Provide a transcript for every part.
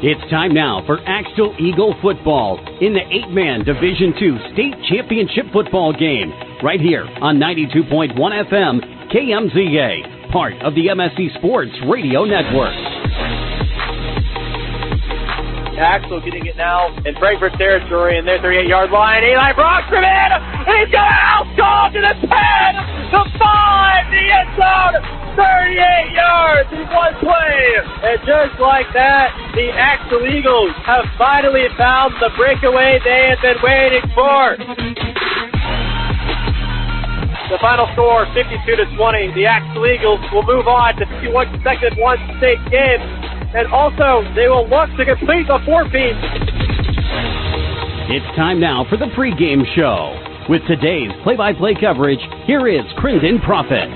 It's time now for Axtell Eagle football in the 8-man Division II State Championship football game. Right here on 92.1 FM, KMZA, part of the MSC Sports Radio Network. Axtell getting it now in Frankfort territory in their 38-yard line. Eli Brockstrom in, and he's got an outscore to the 10, the 5, the end zone, 38 yards in one play. And just like that, the Axtell Eagles have finally found the breakaway they have been waiting for. The final score, 52-20. The Axtell Eagles will move on to 51 consecutive one-state games. And also, they will look to complete the four-peat. It's time now for the pregame show. With today's play-by-play coverage, here is Crinden Profit.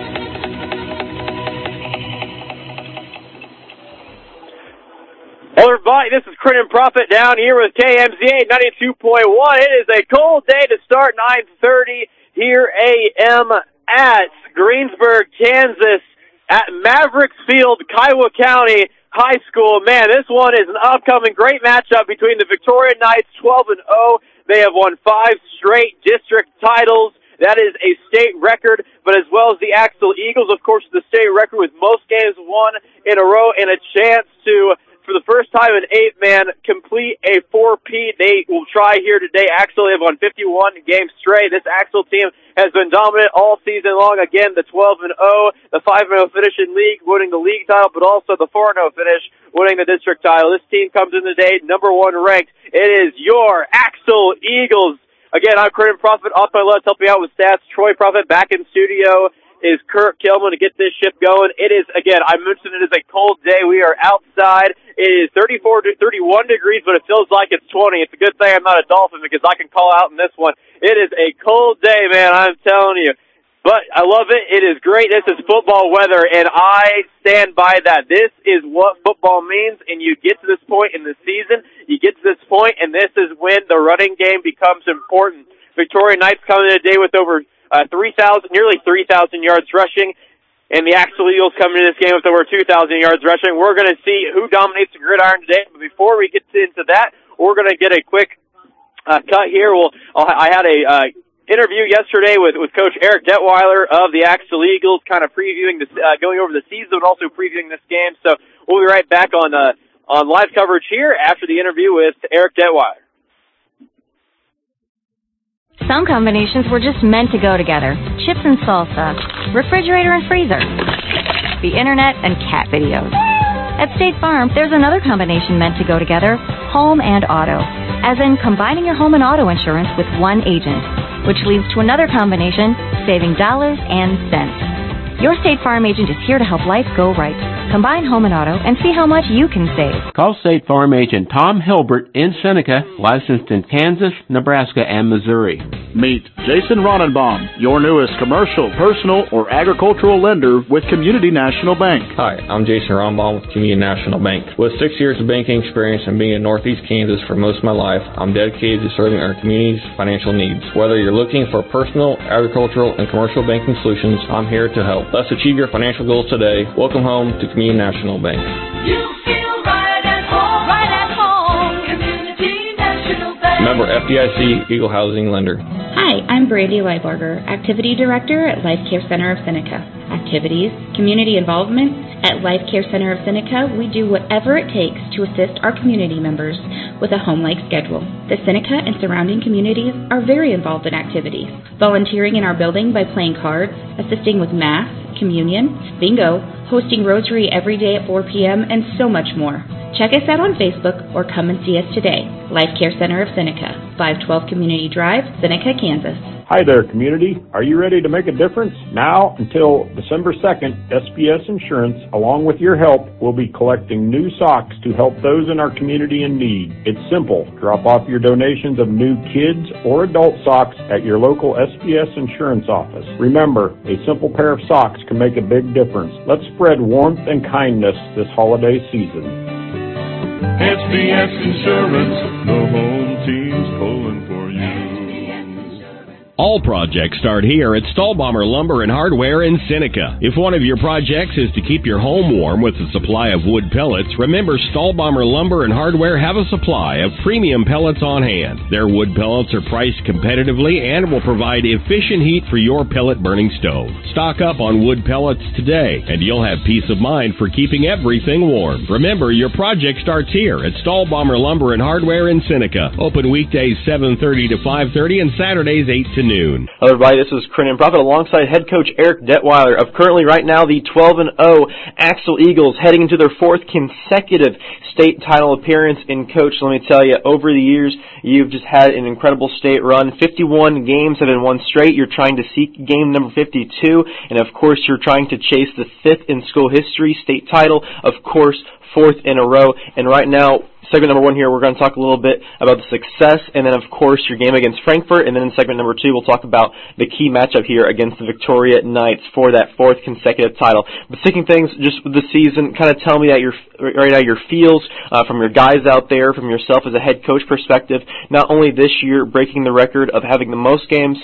Hello, everybody. This is Crinden Profit down here with KMZA 92.1. It is a cold day to start 9:30 here a.m. at Greensburg, Kansas, at Mavericks Field, Kiowa County High School. Man, this one is an upcoming great matchup between the Victoria Knights, 12-0. They have won 5 straight district titles. That is a state record, but as well as the Axtell Eagles, of course, the state record with most games won in a row and a chance to, for the first time in 8-man, complete a 4-peat. They will try here today. Axtell have won 51 games straight. This Axtell team has been dominant all season long. Again, the 12-0, the 5-0 finish in league, winning the league title, but also the 4-0 finish, winning the district title. This team comes in today number 1 ranked. It is your Axtell Eagles. Again, I'm Crinden Profit. Off my left, helping out with stats, Troy Profit. Back in studio is Kurt Kilman to get this ship going. It is, again, I mentioned it is a cold day. We are outside. It is 31 degrees, but it feels like it's 20. It's a good thing I'm not a Dolphin because I can call out in this one. It is a cold day, man, I'm telling you. But I love it. It is great. This is football weather, and I stand by that. This is what football means, and you get to this point in the season, you get to this point, and this is when the running game becomes important. Victoria Knights coming in today with over nearly 3,000 yards rushing, and the Axtell Eagles coming into this game with over 2,000 yards rushing. We're going to see who dominates the gridiron today, but before we get into that, we're going to get a quick cut here. I had a interview yesterday with Coach Eric Detweiler of the Axtell Eagles, kind of previewing this, going over the season, and also previewing this game. So we'll be right back on live coverage here after the interview with Eric Detweiler. Some combinations were just meant to go together. Chips and salsa, refrigerator and freezer, the internet and cat videos. At State Farm, there's another combination meant to go together, home and auto, as in combining your home and auto insurance with one agent, which leads to another combination, saving dollars and cents. Your State Farm agent is here to help life go right. Combine home and auto and see how much you can save. Call State Farm agent Tom Hilbert in Seneca, licensed in Kansas, Nebraska, and Missouri. Meet Jason Ronenbaum, your newest commercial, personal, or agricultural lender with Community National Bank. Hi, I'm Jason Ronenbaum with Community National Bank. With 6 years of banking experience and being in Northeast Kansas for most of my life, I'm dedicated to serving our community's financial needs. Whether you're looking for personal, agricultural, and commercial banking solutions, I'm here to help. Let's achieve your financial goals today. Welcome home to Community National Bank. You feel right at home. Right at home. Community National Bank. Member FDIC, Eagle Housing Lender. Hi, I'm Brandy Leiborger, Activity Director at Life Care Center of Seneca. Activities, community involvement. At Life Care Center of Seneca, we do whatever it takes to assist our community members with a home-like schedule. The Seneca and surrounding communities are very involved in activities, volunteering in our building by playing cards, assisting with Mass, communion, bingo, hosting rosary every day at 4 p.m., and so much more. Check us out on Facebook or come and see us today. Life Care Center of Seneca, 512 Community Drive, Seneca, Kansas. Hi there, community. Are you ready to make a difference? Now until December 2nd, SPS Insurance, along with your help, will be collecting new socks to help those in our community in need. It's simple. Drop off your donations of new kids or adult socks at your local SPS Insurance office. Remember, a simple pair of socks can make a big difference. Let's spread warmth and kindness this holiday season. SPS Insurance, the home team's pulling for you. All projects start here at Stahlbomber Lumber and Hardware in Seneca. If one of your projects is to keep your home warm with a supply of wood pellets, remember Stahlbomber Lumber and Hardware have a supply of premium pellets on hand. Their wood pellets are priced competitively and will provide efficient heat for your pellet burning stove. Stock up on wood pellets today, and you'll have peace of mind for keeping everything warm. Remember, your project starts here at Stahlbomber Lumber and Hardware in Seneca. Open weekdays 7:30 to 5:30 and Saturdays 8 to noon. Hello everybody, this is Corinne Prophet alongside head coach Eric Detweiler of currently right now the 12-0 Axtell Eagles heading into their fourth consecutive state title appearance. And coach, let me tell you, over the years you've just had an incredible state run. 51 games have been won straight. You're trying to seek game number 52, and of course you're trying to chase the fifth in school history state title, of course fourth in a row. And right now, segment number 1 here, we're going to talk a little bit about the success, and then, of course, your game against Frankfort. And then in segment number 2, we'll talk about the key matchup here against the Victoria Knights for that fourth consecutive title. But sticking things just with the season, kind of tell me that right now your feels from your guys out there, from yourself as a head coach perspective, not only this year breaking the record of having the most games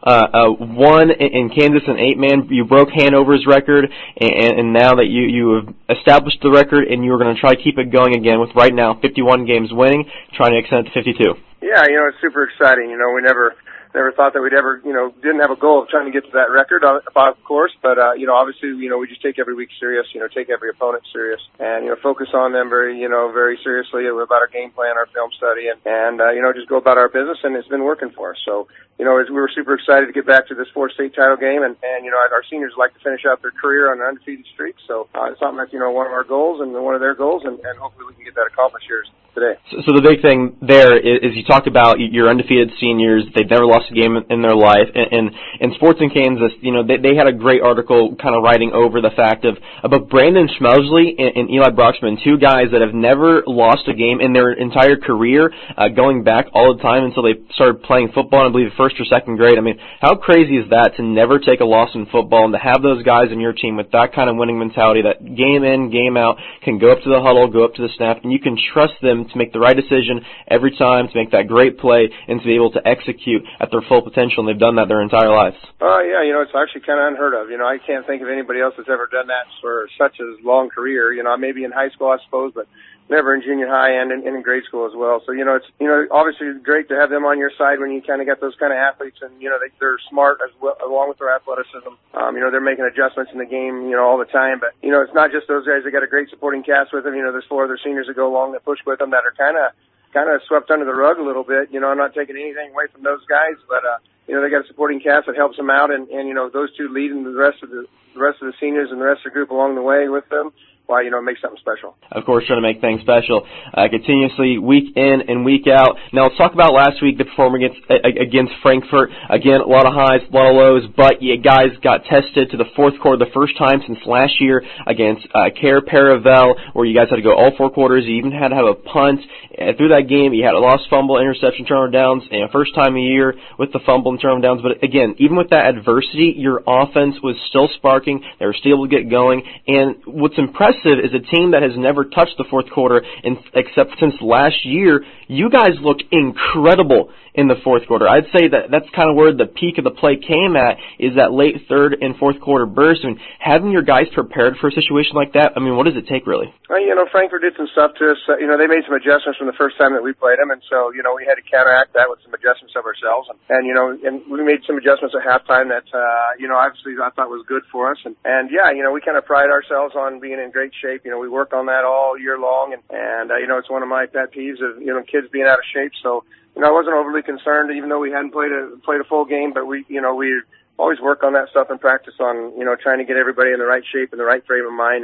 won in Kansas, an 8-man, you broke Hanover's record, and now that you have established the record, and you're going to try to keep it going again with right now 51 games winning, trying to extend it to 52. Yeah, it's super exciting. We never thought that we'd ever, didn't have a goal of trying to get to that record, of course, but, obviously, we just take every week serious, take every opponent serious, and, focus on them very seriously about our game plan, our film study, and just go about our business, and it's been working for us. So, we were super excited to get back to this fourth state title game, and our seniors like to finish out their career on an undefeated streak, so it's something that's, one of our goals and one of their goals, and hopefully we can get that accomplished here today. So the big thing there is you talked about your undefeated seniors. They've never lost a game in their life. And Sports in Kansas, they had a great article kind of writing over the fact about Brandon Schmelzley and Eli Broxman, two guys that have never lost a game in their entire career, going back all the time until they started playing football in, I believe, first or second grade. I mean, how crazy is that to never take a loss in football and to have those guys in your team with that kind of winning mentality that game in, game out can go up to the huddle, go up to the snap, and you can trust them to make the right decision every time, to make that great play, and to be able to execute at their full potential, and they've done that their entire lives. Oh, yeah, it's actually kind of unheard of. I can't think of anybody else that's ever done that for such a long career. Maybe in high school, I suppose, but never in junior high and in grade school as well. So, it's, obviously great to have them on your side when you kind of get those kind of athletes, and, they're smart as well, along with their athleticism. They're making adjustments in the game, all the time, but, it's not just those guys. They got a great supporting cast with them. There's 4 other seniors that go along that push with them that are kind of swept under the rug a little bit. I'm not taking anything away from those guys, but, they got a supporting cast that helps them out, and those two leading the rest of the seniors and the rest of the group along the way with them. Why, make something special. Of course, trying to make things special continuously, week in and week out. Now, let's talk about last week, the performance against Frankfort. Again, a lot of highs, a lot of lows, but you guys got tested to the fourth quarter the first time since last year against Care Paravel, where you guys had to go all 4 quarters. You even had to have a punt. Through that game, you had a lost fumble, interception, turnover downs, and first time a year with the fumble and turnover downs. But again, even with that adversity, your offense was still sparking. They were still able to get going. And what's impressive is a team that has never touched the fourth quarter except since last year. You guys looked incredible in the fourth quarter. I'd say that's kind of where the peak of the play came at, is that late third and fourth quarter burst. I mean, having your guys prepared for a situation like that, I mean, what does it take really? Well, Frankfurt did some stuff to us. They made some adjustments from the first time that we played them, and so, we had to counteract that with some adjustments of ourselves. And we made some adjustments at halftime that, obviously I thought was good for us. And yeah, we kind of pride ourselves on being in great shape. We work on that all year long, and it's one of my pet peeves of, kids being out of shape. So, I wasn't overly concerned, even though we hadn't played a full game, but we always work on that stuff and practice on, trying to get everybody in the right shape and the right frame of mind.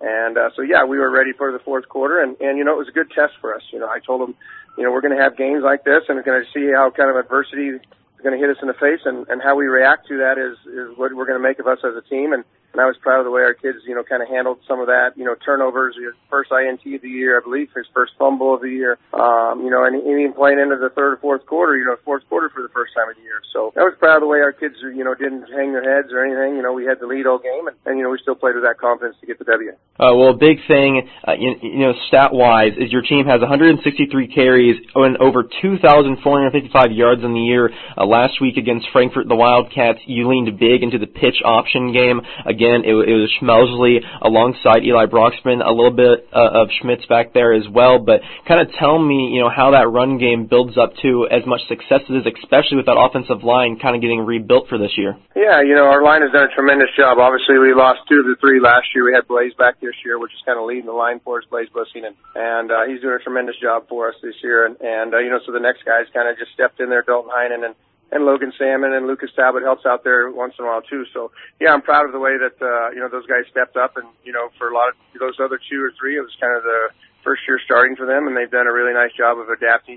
So yeah, we were ready for the fourth quarter, and it was a good test for us. I told them, we're going to have games like this, and we're going to see how kind of adversity is going to hit us in the face, and how we react to that is what we're going to make of us as a team. And And I was proud of the way our kids, kind of handled some of that, turnovers, his first INT of the year, I believe, his first fumble of the year, and even playing into the third or fourth quarter, fourth quarter for the first time of the year. So I was proud of the way our kids, didn't hang their heads or anything. We had the lead all game, and we still played with that confidence to get the W. Well, a big thing, stat-wise, is your team has 163 carries and over 2,455 yards in the year. Last week against Frankfurt, the Wildcats, you leaned big into the pitch option game. Again, it was Schmelsley alongside Eli Broxman, a little bit of Schmitz back there as well. But kind of tell me, how that run game builds up to as much success as it is, especially with that offensive line kind of getting rebuilt for this year. Yeah, our line has done a tremendous job. Obviously, we lost 2 of the 3 last year. We had Blaze back this year, which is kind of leading the line for us, Blaze Bussingen. And he's doing a tremendous job for us this year. And so the next guys kind of just stepped in there, Dalton Heinen and Logan Salmon and Lucas Talbot helps out there once in a while too. So yeah, I'm proud of the way that, those guys stepped up, and, for a lot of those other 2 or 3, it was kind of the first year starting for them, and they've done a really nice job of adapting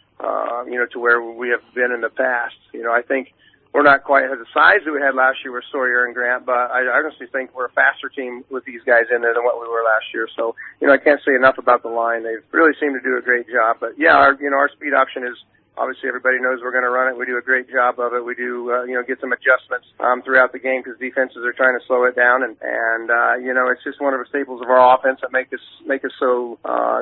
to where we have been in the past. I think we're not quite at the size that we had last year with Sawyer and Grant, but I honestly think we're a faster team with these guys in there than what we were last year. So, I can't say enough about the line. They've really seemed to do a great job. But yeah, our speed option is, obviously everybody knows we're going to run it. We do a great job of it. We do, get some adjustments throughout the game because defenses are trying to slow it down, and it's just one of the staples of our offense that make us so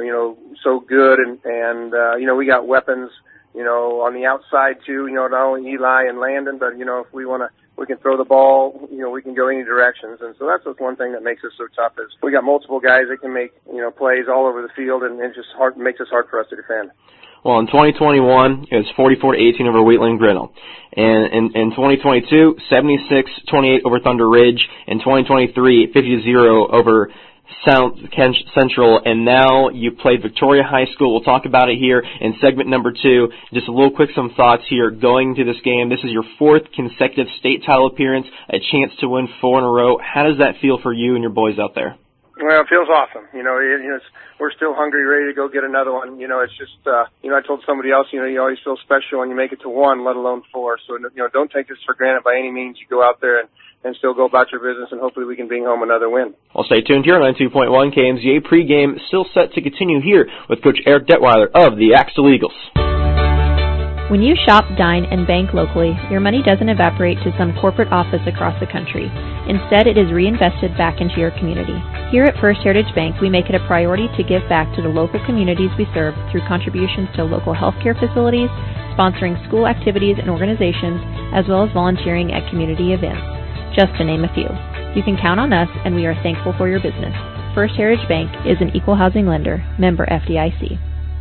so good, and we got weapons, on the outside too. Not only Eli and Landon, but if we can throw the ball, we can go any directions, and so that's just one thing that makes us so tough is we got multiple guys that can make plays all over the field, and it just makes it hard for us to defend. Well, in 2021, it was 44-18 over Wheatland Grinnell. And in 2022, 76-28 over Thunder Ridge. In 2023, 50-0 over South Central. And now you played Victoria High School. We'll talk about it here in segment number 2. Just a little quick, some thoughts here going to this game. This is your 4th consecutive state title appearance, a chance to win 4 in a row. How does that feel for you and your boys out there? Well, it feels awesome. We're still hungry, ready to go get another one. It's just, I told somebody else, you always feel special when you make it to 1, let alone 4. So, don't take this for granted by any means. You go out there and still go about your business, and hopefully we can bring home another win. Well, stay tuned here on 92.1 KMZA pregame, still set to continue here with Coach Eric Detweiler of the Axtell Eagles. When you shop, dine, and bank locally, your money doesn't evaporate to some corporate office across the country. Instead, it is reinvested back into your community. Here at First Heritage Bank, we make it a priority to give back to the local communities we serve through contributions to local healthcare facilities, sponsoring school activities and organizations, as well as volunteering at community events, just to name a few. You can count on us, and we are thankful for your business. First Heritage Bank is an equal housing lender, member FDIC.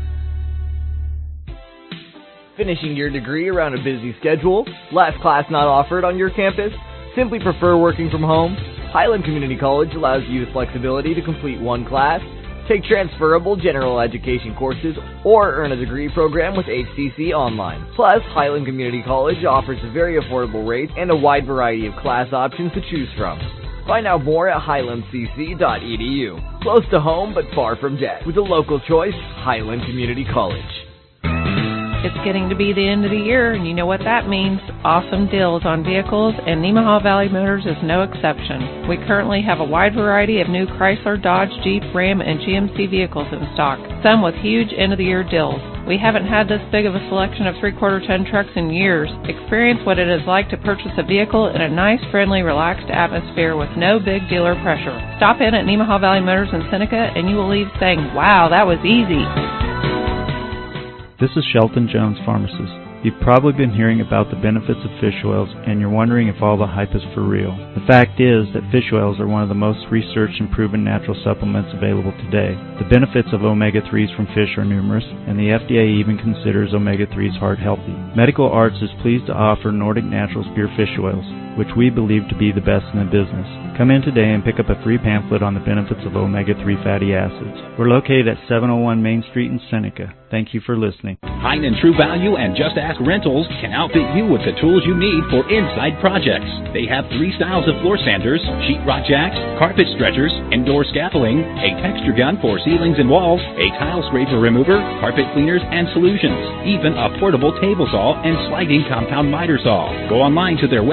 Finishing your degree around a busy schedule? Last class not offered on your campus? Simply prefer working from home? Highland Community College allows you the flexibility to complete 1 class, take transferable general education courses, or earn a degree program with HCC Online. Plus, Highland Community College offers a very affordable rates and a wide variety of class options to choose from. Find out more at highlandcc.edu. Close to home but far from debt. With a local choice, Highland Community College. It's getting to be the end of the year, and you know what that means. Awesome deals on vehicles, and Nemaha Valley Motors is no exception. We currently have a wide variety of new Chrysler, Dodge, Jeep, Ram, and GMC vehicles in stock, some with huge end-of-the-year deals. We haven't had this big of a selection of 3/4-ton trucks in years. Experience what it is like to purchase a vehicle in a nice, friendly, relaxed atmosphere with no big dealer pressure. Stop in at Nemaha Valley Motors in Seneca, and you will leave saying, wow, that was easy. This is Shelton Jones, pharmacist. You've probably been hearing about the benefits of fish oils, and you're wondering if all the hype is for real. The fact is that fish oils are one of the most researched and proven natural supplements available today. The benefits of omega-3s from fish are numerous, and the FDA even considers omega-3s heart healthy. Medical Arts is pleased to offer Nordic Naturals Pure Fish Oils, which we believe to be the best in the business. Come in today and pick up a free pamphlet on the benefits of omega-3 fatty acids. We're located at 701 Main Street in Seneca. Thank you for listening. Heinen True Value and Just Ask Rentals can outfit you with the tools you need for inside projects. They have 3 styles of floor sanders, sheetrock jacks, carpet stretchers, indoor scaffolding, a texture gun for ceilings and walls, a tile scraper remover, carpet cleaners and solutions, even a portable table saw and sliding compound miter saw. Go online to their website,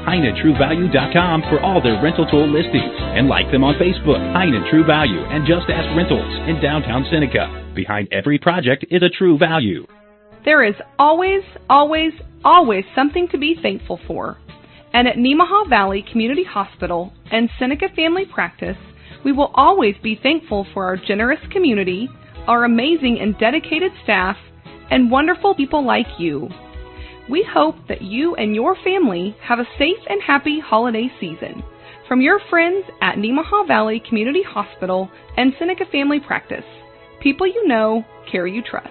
HeinenTrueValue.com for all their rental tool listings, and like them on Facebook. Heinen True Value and Just Ask Rentals in downtown Seneca. Behind every project is a true value. There is always, always, always something to be thankful for. And at Nemaha Valley Community Hospital and Seneca Family Practice, we will always be thankful for our generous community, our amazing and dedicated staff, and wonderful people like you. We hope that you and your family have a safe and happy holiday season. From your friends at Nemaha Valley Community Hospital and Seneca Family Practice. People you know, care you trust.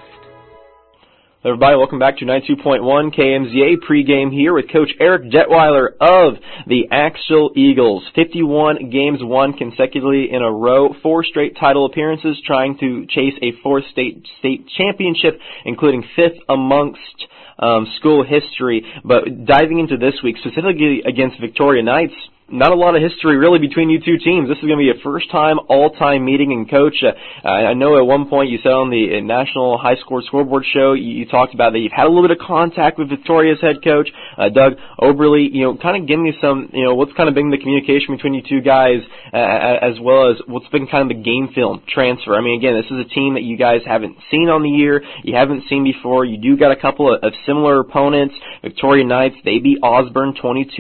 Everybody, welcome back to 92.1 KMZA pregame here with Coach Eric Detweiler of the Axtell Eagles. 51 games won consecutively in a row, 4 straight title appearances, trying to chase a 4th state championship, including 5th amongst school history. But diving into this week, specifically against Victoria Knights, not a lot of history really between you two teams. This is going to be a first-time, all-time meeting. And, Coach, I know at one point you said on the National High Score Scoreboard show, you talked about that you've had a little bit of contact with Victoria's head coach, Doug Oberly. Kind of give me some, what's kind of been the communication between you two guys, as well as what's been kind of the game film transfer. I mean, again, this is a team that you guys haven't seen on the year, you haven't seen before. You do got a couple of similar opponents. Victoria Knights, they beat Osborne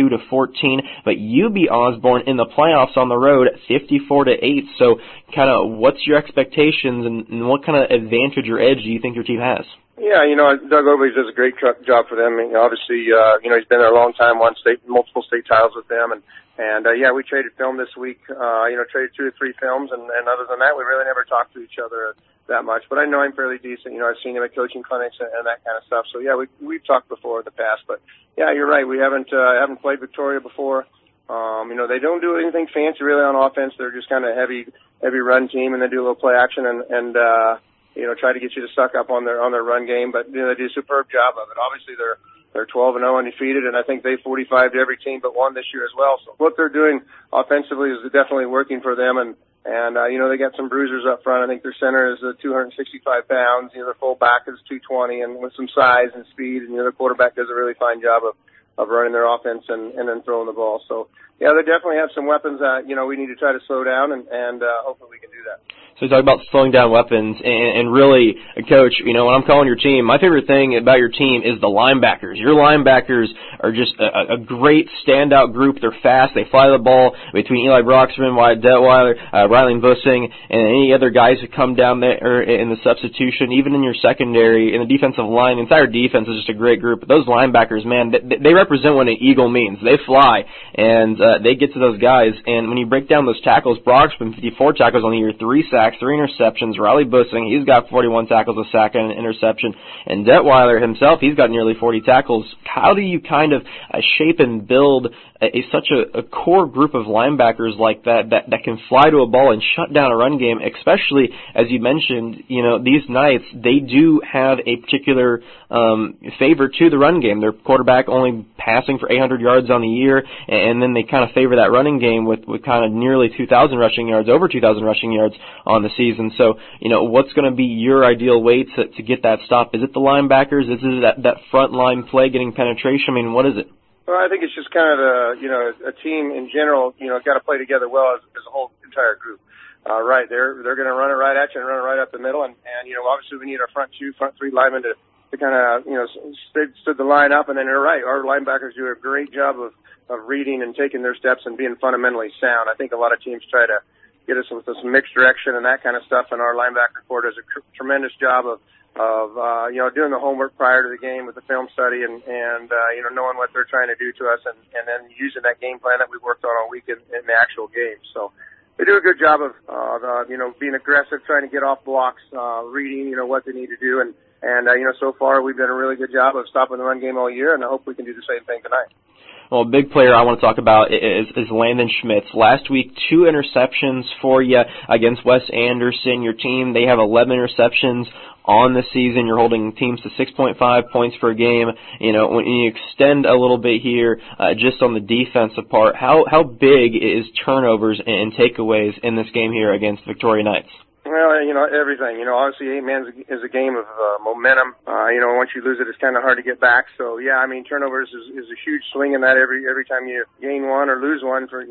22-14, but you beat Osborne in the playoffs on the road 54-8. So kind of what's your expectations and what kind of advantage or edge do you think your team has? Yeah, Doug Oberly does a great job for them. Obviously, he's been there a long time, won multiple state titles with them, and we traded film this week. Traded 2 or 3 films, and other than that, we really never talked to each other that much. But I know him fairly decent. I've seen him at coaching clinics and that kind of stuff. So yeah, we've talked before in the past. But yeah, you're right. We haven't played Victoria before. They don't do anything fancy really on offense. They're just kind of heavy run team, and they do a little play action and try to get you to suck up on their run game. But they do a superb job of it. Obviously, they're 12-0 undefeated, and I think they 45 to every team but one this year as well. So what they're doing offensively is definitely working for them, and they got some bruisers up front. I think their center is 265 pounds. Their fullback is 220, and with some size and speed, and their quarterback does a really fine job of running their offense and then throwing the ball. So, yeah, they definitely have some weapons that, we need to try to slow down, and hopefully we can do that. So you talk about slowing down weapons, and really, Coach, when I'm calling your team, my favorite thing about your team is the linebackers. Your linebackers are just a great standout group. They're fast. They fly the ball between Eli Broxman, Wyatt Detweiler, Riley Bussing, and any other guys who come down there in the substitution, even in your secondary, in the defensive line. The entire defense is just a great group. But those linebackers, man, they represent what an Eagle means. They fly, and they get to those guys. And when you break down those tackles, Broxman, 54 tackles on the year, 3 sacks, 3 interceptions. Riley Bussing, he's got 41 tackles, a sack, and an interception. And Detweiler himself, he's got nearly 40 tackles. How do you kind of shape and build such a core group of linebackers like that can fly to a ball and shut down a run game, especially, as you mentioned, these Knights, they do have a particular favor to the run game. Their quarterback only passing for 800 yards on the year, and then they kind of favor that running game with kind of nearly 2,000 rushing yards, over 2,000 rushing yards on the season. So, what's going to be your ideal way to get that stop? Is it the linebackers? Is it that front line play, getting penetration? I mean, what is it? Well, I think it's just kind of a team in general, got to play together well as a whole entire group. Right, they're going to run it right at you and run it right up the middle, and obviously we need our front 3 linemen to kind of stood the line up, and then you're right, our linebackers do a great job of reading and taking their steps and being fundamentally sound. I think a lot of teams try to get us with some mixed direction and that kind of stuff, and our linebacker corps does a tremendous job of doing the homework prior to the game with the film study and knowing what they're trying to do to us and then using that game plan that we worked on all week in the actual game. So they do a good job of being aggressive, trying to get off blocks, reading, what they need to do. And so far we've done a really good job of stopping the run game all year, and I hope we can do the same thing tonight. Well, a big player I want to talk about is Landon Schmitz. Last week, 2 interceptions for you against Wes Anderson. Your team, they have 11 interceptions on the season. You're holding teams to 6.5 points per game. When you extend a little bit here, just on the defensive part, how big is turnovers and takeaways in this game here against Victoria Knights? Well, Well, everything. Obviously 8-man is a game of momentum. Once you lose it, it's kind of hard to get back. So, yeah, I mean, turnovers is a huge swing in that every time you gain one or lose one, so,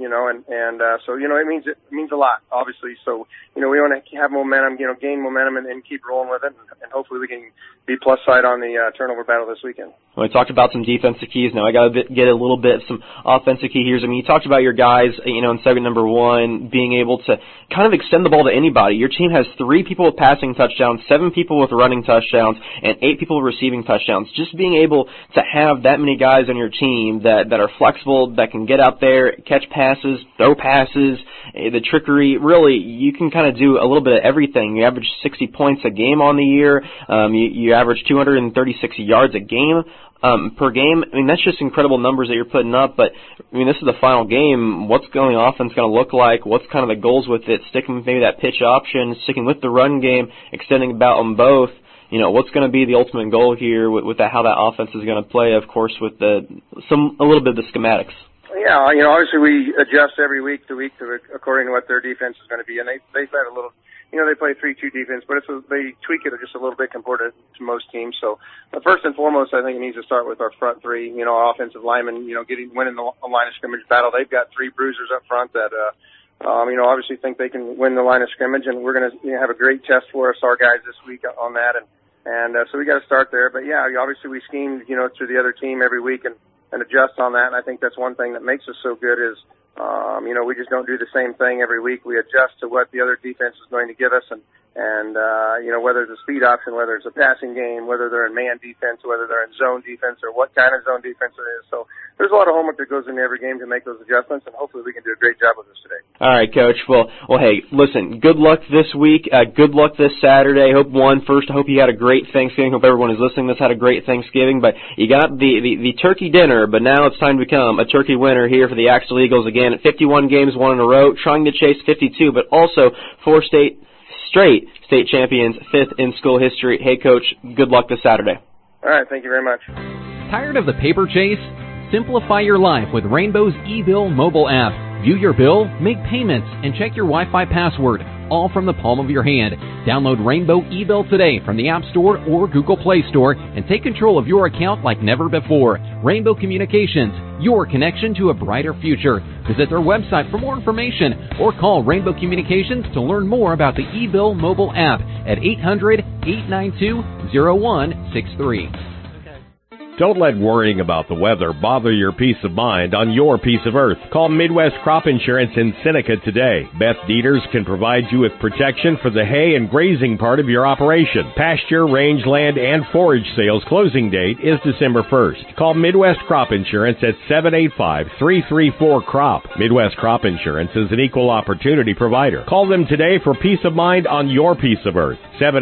it means a lot, obviously. So, we want to have momentum, gain momentum and keep rolling with it. And hopefully we can be plus side on the turnover battle this weekend. Well, we talked about some defensive keys. Now I got to get a little bit of some offensive key here. I mean, you talked about your guys, in segment number 1, being able to kind of extend the ball to anybody. Your team has 3 people with passing touchdowns, 7 people with running touchdowns, and 8 people receiving touchdowns. Just being able to have that many guys on your team that are flexible, that can get out there, catch passes, throw passes, the trickery. Really, you can kind of do a little bit of everything. You average 60 points a game on the year. You average 236 yards a game. Per game. I mean, that's just incredible numbers that you're putting up, but, I mean, this is the final game. What's going offense going to look like? What's kind of the goals with it? Sticking with maybe that pitch option, sticking with the run game, extending about them both. What's going to be the ultimate goal here with how that offense is going to play, of course, with a little bit of the schematics? Yeah, obviously we adjust every week to week according to what their defense is going to be, and they've had a little, they play 3-2 defense, but they tweak it just a little bit compared to most teams. So, first and foremost, I think it needs to start with our front 3, our offensive linemen, winning the line of scrimmage battle. They've got 3 bruisers up front that, obviously think they can win the line of scrimmage, and we're going to have a great test for us, our guys, this week on that, and so we got to start there. But yeah, obviously we scheme, through the other team every week and adjust on that, and I think that's one thing that makes us so good is, we just don't do the same thing every week. We adjust to what the other defense is going to give us, and whether it's a speed option, whether it's a passing game, whether they're in man defense, whether they're in zone defense, or what kind of zone defense it is. So there's a lot of homework that goes into every game to make those adjustments, and hopefully we can do a great job with this today. All right, Coach. Well, hey, listen, good luck this week. Good luck this Saturday. I hope you had a great Thanksgiving. Hope everyone who's listening to this had a great Thanksgiving. But you got the turkey dinner, but now it's time to become a turkey winner here for the Axtell Eagles again at 51 games, won in a row, trying to chase 52, but also 4 straight state champions, 5th in school history. Hey, Coach, good luck this Saturday. All right, thank you very much. Tired of the paper chase? Simplify your life with Rainbow's eBill mobile app. View your bill, make payments, and check your Wi-Fi password, all from the palm of your hand. Download Rainbow eBill today from the App Store or Google Play Store and take control of your account like never before. Rainbow Communications, your connection to a brighter future. Visit their website for more information or call Rainbow Communications to learn more about the eBill mobile app at 800-892-0163. Don't let worrying about the weather bother your peace of mind on your piece of earth. Call Midwest Crop Insurance in Seneca today. Beth Dieters can provide you with protection for the hay and grazing part of your operation. Pasture, rangeland, and forage sales closing date is December 1st. Call Midwest Crop Insurance at 785-334-CROP. Midwest Crop Insurance is an equal opportunity provider. Call them today for peace of mind on your piece of earth.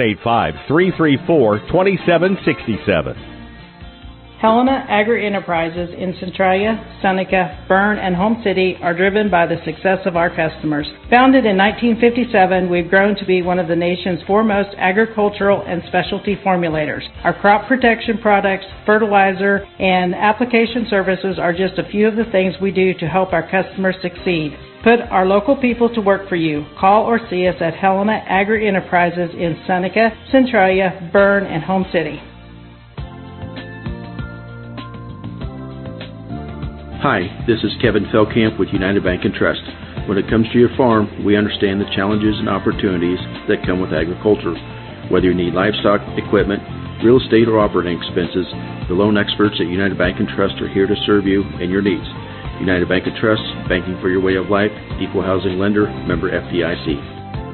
785-334-2767. Helena Agri-Enterprises in Centralia, Seneca, Berne, and Home City are driven by the success of our customers. Founded in 1957, we've grown to be one of the nation's foremost agricultural and specialty formulators. Our crop protection products, fertilizer, and application services are just a few of the things we do to help our customers succeed. Put our local people to work for you. Call or see us at Helena Agri-Enterprises in Seneca, Centralia, Berne, and Home City. Hi, this is Kevin Feldkamp with United Bank and Trust. When it comes to your farm, we understand the challenges and opportunities that come with agriculture. Whether you need livestock, equipment, real estate, or operating expenses, the loan experts at United Bank and Trust are here to serve you and your needs. United Bank and Trust, banking for your way of life, equal housing lender, member FDIC.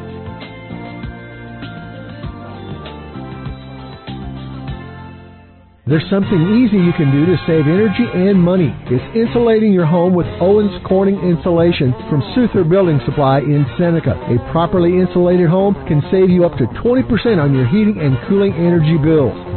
There's something easy you can do to save energy and money. It's insulating your home with Owens Corning Insulation from Souther Building Supply in Seneca. A properly insulated home can save you up to 20% on your heating and cooling energy bills.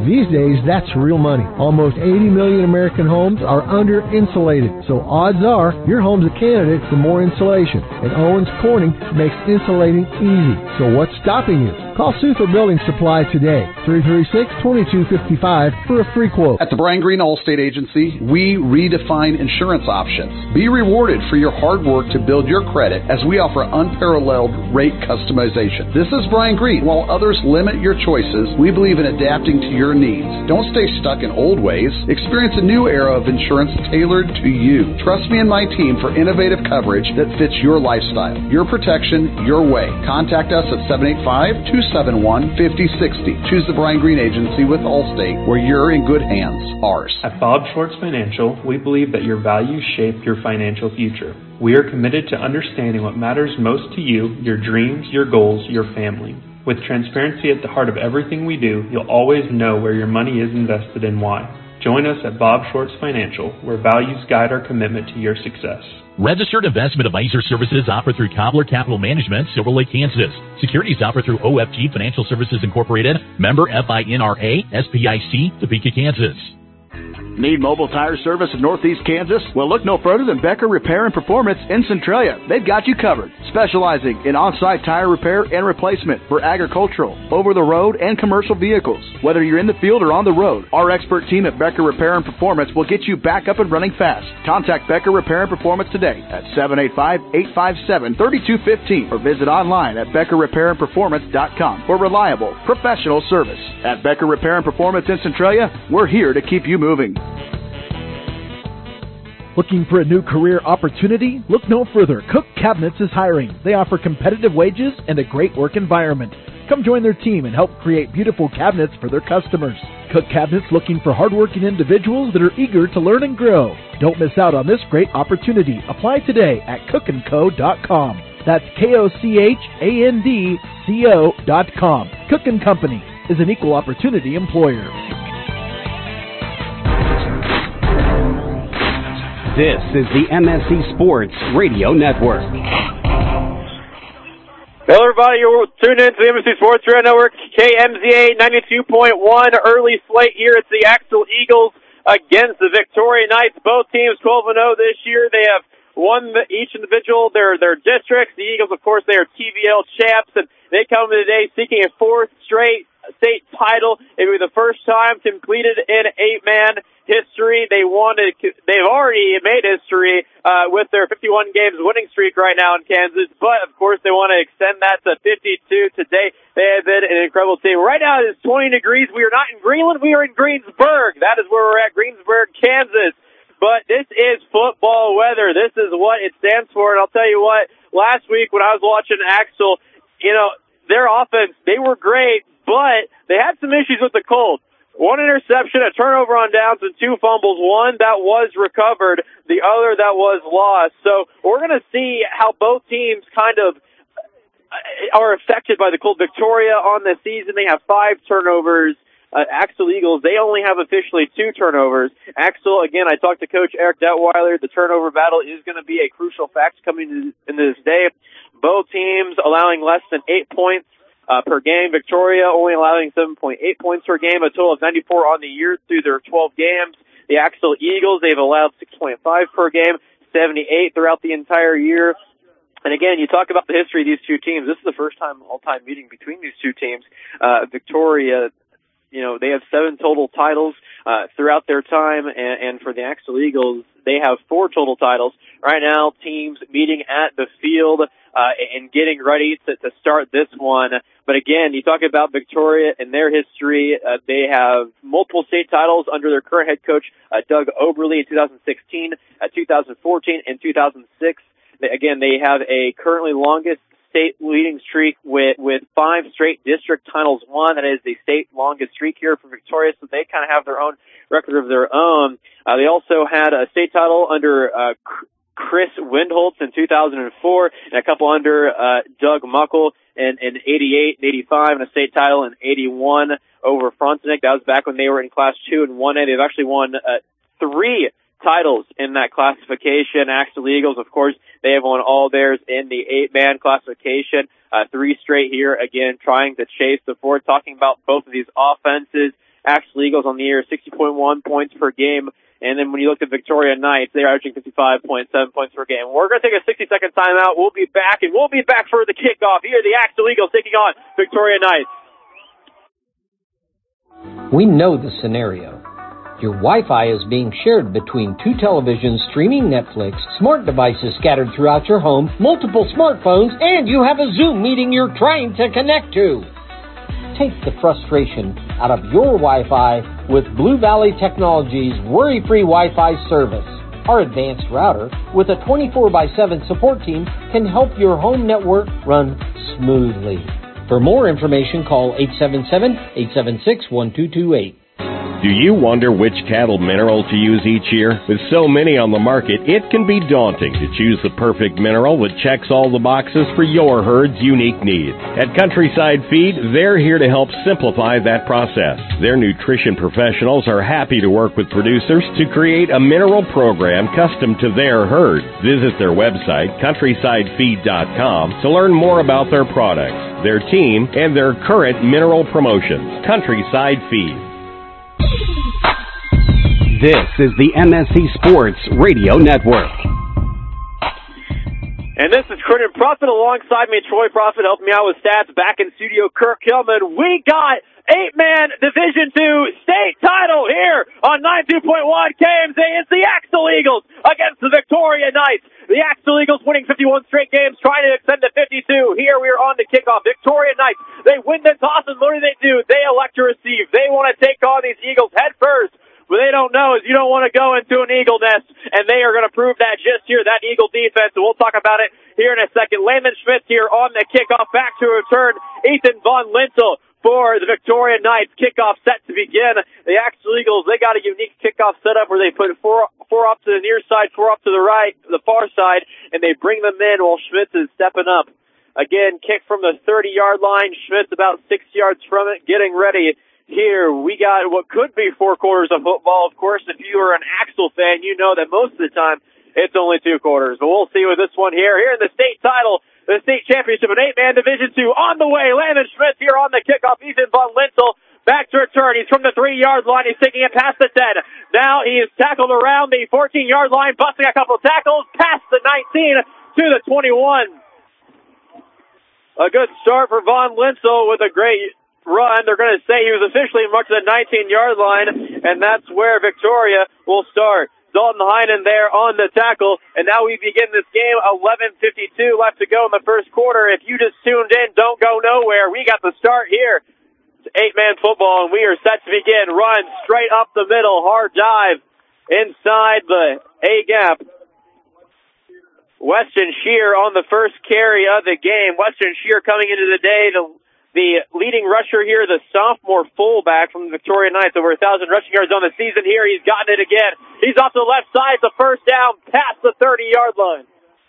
These days, that's real money. Almost 80 million American homes are under-insulated, so odds are your home's a candidate for more insulation. And Owens Corning makes insulating easy. So what's stopping you? Call Suther Building Supply today, 336-2255 for a free quote. At the Brian Green Allstate Agency, we redefine insurance options. Be rewarded for your hard work to build your credit as we offer unparalleled rate customization. This is Brian Green. While others limit your choices, we believe in adapting to your needs. Don't stay stuck in old ways. Experience a new era of insurance tailored to you. Trust me and my team for innovative coverage that fits your lifestyle. Your protection, your way. Contact us at 785-271-5060. Choose the Brian Green Agency with Allstate, where you're in good hands. Ours. At Bob Schwartz Financial, we believe that your values shape your financial future. We are committed to understanding what matters most to you, your dreams, your goals, your family. With transparency at the heart of everything we do, you'll always know where your money is invested and why. Join us at Bob Schwartz Financial, where values guide our commitment to your success. Registered investment advisor services offered through Cobbler Capital Management, Silver Lake, Kansas. Securities offered through OFG Financial Services Incorporated, member FINRA, SPIC, Topeka, Kansas. Need mobile tire service in Northeast Kansas? Well, look no further than Becker Repair and Performance in Centralia. They've got you covered, specializing in on-site tire repair and replacement for agricultural, over-the-road, and commercial vehicles. Whether you're in the field or on the road, our expert team at Becker Repair and Performance will get you back up and running fast. Contact Becker Repair and Performance today at 785-857-3215 or visit online at BeckerRepairandPerformance.com for reliable, professional service. At Becker Repair and Performance in Centralia, we're here to keep you moving. Looking for a new career opportunity? Look no further. Cook Cabinets is hiring. They offer competitive wages and a great work environment. Come join their team and help create beautiful cabinets for their customers. Cook Cabinets looking for hardworking individuals that are eager to learn and grow. Don't miss out on this great opportunity. Apply today at cookandco.com. That's KOCHANDCO.com. Cook & Company is an equal opportunity employer. This is the MSC Sports Radio Network. Hello, everybody. You're tuned in to the MSC Sports Radio Network, KMZA 92.1. Early slate here. It's the Axel Eagles against the Victoria Knights. Both teams 12-0 this year. They have won each individual their districts. The Eagles, of course, they are TVL champs, and they come today seeking a fourth straight state title. It will be the first time completed in 8-man history. They've already made history with their 51 games winning streak right now in Kansas, but of course they want to extend that to 52 today. They have been an incredible team. Right now it is 20 degrees. We are not in Greenland. We are in Greensburg. That is where we're at, Greensburg, Kansas. But this is football weather. This is what it stands for. And I'll tell you what, last week when I was watching Axel, their offense, they were great, but they had some issues with the cold. One interception, a turnover on downs, and 2 fumbles. One that was recovered, the other that was lost. So we're going to see how both teams kind of are affected by the cold. Victoria on the season, they have 5 turnovers. Axel Eagles, they only have officially 2 turnovers. Axel, again, I talked to Coach Eric Detweiler. The turnover battle is going to be a crucial fact coming into this day. Both teams allowing less than 8 points per game. Victoria only allowing 7.8 points per game, a total of 94 on the year through their 12 games. The Axel Eagles, they've allowed 6.5 per game, 78 throughout the entire year. And again, you talk about the history of these two teams. This is the first time all-time meeting between these two teams. Victoria, they have 7 total titles throughout their time, and for the Axel Eagles, they have 4 total titles. Right now, teams meeting at the field and getting ready to start this one. But again, you talk about Victoria and their history. They have multiple state titles under their current head coach, Doug Oberle, in 2016, 2014, and 2006. Again, they have a currently longest state leading streak with 5 straight district titles won. That is the state longest streak here for Victoria, so they kind of have their own record of their own. They also had a state title under Chris Windholtz in 2004, and a couple under Doug Muckle in 88 and 85, and a state title in 81 over Frontenac. That was back when they were in Class 2 and 1A. They've actually won 3 titles in that classification. Axel Eagles, of course, they have won all theirs in the 8-man classification. 3 straight here, again, trying to chase the 4. Talking about both of these offenses, Axel Eagles on the year, 60.1 points per game. And then when you look at Victoria Knights, they're averaging 55.7 points per game. We're going to take a 60-second timeout. We'll be back, and we'll be back for the kickoff. Here, the Axel Eagles taking on Victoria Knights. We know the scenario. Your Wi-Fi is being shared between 2 televisions streaming Netflix, smart devices scattered throughout your home, multiple smartphones, and you have a Zoom meeting you're trying to connect to. Take the frustration out of your Wi-Fi with Blue Valley Technologies' worry-free Wi-Fi service. Our advanced router, with a 24/7 support team, can help your home network run smoothly. For more information, call 877-876-1228. Do you wonder which cattle mineral to use each year? With so many on the market, it can be daunting to choose the perfect mineral that checks all the boxes for your herd's unique needs. At Countryside Feed, they're here to help simplify that process. Their nutrition professionals are happy to work with producers to create a mineral program custom to their herd. Visit their website, countrysidefeed.com, to learn more about their products, their team, and their current mineral promotions. Countryside Feed. This is the MSC Sports Radio Network. And this is Creighton Profit alongside me, Troy Profit, helping me out with stats. Back in studio, Kirk Hillman. We got 8-man Division II state title here on 92.1 KMZ. It's the Axel Eagles against the Victoria Knights. The Axel Eagles winning 51 straight games, trying to extend to 52. Here we are on the kickoff. Victoria Knights, they win the toss, and what do? They elect to receive. They want to take on these Eagles head first. What they don't know is you don't want to go into an Eagle nest, and they are going to prove that just here, that Eagle defense, and we'll talk about it here in a second. Landon Schmitz here on the kickoff, back to return. Ethan Von Lintel for the Victoria Knights. Kickoff set to begin. The Axel Eagles, they got a unique kickoff setup where they put four up to the near side, 4 up to the right, the far side, and they bring them in while Schmitz is stepping up. Again, kick from the 30-yard line. Schmitz about 6 yards from it, getting ready. Here, we got what could be 4 quarters of football. Of course, if you are an Axel fan, you know that most of the time it's only 2 quarters. But we'll see with this one here. Here in the state title, the state championship in 8-man Division II on the way. Landon Schmitz here on the kickoff. Ethan Von Lintel back to return. He's from the 3-yard line. He's taking it past the 10. Now he is tackled around the 14-yard line, busting a couple of tackles past the 19 to the 21. A good start for Von Lintel with a great run. They're going to say he was officially marked to the 19-yard line, and that's where Victoria will start. Dalton Heinen there on the tackle, and now we begin this game. 11:52 left to go in the first quarter. If you just tuned in, don't go nowhere. We got the start here. It's 8-man football, and we are set to begin. Run straight up the middle, hard dive inside the A-gap. Weston Shear on the first carry of the game. Weston Shear coming into the day, the leading rusher here, the sophomore fullback from the Victoria Knights, over 1,000 rushing yards on the season here. He's gotten it again. He's off the left side. It's a first down past the 30-yard line.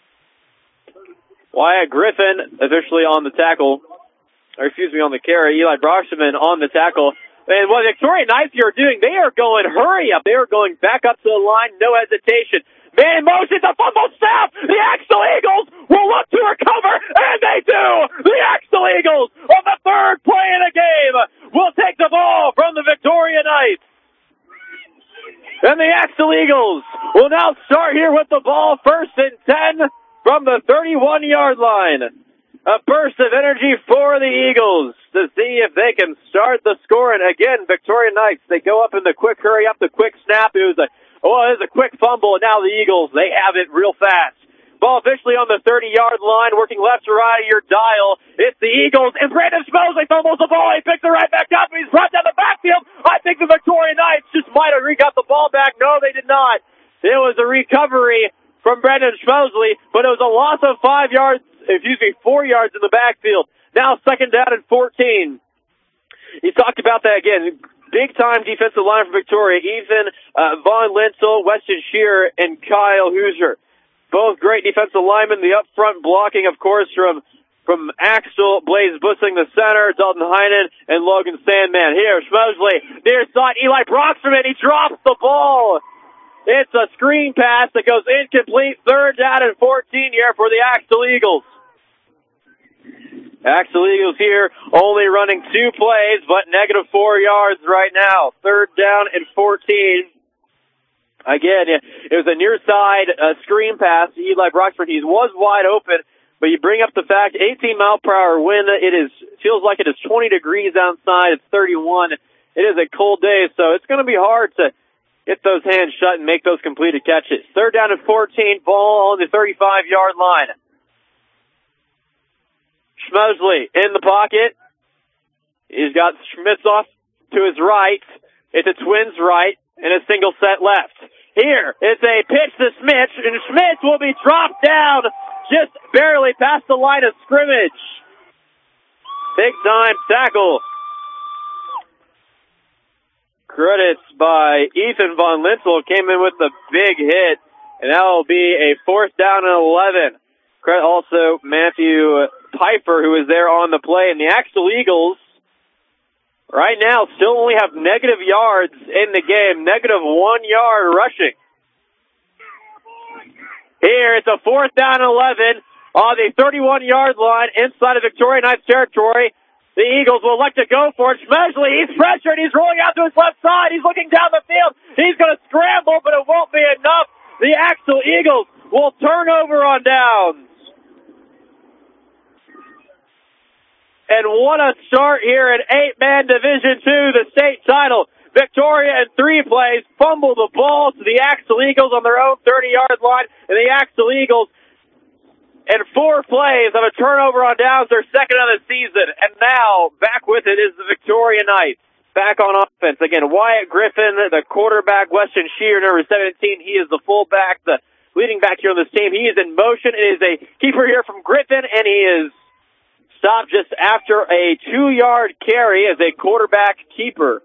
Wyatt Griffin officially on the tackle, on the carry. Eli Broxman on the tackle. And what the Victoria Knights here are doing, they are going hurry up. They are going back up to the line, no hesitation. Man in motion, the fumble snap! The Axel Eagles will look to recover, and they do! The Axel Eagles, on the 3rd play of the game, will take the ball from the Victoria Knights. And the Axel Eagles will now start here with the ball, 1st and 10 from the 31-yard line. A burst of energy for the Eagles to see if they can start the scoring. Again, Victoria Knights, they go up in the quick hurry up, the quick snap. It was a quick fumble, and now the Eagles, they have it real fast. Ball officially on the 30-yard line, working left to right of your dial. It's the Eagles, and Brandon Schmosley fumbles the ball. He picks it right back up, and he's brought down the backfield. I think the Victoria Knights just might have got the ball back. No, they did not. It was a recovery from Brandon Schmosley, but it was a loss of 4 yards in the backfield. Now 2nd down and 14. You talked about that again. Big-time defensive line for Victoria. Ethan Von Lintel, Weston Shear, and Kyle Hoosier. Both great defensive linemen. The up-front blocking, of course, from Axel, Blaze Bussing, the center, Dalton Heinen, and Logan Sandman. Here, Schmosley, near side, Eli Broxman, he drops the ball. It's a screen pass that goes incomplete. 3rd down and 14 here for the Axel Eagles. Axel Eagles here only running 2 plays, but negative 4 yards right now. 3rd down and 14. Again, it was a near side screen pass to Eli Broxford. He was wide open, but you bring up the fact 18-mile-per-hour wind. Feels like it is 20 degrees outside. It's 31. It is a cold day, so it's going to be hard to get those hands shut and make those completed catches. 3rd down and 14, ball on the 35-yard line. Schmosley in the pocket. He's got Schmitz off to his right. It's a Twins right and a single set left. Here, it's a pitch to Schmitz, and Schmitz will be dropped down just barely past the line of scrimmage. Big time tackle. Credits by Ethan Von Lintel came in with a big hit, and that will be a 4th down and 11. Credit also Matthew Pfeiffer, who is there on the play, and the Axel Eagles right now still only have negative yards in the game, negative 1 yard rushing. Here, it's a 4th down and 11 on the 31-yard line inside of Victoria Knights territory. The Eagles will elect to go for it. Schmesley, he's pressured. He's rolling out to his left side. He's looking down the field. He's going to scramble, but it won't be enough. The Axel Eagles will turn over on downs. And what a start here at 8-man Division II, the state title. Victoria in 3 plays fumble the ball to the Axel Eagles on their own 30-yard line, and the Axel Eagles in 4 plays of a turnover on downs, their second of the season. And now, back with it is the Victoria Knights. Back on offense. Again, Wyatt Griffin, the quarterback, Weston Shear, number 17. He is the fullback, the leading back here on this team. He is in motion. It is a keeper here from Griffin, and he is stopped just after a 2-yard carry as a quarterback keeper.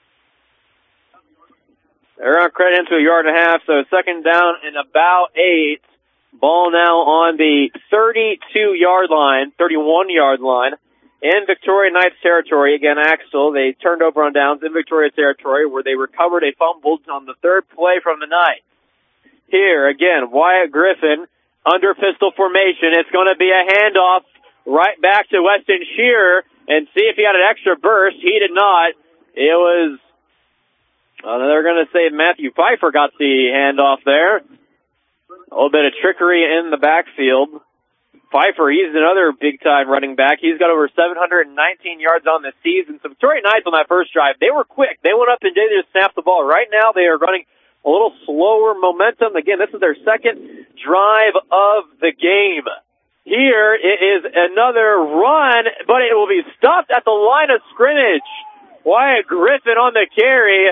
They're on credit into a 1.5 yards, so 2nd down and about 8. Ball now on the 32-yard line, 31-yard line, in Victoria Knights territory. Again, Axel, they turned over on downs in Victoria territory where they recovered a fumble on the 3rd play from the night. Here, again, Wyatt Griffin under pistol formation. It's going to be a handoff right back to Weston Shearer and see if he had an extra burst. He did not. It was, they're going to say Matthew Pfeiffer got the handoff there. A little bit of trickery in the backfield. Pfeiffer, he's another big-time running back. He's got over 719 yards on the season. So Victoria Knights on that first drive, they were quick. They went up and they just snapped the ball. Right now they are running a little slower momentum. Again, this is their 2nd drive of the game. Here it is another run, but it will be stopped at the line of scrimmage. Wyatt Griffin on the carry.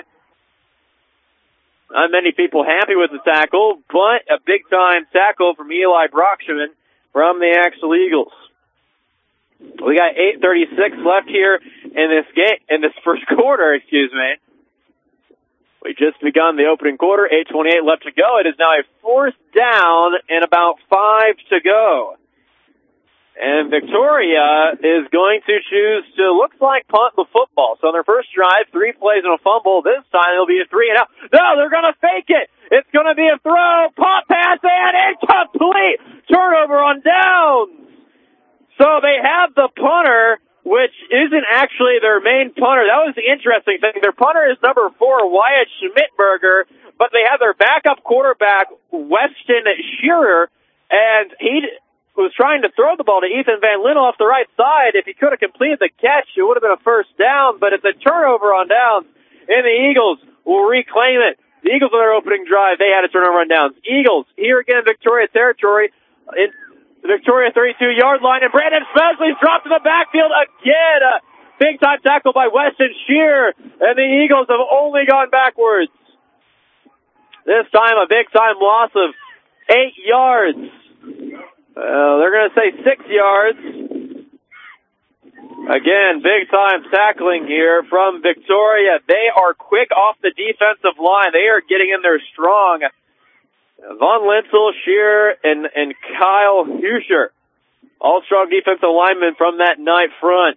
Not many people happy with the tackle, but a big-time tackle from Eli Broxman from the Axel Eagles. We got 8:36 left here in this game, in this first quarter, We just begun the opening quarter, 8:28 left to go. It is now a 4th down and about 5 to go. And Victoria is going to choose to, looks like, punt the football. So on their first drive, 3 plays and a fumble. This time it'll be a 3 and out. No, they're going to fake it. It's going to be a throw, pop pass, and incomplete. Turnover on downs. So they have the punter, which isn't actually their main punter. That was the interesting thing. Their punter is number 4, Wyatt Schmidtberger, but they have their backup quarterback, Weston Shearer, and he was trying to throw the ball to Ethan Van Linnell off the right side. If he could have completed the catch, it would have been a 1st down, but it's a turnover on downs, and the Eagles will reclaim it. The Eagles on their opening drive, they had a turnover on downs. Eagles, here again in Victoria territory, in the Victoria 32-yard line, and Brandon Schmesley's dropped in the backfield again. A big-time tackle by Weston Shear, and the Eagles have only gone backwards. This time, a big-time loss of 8 yards. They're going to say 6 yards. Again, big-time tackling here from Victoria. They are quick off the defensive line. They are getting in there strong. Von Lintel, Shear, and Kyle Huscher, all strong defensive linemen from that night front.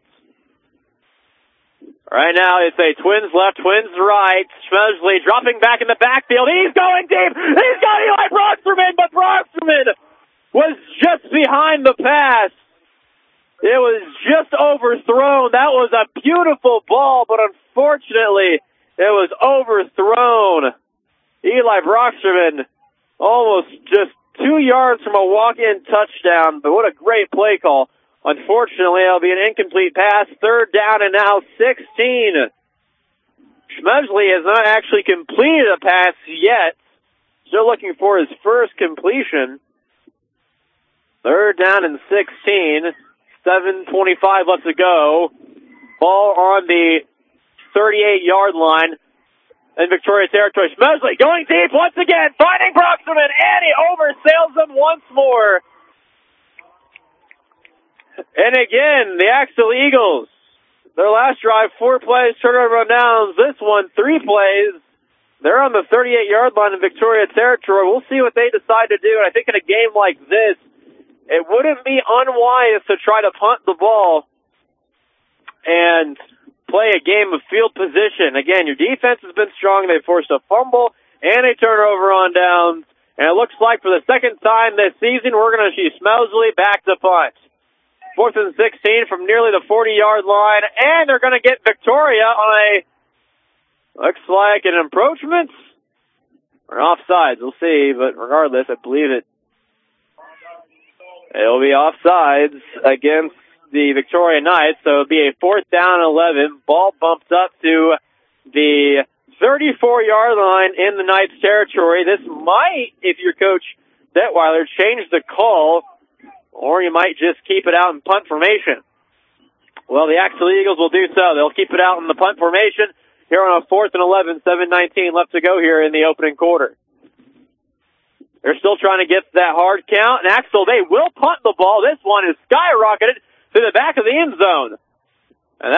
Right now, it's a Twins left, Twins right. Schmesley dropping back in the backfield. He's going deep. He's got Eli Broxterman, but Broxterman was just behind the pass. It was just overthrown. That was a beautiful ball, but unfortunately, it was overthrown. Eli Brocksterman almost just 2 yards from a walk-in touchdown, but what a great play call. Unfortunately, it'll be an incomplete pass. 3rd down and now 16. Schmesley has not actually completed a pass yet. Still looking for his first completion. 3rd down and 16. 7:25 left to go. Ball on the 38-yard line in Victoria territory. Schmesley going deep once again, finding Brocksterman, and he oversails him once more. And again, the Axtell Eagles, their last drive, 4 plays, turnover on downs. This one, 3 plays. They're on the 38-yard line in Victoria territory. We'll see what they decide to do. And I think in a game like this, it wouldn't be unwise to try to punt the ball and play a game of field position. Again, your defense has been strong. They forced a fumble and a turnover on downs. And it looks like for the second time this season, we're going to see Schmesley back to punt. 4th and 16 from nearly the 40-yard line. And they're going to get Victoria on a, looks like an encroachment or offsides. We'll see. But regardless, I believe it'll be offsides against the Victoria Knights, so it'll be a 4th down 11. Ball bumps up to the 34-yard line in the Knights territory. This might, if you're Coach Detweiler, change the call, or you might just keep it out in punt formation. Well, the Axtell Eagles will do so. They'll keep it out in the punt formation here on a 4th and 11, 7:19 left to go here in the opening quarter. They're still trying to get that hard count, and Axtell, they will punt the ball. This one is skyrocketed to the back of the end zone. And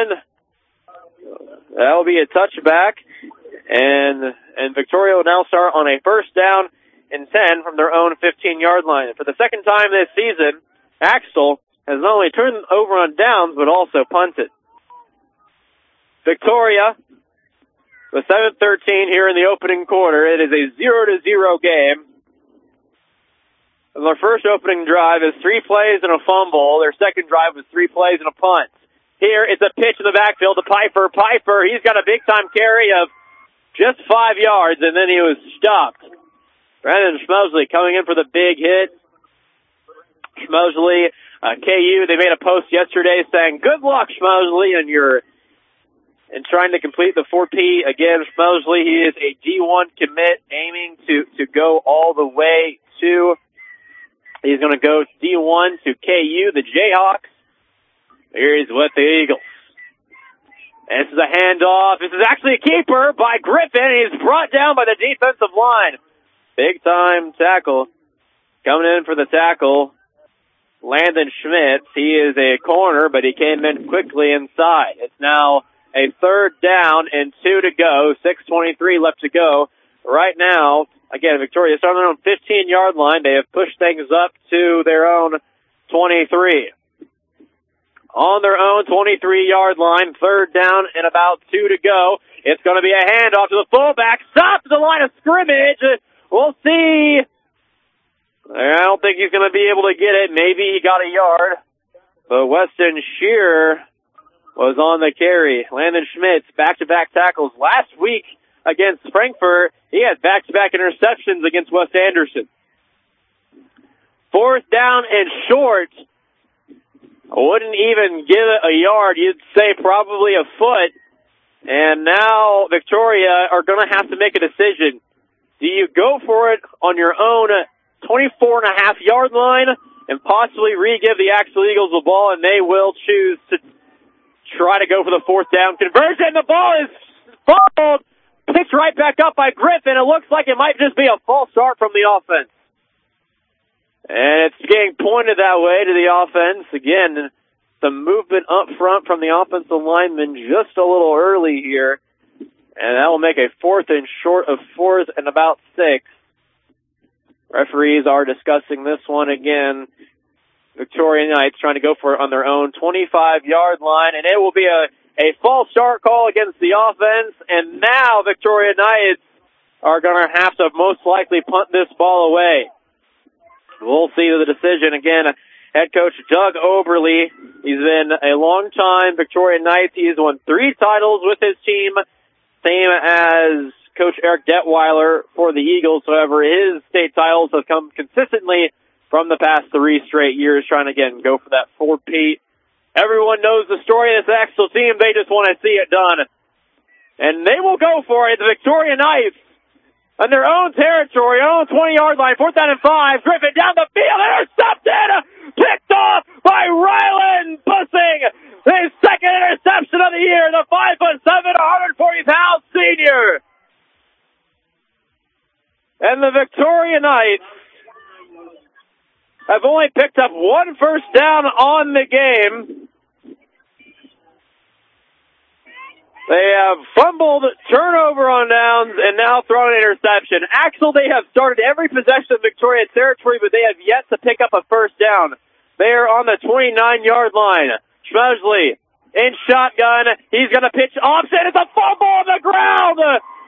that'll be a touchback. And Victoria will now start on a 1st down and 10 from their own 15-yard line. For the second time this season, Axtell has not only turned over on downs, but also punted. Victoria, with 7:13 here in the opening quarter, it is a 0-0 game. Their first opening drive is 3 plays and a fumble. Their second drive was 3 plays and a punt. Here, it's a pitch in the backfield to Piper. Piper, he's got a big-time carry of just 5 yards, and then he was stopped. Brandon Schmesley coming in for the big hit. Schmesley, KU, they made a post yesterday saying, good luck, Schmesley, and trying to complete the 4P. Again, Schmesley, he is a D1 commit, aiming to go all the way to... He's going to go D1 to KU, the Jayhawks. Here he's with the Eagles. And this is a handoff. This is actually a keeper by Griffin. He's brought down by the defensive line. Big-time tackle. Coming in for the tackle, Landon Schmitz. He is a corner, but he came in quickly inside. It's now a 3rd down and 2 to go. 6:23 left to go. Right now, again, Victoria starting on their own 15-yard line. They have pushed things up to their own 23. On their own 23-yard line, 3rd down and about 2 to go. It's going to be a handoff to the fullback. Stop at the line of scrimmage. We'll see. I don't think he's going to be able to get it. Maybe he got a yard. But Weston Shearer was on the carry. Landon Schmitz, back-to-back tackles last week against Frankfurt. He had back-to-back interceptions against West Anderson. 4th down and short. I wouldn't even give it a yard. You'd say probably a foot. And now Victoria are going to have to make a decision. Do you go for it on your own 24.5-yard line and possibly re-give the Axtell Eagles the ball, and they will choose to try to go for the 4th down conversion? The ball is fumbled. Picked right back up by Griffin. It looks like it might just be a false start from the offense. And it's getting pointed that way to the offense. Again, some movement up front from the offensive lineman just a little early here. And that will make a 4th and short of 4th and about 6. Referees are discussing this one again. Victoria Knights trying to go for it on their own 25-yard line. And it will be a false start call against the offense, and now Victoria Knights are going to have to most likely punt this ball away. We'll see the decision again. head coach Doug Oberle. He's been a long-time Victoria Knights. He has won 3 titles with his team, same as Coach Eric Detweiler for the Eagles. However, his state titles have come consistently from the past 3 straight years, trying to, again, go for that 4-peat. Everyone knows the story of this Axtell team. They just want to see it done. And they will go for it. The Victoria Knights on their own territory, own 20-yard line, 4th down and 5. Griffin down the field, intercepted, picked off by Rylan Bussing. His second interception of the year, the 5'7", 140-pound senior. And the Victoria Knights have only picked up 1 first down on the game. They have fumbled, turnover on downs, and now thrown an interception. Axtell, they have started every possession of Victoria territory, but they have yet to pick up a first down. They are on the 29-yard line. Schmesley in shotgun. He's going to pitch opposite. It's a fumble on the ground!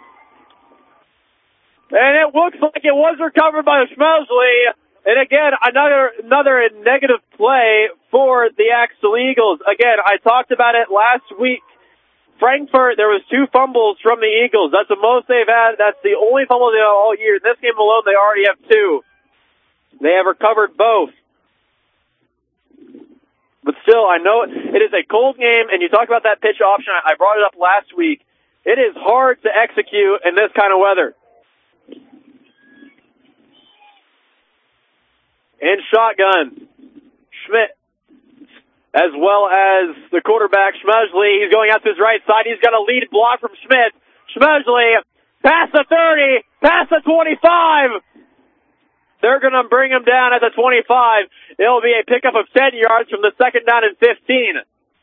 And it looks like it was recovered by Schmesley. And again, another negative play for the Axtell Eagles. Again, I talked about it last week. Frankfort, there was 2 fumbles from the Eagles. That's the most they've had. That's the only fumble they have all year. In this game alone, they already have 2. They have recovered both. But still, I know it is a cold game, and you talk about that pitch option. I brought it up last week. It is hard to execute in this kind of weather. In shotgun, Schmidt, as well as the quarterback, Schmesley. He's going out to his right side. He's got a lead block from Schmidt. Schmesley, past the 30, past the 25. They're going to bring him down at the 25. It'll be a pickup of 10 yards from the 2nd down and 15.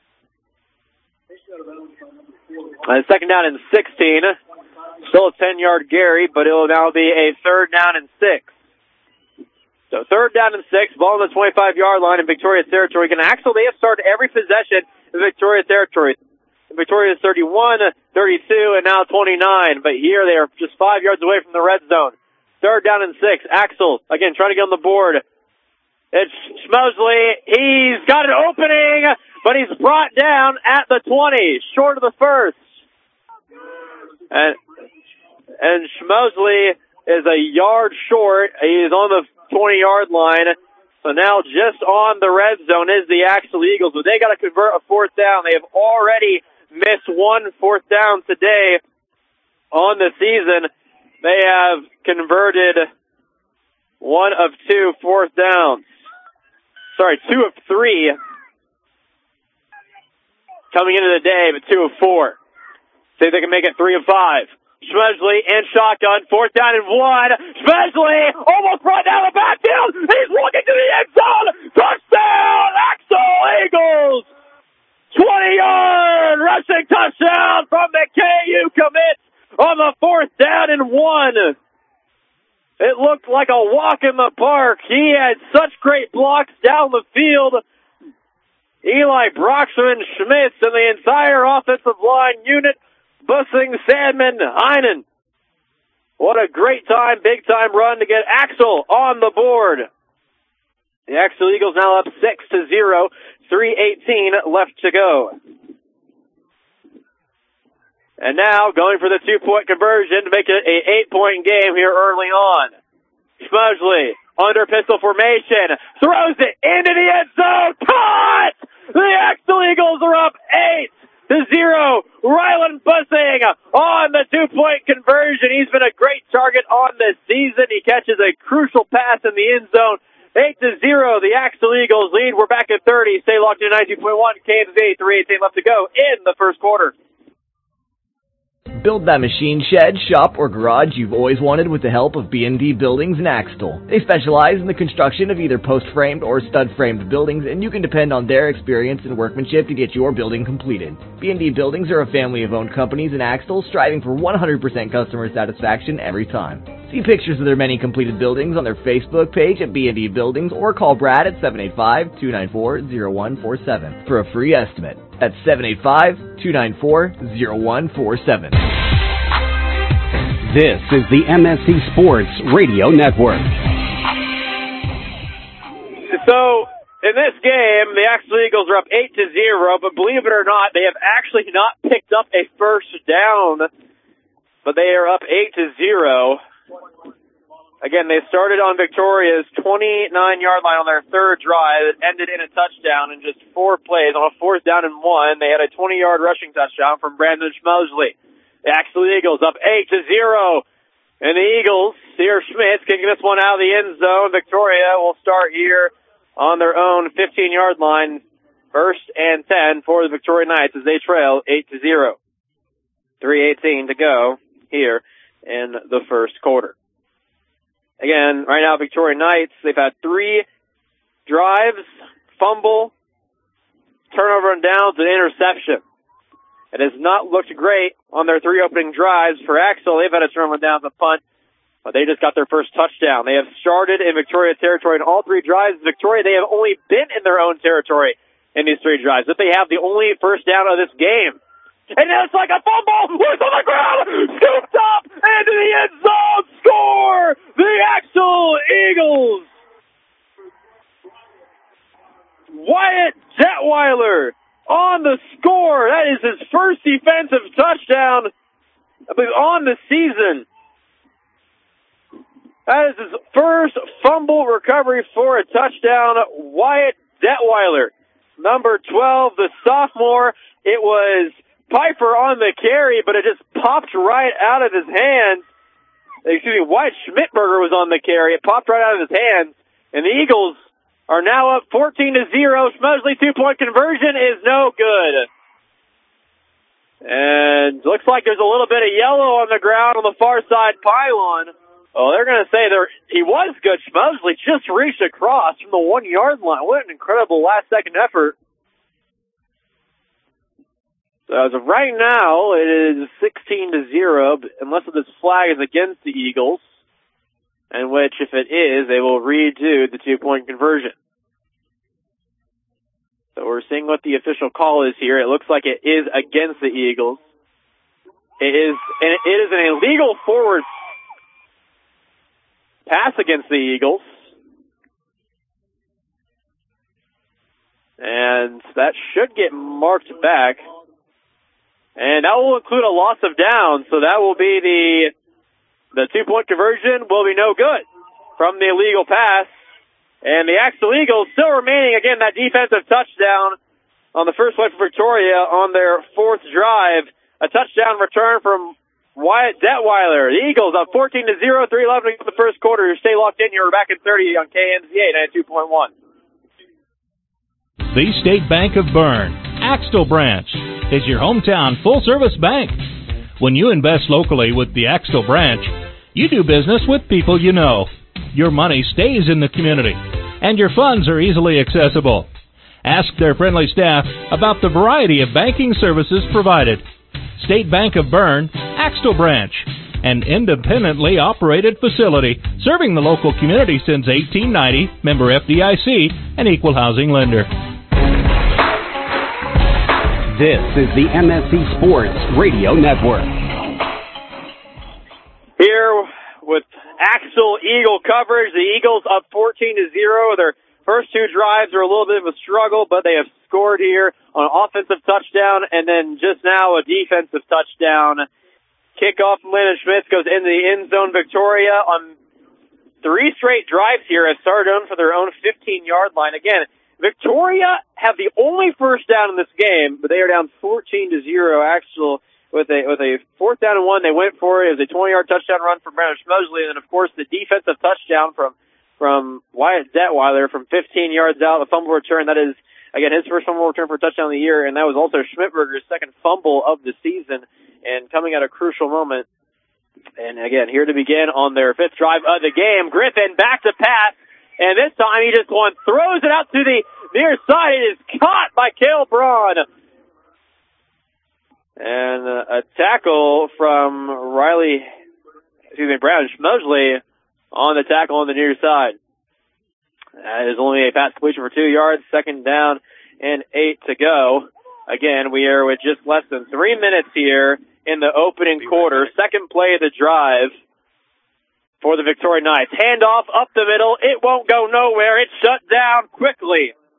Second down and 16. Still a 10-yard Gary, but it'll now be a 3rd down and 6. So 3rd down and 6, ball on the 25-yard line in Victoria territory. And Axtell, they have started every possession in Victoria territory. Victoria is 31, 32, and now 29. But here they are just 5 yards away from the red zone. 3rd down and 6. Axtell, again, trying to get on the board. It's Schmesley. He's got an opening, but he's brought down at the 20, short of the first. And Schmesley is a yard short. He's on the 20-yard line. So now just on the red zone is the Axtell Eagles. But they got to convert a 4th down. They have already missed 1 4th down today on the season. They have converted 1 of 2 4th downs. 2 of 3 coming into the day, but 2 of 4. See if they can make it 3 of 5. Schmesley in shotgun, 4th down and 1. Schmesley almost brought down the backfield. He's looking to the end zone. Touchdown, Axtell Eagles! 20-yard rushing touchdown from the KU commit on the 4th down and 1. It looked like a walk in the park. He had such great blocks down the field. Eli Broxman, Schmitz, and the entire offensive line unit. Bussing, Sandman, Heinen. What a great time, big-time run to get Axtell on the board. The Axtell Eagles now up 6-0, 3:18 left to go. And now going for the 2-point conversion to make it a 8-point game here early on. Schmesley under pistol formation, throws it into the end zone, caught! The Axtell Eagles are up 8-0. Rylan Bussing on the 2-point conversion. He's been a great target on this season. He catches a crucial pass in the end zone. 8-0, the Axtell Eagles lead. We're back at 30. Stay locked in 92.1. Kansas City, 3:18 left to go in the first quarter. Build that machine shed, shop, or garage you've always wanted with the help of B&D Buildings in Axtell. They specialize in the construction of either post-framed or stud-framed buildings, and you can depend on their experience and workmanship to get your building completed. B&D Buildings are a family of owned companies in Axtell, striving for 100% customer satisfaction every time. See pictures of their many completed buildings on their Facebook page at B&D Buildings, or call Brad at 785-294-0147 for a free estimate. That's 785-294-0147. This is the MSC Sports Radio Network. So, in this game, the Axel Eagles are up 8-0, but believe it or not, they have actually not picked up a first down, but they are up 8-0. Again, they started on Victoria's 29-yard line on their third drive. It ended in a touchdown in just 4 plays. On a 4th down and 1, they had a 20-yard rushing touchdown from Brandon Schmosley. The Axel Eagles up 8-0. And the Eagles, Sierra Schmitz, kicking this one out of the end zone. Victoria will start here on their own 15-yard line. 1st and 10 for the Victoria Knights as they trail 8-0. 3:18 to go here in the first quarter. Again, right now, Victoria Knights, they've had 3 drives, fumble, turnover and downs, and interception. It has not looked great on their 3 opening drives. For Axel, they've had a turnover and downs, a punt, but they just got their first touchdown. They have started in Victoria territory in all 3 drives. Victoria, they have only been in their own territory in these 3 drives. If they have the only first down of this game. And it's like a fumble! It's on the ground! Scooped up into the end zone! Score! The Axel Eagles! Wyatt Detweiler on the score. That is his first defensive touchdown, I believe, on the season. That is his first fumble recovery for a touchdown. Wyatt Detweiler, number 12, the sophomore. It was Piper on the carry, but it just popped right out of his hands. Excuse me, Wyatt Schmidberger was on the carry. It popped right out of his hands, and the Eagles are now up 14-0. Schmosley 2-point conversion is no good. And looks like there's a little bit of yellow on the ground on the far side pylon. Oh, they're going to say he was good. Schmosley just reached across from the 1-yard line. What an incredible last-second effort. So as of right now, it is 16-0, unless this flag is against the Eagles, in which, if it is, they will redo the 2-point conversion. So we're seeing what the official call is here. It looks like it is against the Eagles. It is an illegal forward pass against the Eagles. And that should get marked back. And that will include a loss of downs, so that will be the 2-point conversion will be no good from the illegal pass. And the Axel Eagles still remaining, again, that defensive touchdown on the first play for Victoria on their 4th drive. A touchdown return from Wyatt Detweiler. The Eagles up 14-0, 3:11 in the first quarter. Stay locked in. You're back in 30 on KMZA 92.1. The State Bank of Bern, Axtell Branch, is your hometown full-service bank. When you invest locally with the Axtell Branch, you do business with people you know. Your money stays in the community, and your funds are easily accessible. Ask their friendly staff about the variety of banking services provided. State Bank of Bern, Axtell Branch, an independently operated facility serving the local community since 1890, member FDIC, and equal housing lender. This is the MSC Sports Radio Network. Here with Axel Eagle coverage, the Eagles up 14-0. Their first 2 drives are a little bit of a struggle, but they have scored here on an offensive touchdown, and then just now a defensive touchdown. Kickoff from Landon Schmitz goes into the end zone. Victoria on 3 straight drives here have started on for their own 15-yard line. Again, Victoria have the only first down in this game, but they are down 14-0. Axel with a 4th down and 1. They went for it. It was a 20-yard touchdown run from Brandon Schmosley, and then of course the defensive touchdown from Wyatt Detweiler from 15 yards out. The fumble return, that is again his first fumble return for a touchdown of the year, and that was also Schmidberger's second fumble of the season, and coming at a crucial moment. And again, here to begin on their 5th drive of the game, Griffin back to pass. And this time he just throws it out to the near side. It is caught by Cale Braun. And a tackle from Brandon Schmosley on the tackle on the near side. That is only a pass completion for 2 yards. 2nd down and 8 to go. Again, we are with just less than 3 minutes here in the opening quarter. 2nd play of the drive for the Victoria Knights. Handoff up the middle. It won't go nowhere. It's shut down quickly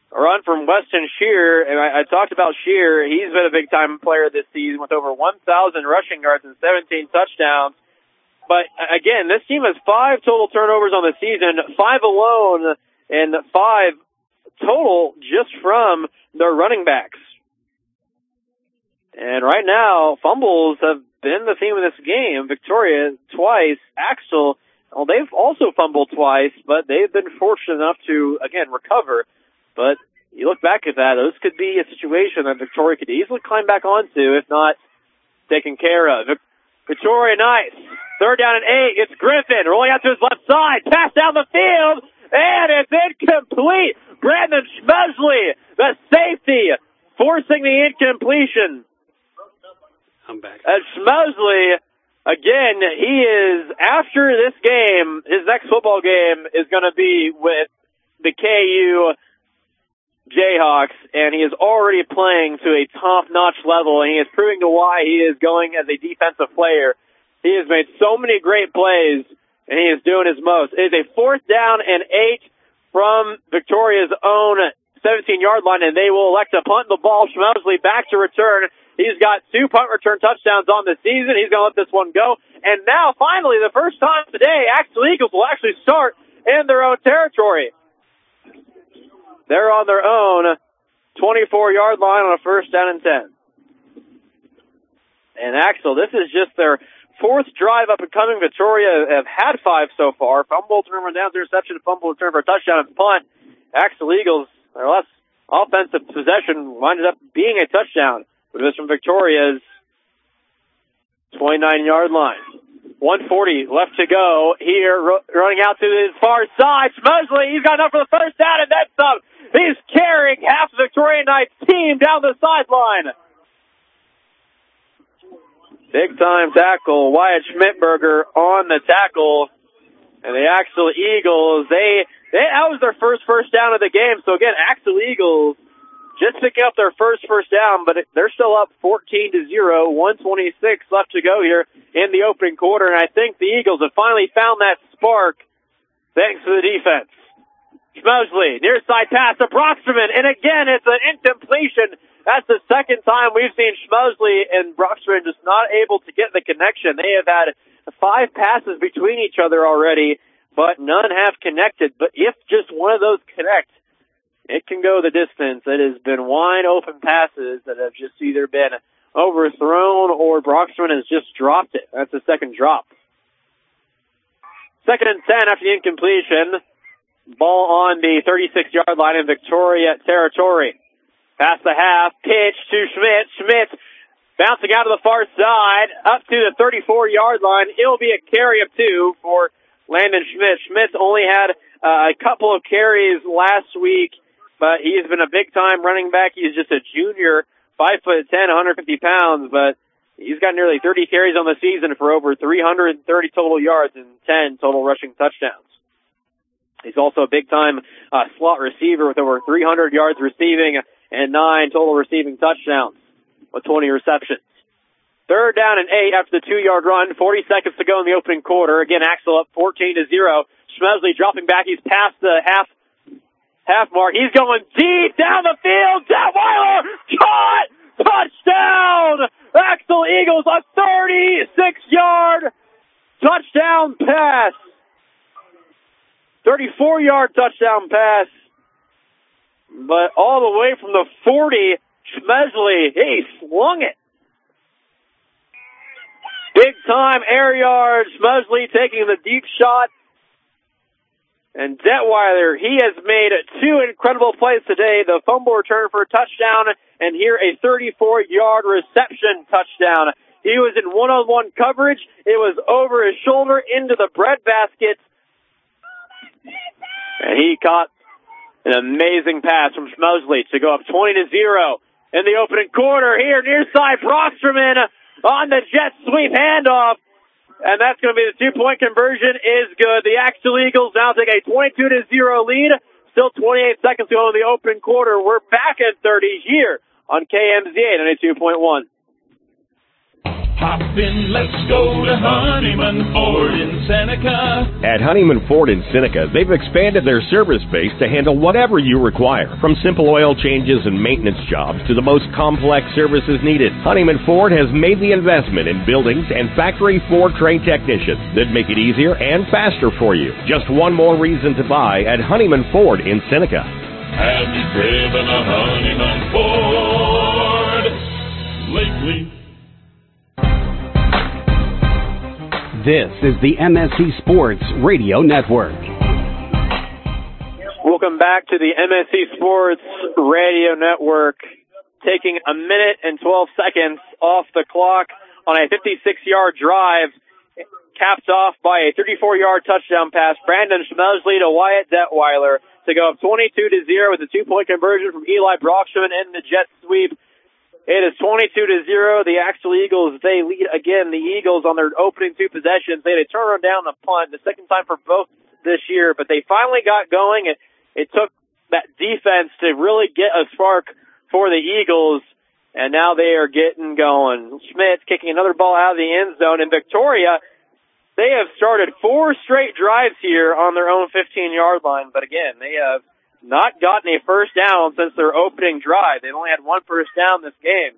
run from Weston Shear, and I talked about Shear. He's been a big-time player this season with over 1,000 rushing yards and 17 touchdowns. But, again, this team has 5 total turnovers on the season, 5 alone, and 5 total just from their running backs. And right now, fumbles have been the theme of this game. Victoria twice. Axtell, well, they've also fumbled twice, but they've been fortunate enough to, again, recover. But you look back at that, those could be a situation that Victoria could easily climb back onto, if not taken care of. Victoria, nice. 3rd down and 8. It's Griffin rolling out to his left side. Pass down the field, and it's incomplete. Brandon Schmesley, the safety, forcing the incompletion. I'm back. And Schmesley, again, he is, after this game, his next football game is going to be with the KU Jayhawks, and he is already playing to a top-notch level, and he is proving to why he is going as a defensive player. He has made so many great plays, and he is doing his most. It is a 4th down and 8 from Victoria's own 17-yard line, and they will elect to punt the ball. Schmesley back to return. He's got 2 punt return touchdowns on the season. He's going to let this one go. And now, finally, the first time today, Axtell Eagles will actually start in their own territory. They're on their own 24-yard line on a 1st down and 10. And Axtell, this is just their 4th drive up and coming. Victoria have had 5 so far. Fumble, turnover, down, interception, fumble, return for a touchdown, and punt. Axtell Eagles, their last offensive possession, winded up being a touchdown. But it was from Victoria's 29-yard line. 1:40 left to go here, running out to his far side. Schmesley, he's got enough for the 1st down, and then some. He's carrying half the Victoria Knights team down the sideline. Big-time tackle, Wyatt Schmidberger on the tackle. And the Axtell Eagles, that was their first down of the game. So, again, Axtell Eagles just picking up their first down, but they're still up 14-0, 1:26 left to go here in the opening quarter. And I think the Eagles have finally found that spark thanks to the defense. Schmesley, near side pass to Brocksterman, and again, it's an incompletion. That's the second time we've seen Schmesley and Brocksterman just not able to get the connection. They have had 5 passes between each other already, but none have connected. But if just one of those connect, it can go the distance. It has been wide open passes that have just either been overthrown or Brocksterman has just dropped it. That's the second drop. 2nd and 10 after the incompletion. Ball on the 36-yard line in Victoria territory. Past the half, pitch to Schmidt. Schmidt bouncing out of the far side, up to the 34-yard line. It'll be a carry of 2 for Landon Schmidt. Schmidt's only had a couple of carries last week, but he's been a big-time running back. He's just a junior, 5'10", 150 pounds, but he's got nearly 30 carries on the season for over 330 total yards and 10 total rushing touchdowns. He's also a big-time slot receiver with over 300 yards receiving and 9 total receiving touchdowns with 20 receptions. 3rd down and 8 after the 2-yard run. 40 seconds to go in the opening quarter. Again, Axtell up 14-0. Schmesley dropping back. He's past the half mark. He's going deep down the field. Detweiler caught! Touchdown! Axtell Eagles, a 36-yard touchdown pass. 34-yard touchdown pass. But all the way from the 40, Schmesley, he slung it. Big-time air yard. Schmesley taking the deep shot. And Detweiler, he has made 2 incredible plays today. The fumble return for a touchdown, and here a 34-yard reception touchdown. He was in one-on-one coverage. It was over his shoulder into the breadbasket. And he caught an amazing pass from Schmesley to go up 20-0 in the opening quarter. Here, near side, Brocksterman on the jet sweep handoff. And that's going to be the 2-point conversion is good. The Axtell Eagles now take a 22-0 lead. Still 28 seconds to go in the opening quarter. We're back at 30 here on KMZA 92.1. Hop in, let's go to Honeyman Ford in Seneca. At Honeyman Ford in Seneca, they've expanded their service base to handle whatever you require, from simple oil changes and maintenance jobs to the most complex services needed. Honeyman Ford has made the investment in buildings and factory Ford-trained technicians that make it easier and faster for you. Just one more reason to buy at Honeyman Ford in Seneca. Have you driven a Honeyman Ford lately? This is the MSC Sports Radio Network. Welcome back to the MSC Sports Radio Network. Taking a minute and 12 seconds off the clock on a 56-yard drive, capped off by a 34-yard touchdown pass. Brandon Schmelzley to Wyatt Detweiler to go up 22-0 with a 2-point conversion from Eli Brockstrom and the jet sweep. It is 22-0. The Axtell Eagles, they lead again. The Eagles on their opening two possessions, they had a turnaround down the punt, the second time for both this year, but they finally got going. It took that defense to really get a spark for the Eagles, and now they are getting going. Schmidt's kicking another ball out of the end zone, and Victoria, they have started 4 straight drives here on their own 15-yard line, but again, they have not gotten a first down since their opening drive. They've only had 1 first down this game.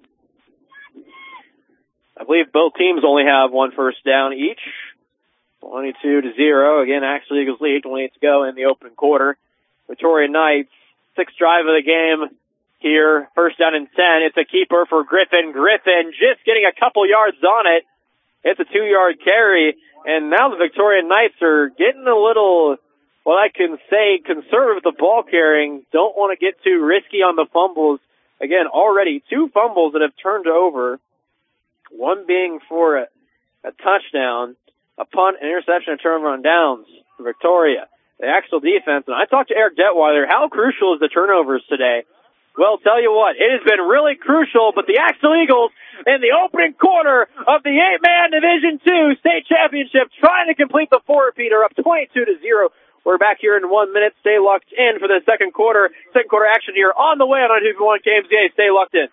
I believe both teams only have 1 first down each. 22-0. Again, Axtell Eagles lead. 28 to go in the opening quarter. Victoria Knights, 6th drive of the game here. First down and 10. It's a keeper for Griffin. Griffin just getting a couple yards on it. It's a 2-yard carry. And now the Victoria Knights are getting a little, what I can say, conservative with the ball carrying. Don't want to get too risky on the fumbles. Again, already 2 fumbles that have turned over. One being for a touchdown, a punt, an interception, and turnover on downs for Victoria. The Axtell defense, and I talked to Eric Detweiler, how crucial is the turnovers today? Well, tell you what, it has been really crucial, but the Axtell Eagles in the opening quarter of the 8-man Division II state championship trying to complete the four-repeater up 22-0. We're back here in 1 minute. Stay locked in for the second quarter. Second quarter action here on the way on 251 KMZA. Stay locked in.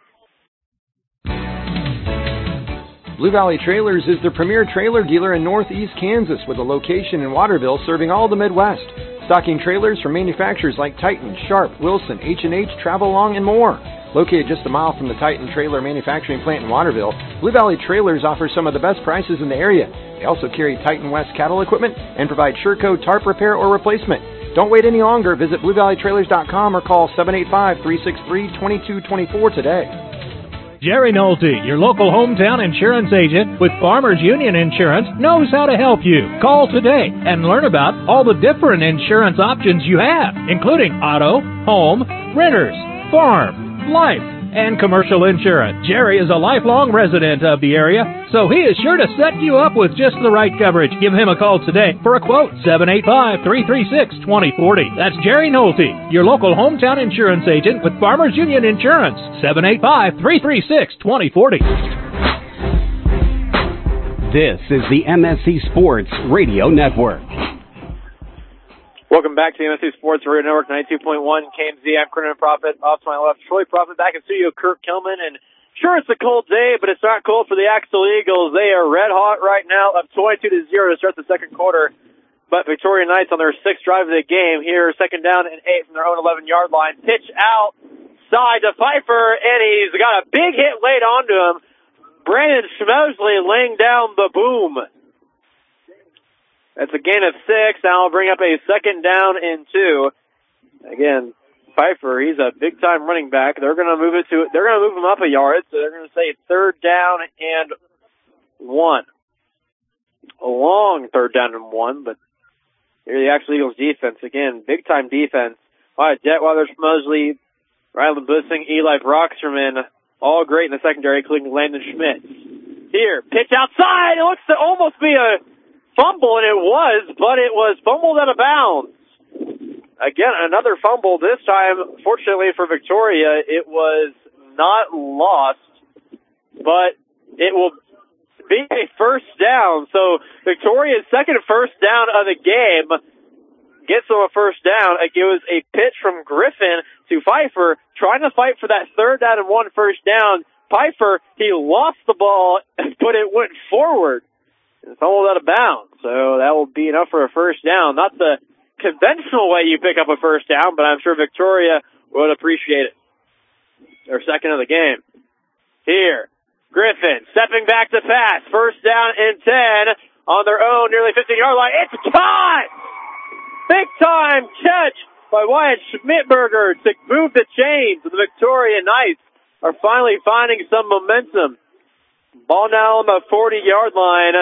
Blue Valley Trailers is the premier trailer dealer in northeast Kansas with a location in Waterville serving all the Midwest. Stocking trailers from manufacturers like Titan, Sharp, Wilson, H&H, Travelong, and more. Located just a mile from the Titan Trailer Manufacturing Plant in Waterville, Blue Valley Trailers offers some of the best prices in the area. They also carry Titan West cattle equipment and provide Sherco tarp repair or replacement. Don't wait any longer. Visit BlueValleyTrailers.com or call 785-363-2224 today. Jerry Nolte, your local hometown insurance agent with Farmers Union Insurance, knows how to help you. Call today and learn about all the different insurance options you have, including auto, home, renters, farm, life, and commercial insurance. Jerry is a lifelong resident of the area, so he is sure to set you up with just the right coverage. Give him a call today for a quote, 785-336-2040. That's Jerry Nolte, your local hometown insurance agent with Farmers Union Insurance, 785-336-2040. This is the MSC Sports Radio Network. Welcome back to the MSC Sports Radio Network, 92.1 KMZ. I'm Kernan Profit. Off to my left, Troy Profit. Back in studio, Kurt Kilman. And sure, it's a cold day, but it's not cold for the Axtell Eagles. They are red hot right now, up 22-0 to start the second quarter. But Victoria Knights on their 6th drive of the game here, second down and 8 from their own 11-yard line. Pitch outside to Pfeiffer, and he's got a big hit laid onto him. Brandon Schmosley laying down the boom. That's a gain of 6. Now I'll bring up a second down and 2. Again, Pfeiffer, he's a big-time running back. They're going to move him up a yard, so they're going to say third down and 1. A long third down and 1, but here the Axtell Eagles defense. Again, big-time defense. All right, Detweiler, Mosley, Ryland Bussing, Eli Brocksterman, all great in the secondary, including Landon Schmidt. Here, pitch outside. It looks to almost be a fumble, and it was, but it was fumbled out of bounds. Again, another fumble. This time, fortunately for Victoria, it was not lost, but it will be a first down. So Victoria's second first down of the game gets them a first down. It was a pitch from Griffin to Pfeiffer, trying to fight for that third down and 1 first down. Pfeiffer, he lost the ball, but it went forward. It's almost out of bounds, so that will be enough for a first down. Not the conventional way you pick up a first down, but I'm sure Victoria would appreciate it. Their second of the game. Here, Griffin stepping back to pass. First down and 10 on their own nearly 15-yard line. It's caught! Big-time catch by Wyatt Schmidberger to move the chains. The Victoria Knights are finally finding some momentum. Ball now on the 40-yard line.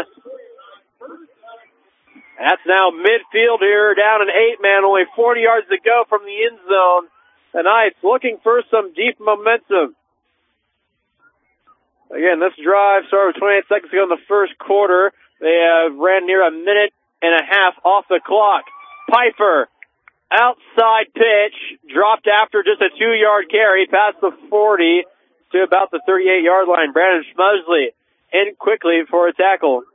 That's now midfield here, down an 8-man, only 40 yards to go from the end zone. The Knights looking for some deep momentum. Again, this drive started with 28 seconds ago in the first quarter. They have ran near a minute and a half off the clock. Pfeiffer, outside pitch, dropped after just a 2-yard carry past the 40 to about the 38-yard line. Brandon Schmusley in quickly for a tackle.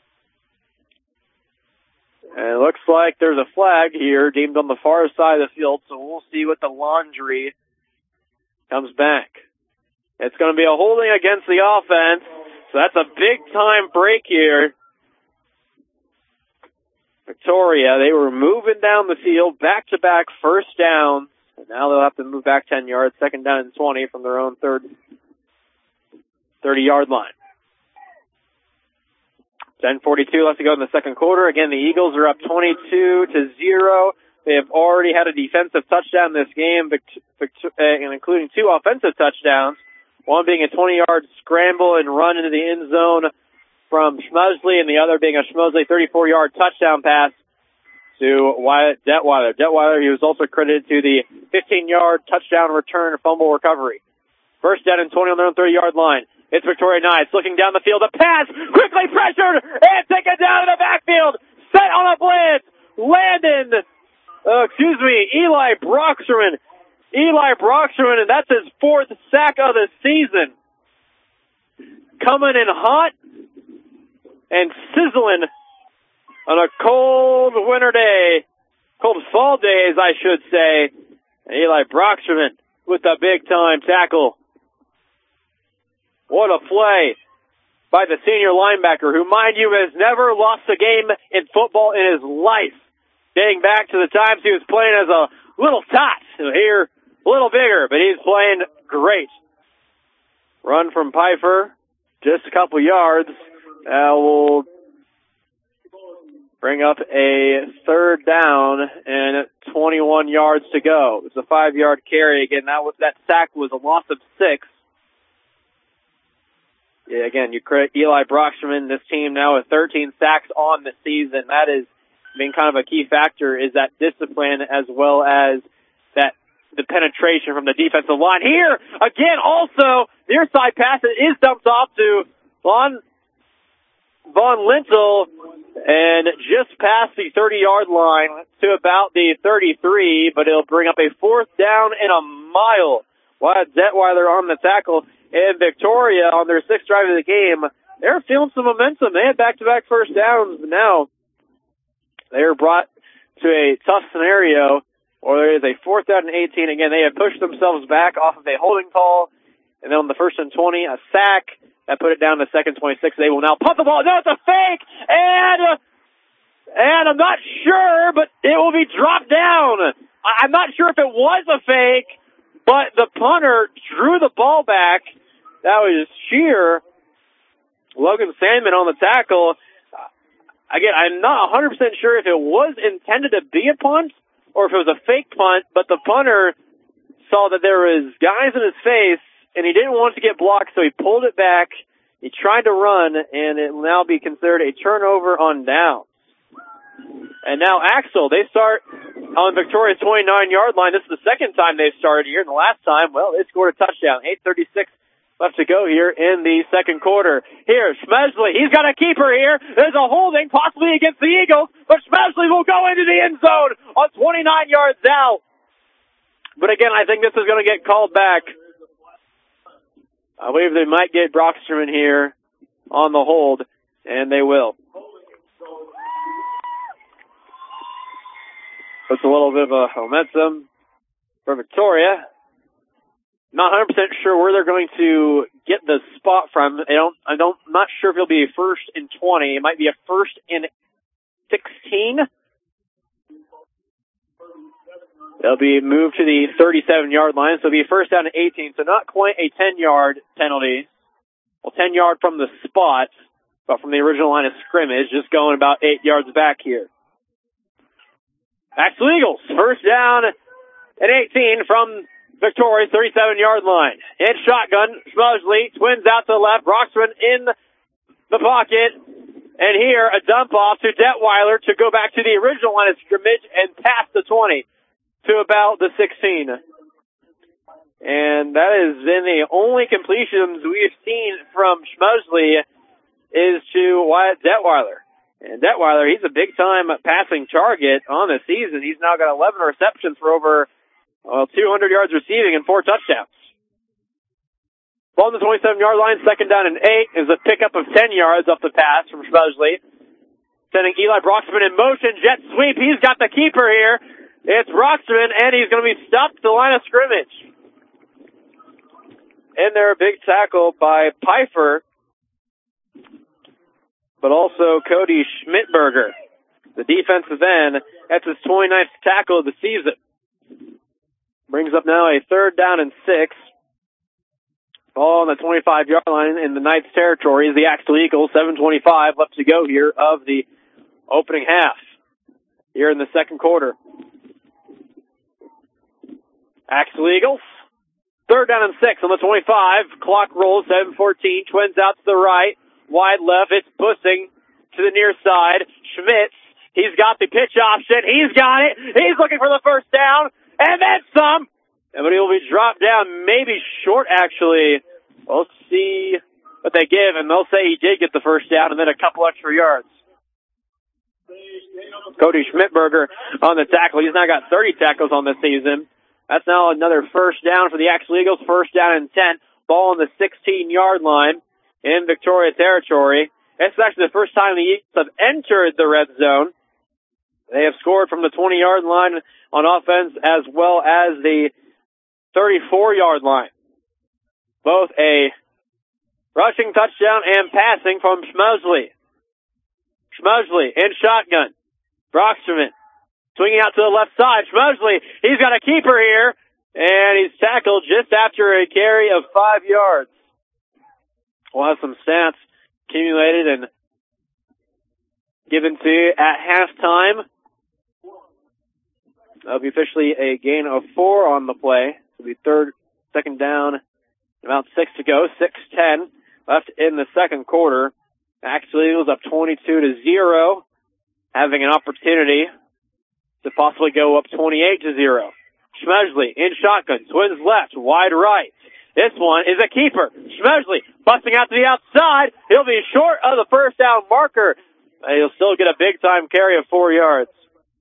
And it looks like there's a flag here deemed on the far side of the field, so we'll see what the laundry comes back. It's going to be a holding against the offense, so that's a big-time break here. Victoria, they were moving down the field, back-to-back first downs, and now they'll have to move back 10 yards, second down and 20 from their own 30-yard line. 10:42 left to go in the second quarter. Again, the Eagles are up 22-0. They have already had a defensive touchdown this game, and including 2 offensive touchdowns, one being a 20-yard scramble and run into the end zone from Schmusley, and the other being a Schmusley 34-yard touchdown pass to Wyatt Detweiler. Detweiler, he was also credited to the 15-yard touchdown return fumble recovery. First down and 20 on their own 30-yard line. It's Victoria Knights looking down the field. A pass, quickly pressured, and taken down in the backfield. Set on a blitz. Eli Brocksterman. And that's his 4th sack of the season. Coming in hot and sizzling on a cold winter day. Cold fall days, I should say. And Eli Brocksterman with a big-time tackle. What a play by the senior linebacker, who, mind you, has never lost a game in football in his life, dating back to the times he was playing as a little tot. Here, a little bigger, but he's playing great. Run from Pfeiffer, just a couple yards. Now we'll bring up a third down and 21 yards to go. It's a 5-yard carry. Again, that sack was a loss of 6. Yeah, again, you credit Eli Brocksterman, this team now with 13 sacks on the season. That has been kind of a key factor, is that discipline as well as the penetration from the defensive line. Here, again, also, near side pass is dumped off to Von Lintel and just past the 30-yard line to about the 33, but it'll bring up a 4th down and a mile. Wyatt Detweiler on the tackle. And Victoria, on their 6th drive of the game, they're feeling some momentum. They had back-to-back first downs, but now they are brought to a tough scenario, or there is a 4th down and 18. Again, they have pushed themselves back off of a holding call, and then on the 1st and 20, a sack. That put it down to 2nd 26. They will now punt the ball. No, it's a fake! And I'm not sure, but it will be dropped down. I'm not sure if it was a fake, but the punter drew the ball back. That was sheer. Logan Sandman on the tackle. Again, I'm not 100% sure if it was intended to be a punt or if it was a fake punt, but the punter saw that there was guys in his face, and he didn't want it to get blocked, so he pulled it back. He tried to run, and it will now be considered a turnover on downs. And now Axel, they start on Victoria's 29-yard line. This is the second time they've started here, and the last time, well, they scored a touchdown. 8:36 left to go here in the second quarter. Here, Schmesley, he's got a keeper here. There's a holding, possibly against the Eagles, but Schmesley will go into the end zone on 29 yards out. But again, I think this is going to get called back. I believe they might get Brocksterman here on the hold, and they will. Puts a little bit of a momentum for Victoria. Not 100% sure where they're going to get the spot from. I'm not sure if he'll be a first and 20. It might be a first and 16. They'll be moved to the 37-yard line, so it'll be first down and 18. So not quite a 10-yard penalty. Well, 10-yard from the spot, but from the original line of scrimmage, just going about 8 yards back here. Axel Eagles, first down and 18 from Victoria's 37-yard line. In shotgun, Schmosley twins out to the left. Broxman in the pocket. And here, a dump off to Detweiler to go back to the original line of scrimmage and past the 20 to about the 16. And that has been the only completions we've seen from Schmosley is to Wyatt Detweiler. And Detweiler, he's a big-time passing target on the season. He's now got 11 receptions for over 200 yards receiving and 4 touchdowns. Ball on the 27-yard line, second down and 8 is a pickup of 10 yards off the pass from Schmosley. Sending Eli Broxman in motion, jet sweep. He's got the keeper here. It's Broxman, and he's going to be stopped at the line of scrimmage. And there, a big tackle by Pfeiffer, but also Cody Schmidberger, the defensive end. That's his 29th tackle of the season. Brings up now a third down and 6. Ball on the 25-yard line in the Knights territory is the Axel Eagles. 7:25 left to go here of the opening half here in the second quarter. Axel Eagles, third down and 6 on the 25. Clock rolls, 7:14. Twins out to the right. Wide left, it's Bussing to the near side. Schmitz, he's got the pitch option. He's got it. He's looking for the first down. And then some. But he'll be dropped down, maybe short, actually. We'll see what they give, and they'll say he did get the first down and then a couple extra yards. Cody Schmidberger on the tackle. He's now got 30 tackles on the season. That's now another first down for the Axel Eagles. First down and 10. Ball on the 16-yard line in Victoria territory. This is actually the first time the Eagles have entered the red zone. They have scored from the 20-yard line on offense as well as the 34-yard line. Both a rushing touchdown and passing from Schmosley. Schmosley in shotgun. Broxterman swinging out to the left side. Schmosley, he's got a keeper here, and he's tackled just after a carry of 5 yards. We'll have some stats accumulated and given to you at halftime. That'll be officially a gain of 4 on the play. It'll be second down, about 6 to go. 6:10 left in the second quarter. Axel Eagles up 22-0, having an opportunity to possibly go up 28-0. Schmosley in shotgun, twins left, wide right. This one is a keeper. Schmosley busting out to the outside. He'll be short of the first down marker. He'll still get a big-time carry of 4 yards.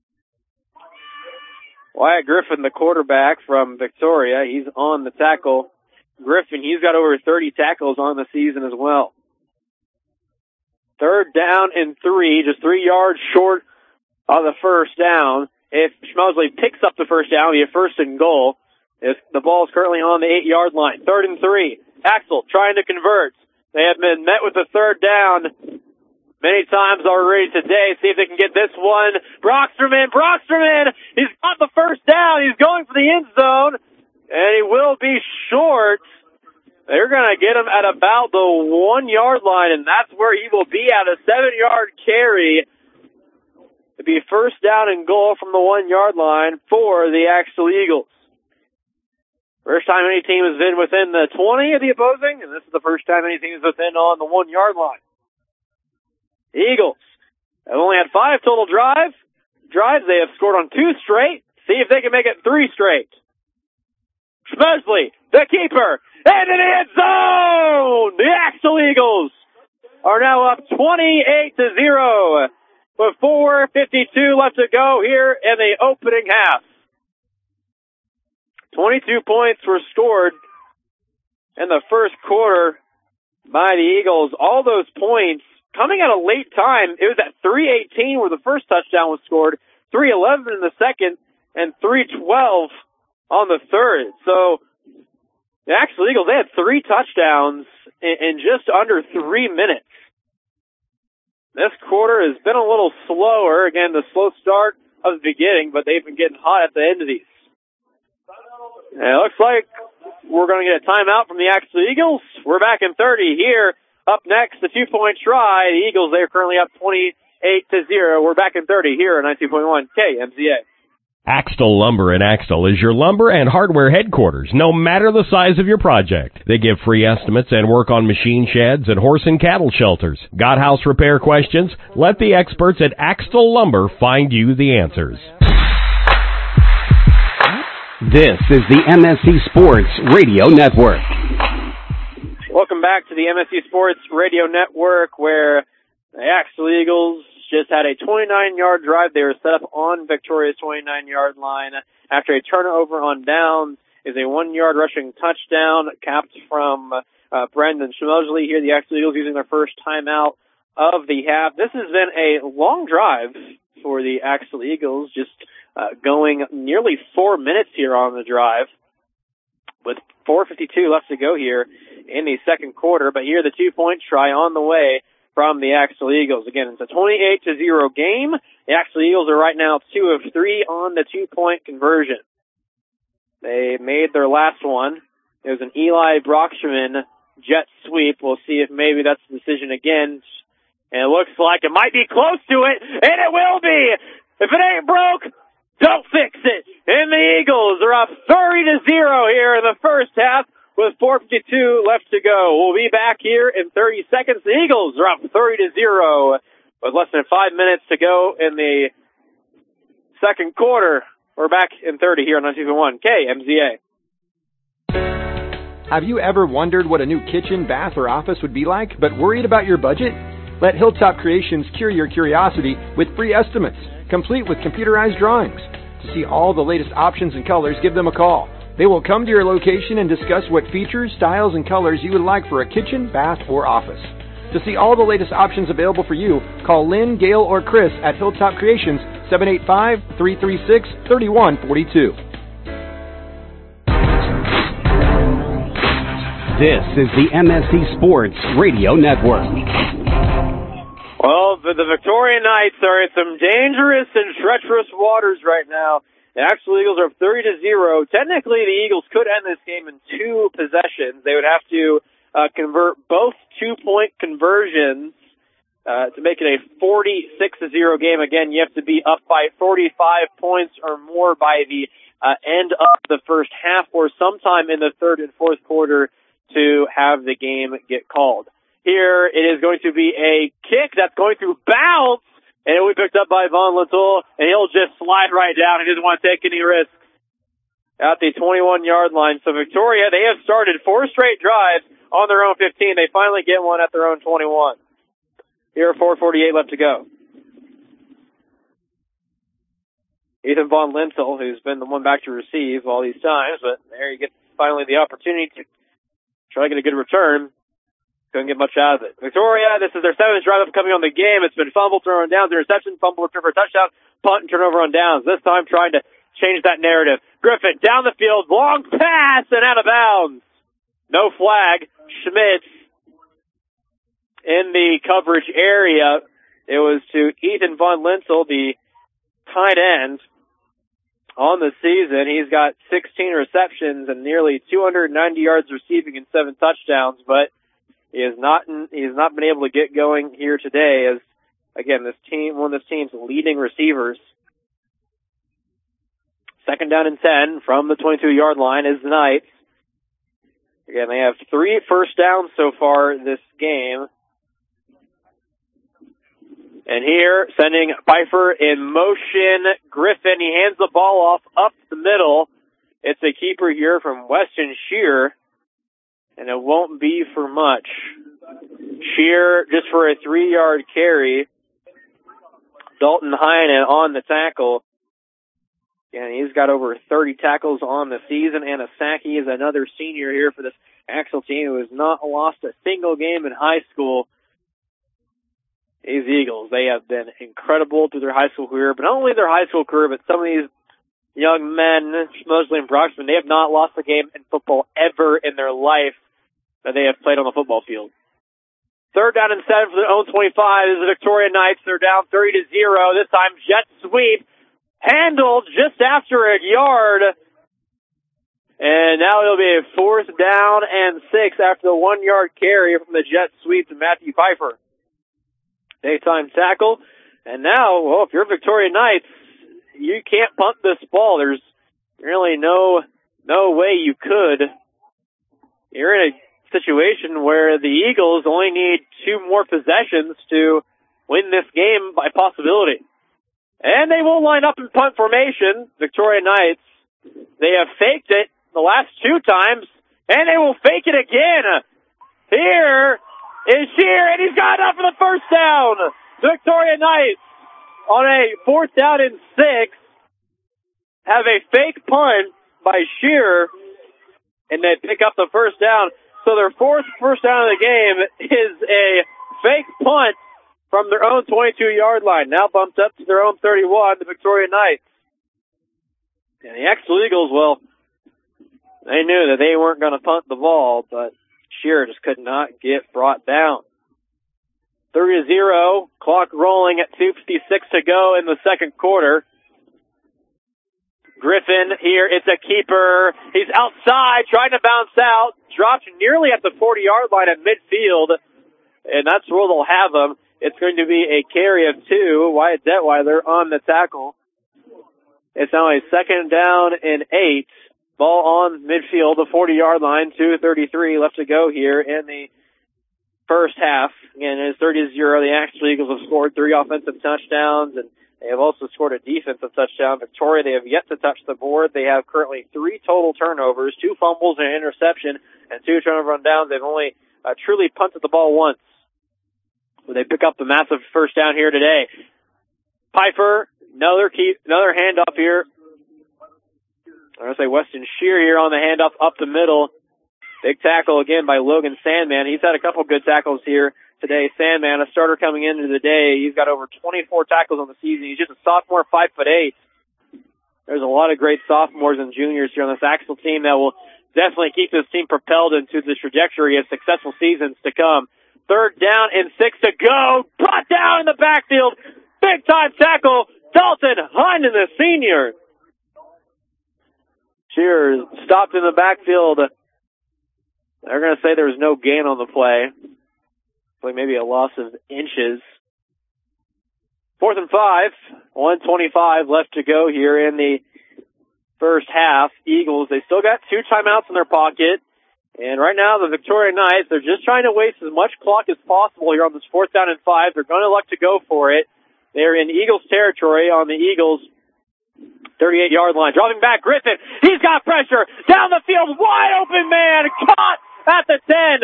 Wyatt Griffin, the quarterback from Victoria, he's on the tackle. Griffin, he's got over 30 tackles on the season as well. Third down and 3, just 3 yards short of the first down. If Schmosley picks up the first down, it'll be a first and goal. If the ball is currently on the 8-yard line. 3rd and 3. Axel trying to convert. They have been met with a third down many times already today. See if they can get this one. Broxterman, he's got the first down. He's going for the end zone, and he will be short. They're going to get him at about the 1-yard line, and that's where he will be at, a 7-yard carry. It'll be first down and goal from the 1-yard line for the Axel Eagles. First time any team has been within the 20 of the opposing, and this is the first time any team is within on the 1-yard line. Eagles have only had 5 total drives. They have scored on 2 straight. See if they can make it 3 straight. Schmosley, the keeper, and in the end zone! The Axel Eagles are now up 28-0 with 4:52 left to go here in the opening half. 22 points were scored in the first quarter by the Eagles. All those points coming at a late time. It was at 3:18 where the first touchdown was scored, 3:11 in the second, and 3:12 on the third. So The Axel Eagles, they had 3 touchdowns in just under 3 minutes. This quarter has been a little slower. Again, the slow start of the beginning, but they've been getting hot at the end of these. And it looks like we're going to get a timeout from the Axel Eagles. We're back in 30 here. Up next, the 2-point try. The Eagles, they're currently up 28-0. We're back in 30 here at 92.1 KMZA. Axtell Lumber in Axtell is your lumber and hardware headquarters, no matter the size of your project. They give free estimates and work on machine sheds and horse and cattle shelters. Got house repair questions? Let the experts at Axtell Lumber find you the answers. This is the MSC Sports Radio Network. Welcome back to the MSC Sports Radio Network, where the Axel Eagles just had a 29-yard drive. They were set up on Victoria's 29-yard line. After a turnover on downs is a 1-yard rushing touchdown capped from Brendan Schmosley here. The Axel Eagles using their first timeout of the half. This has been a long drive for the Axel Eagles, just going nearly 4 minutes here on the drive with 4:52 left to go here in the second quarter. But here the 2-point try on the way from the Axel Eagles. Again, it's a 28-0 game. The Axel Eagles are right now 2 of 3 on the 2-point conversion. They made their last one. It was an Eli Brockshman jet sweep. We'll see if maybe that's the decision again. And it looks like it might be close to it, and it will be. If it ain't broke, don't fix it. And the Eagles are up 30-0 here in the first half, with 4:52 left to go. We'll be back here in 30 seconds. The Eagles are up 30-0 with less than 5 minutes to go in the second quarter. We're back in 30 here on 92.1 KMZA. Have you ever wondered what a new kitchen, bath, or office would be like, but worried about your budget? Let Hilltop Creations cure your curiosity with free estimates, complete with computerized drawings. To see all the latest options and colors, give them a call. They will come to your location and discuss what features, styles, and colors you would like for a kitchen, bath, or office. To see all the latest options available for you, call Lynn, Gail, or Chris at Hilltop Creations, 785-336-3142. This is the MSC Sports Radio Network. Well, the Victoria Knights are in some dangerous and treacherous waters right now. The Axel Eagles are up 30-0. Technically, the Eagles could end this game in 2 possessions. They would have to convert both 2-point conversions to make it a 46-0 game. Again, you have to be up by 45 points or more by the end of the first half or sometime in the third and fourth quarter to have the game get called. Here, it is going to be a kick that's going to bounce, and it will be picked up by Von Lintel, and he'll just slide right down. He doesn't want to take any risks at the 21-yard line. So Victoria, they have started 4 straight drives on their own 15. They finally get one at their own 21. Here, 4:48 left to go. Ethan Von Lintel, who's been the one back to receive all these times, but there he gets finally the opportunity to try to get a good return. Couldn't get much out of it. Victoria, this is their 7th drive upcoming on the game. It's been fumble, turn on downs, interception, fumble, return for a touchdown, punt, and turnover on downs. This time trying to change that narrative. Griffin down the field, long pass, and out of bounds. No flag. Schmitz in the coverage area. It was to Ethan Von Lintel, the tight end on the season. He's got 16 receptions and nearly 290 yards receiving and 7 touchdowns, but he has not been able to get going here today as, again, one of this team's leading receivers. 2nd down and 10 from the 22-yard line is the Knights. Again, they have 3 first downs so far this game. And here, sending Pfeiffer in motion. Griffin, he hands the ball off up the middle. It's a keeper here from Weston Shear. And it won't be for much. Shear just for a 3-yard carry. Dalton Heinen on the tackle. And he's got over 30 tackles on the season and a sack. He is another senior here for this Axel team who has not lost a single game in high school. These Eagles, they have been incredible through their high school career, but not only their high school career, but some of these young men, Mosley and Broxman, they have not lost a game in football ever in their life that they have played on the football field. 3rd down and 7 for their own 25. This is the Victoria Knights. They're down 30-0. This time jet sweep. Handled just after a yard. And now it'll be a 4th down and 6 after the 1-yard carry from the jet sweep to Matthew Pfeiffer. Daytime tackle. And now, well, if you're Victoria Knights, you can't punt this ball. There's really no way you could. You're in a situation where the Eagles only need 2 more possessions to win this game by possibility. And they will line up in punt formation, Victoria Knights. They have faked it the last 2 times, and they will fake it again. Here is Shear, and he's got enough for the 1st down. Victoria Knights on a 4th down and 6 have a fake punt by Shear, and they pick up the 1st down. So their 4th first down of the game is a fake punt from their own 22-yard line. Now bumped up to their own 31, the Victoria Knights. And the Axtell Eagles, well, they knew that they weren't going to punt the ball, but Shear just could not get brought down. 30-0, clock rolling at 2:56 to go in the 2nd quarter. Griffin here, it's a keeper. He's outside, trying to bounce out. Dropped nearly at the 40-yard line at midfield, and that's where they'll have him. It's going to be a carry of 2. Wyatt Detweiler on the tackle. It's now a 2nd down and 8. Ball on midfield, the 40-yard line, 2:33 left to go here in the first half. Again, it's 30-0. The Axtell Eagles have scored 3 offensive touchdowns, and they have also scored a defensive touchdown. Victoria, they have yet to touch the board. They have currently 3 total turnovers, 2 fumbles and an interception, and 2 turnover on downs. They've only truly punted the ball once. So they pick up the massive 1st down here today. Pfeiffer, another handoff here. I'm going to say Weston Shear here on the handoff up the middle. Big tackle again by Logan Sandman. He's had a couple good tackles here today. Sandman, a starter coming into the day. He's got over 24 tackles on the season. He's just a sophomore, 5'8". There's a lot of great sophomores and juniors here on this Axtell team that will definitely keep this team propelled into the trajectory of successful seasons to come. 3rd down and 6 to go. Brought down in the backfield. Big time tackle. Dalton Hyndon, the senior. Shear stopped in the backfield. They're going to say there was no gain on the play. Like maybe a loss of inches. 4th and 5. 1:25 left to go here in the first half. Eagles, they still got 2 timeouts in their pocket. And right now, the Victoria Knights, they're just trying to waste as much clock as possible here on this 4th down and 5. They're going to elect to go for it. They're in Eagles territory on the Eagles' 38-yard line. Dropping back, Griffin. He's got pressure. Down the field, wide open man. Caught at the 10.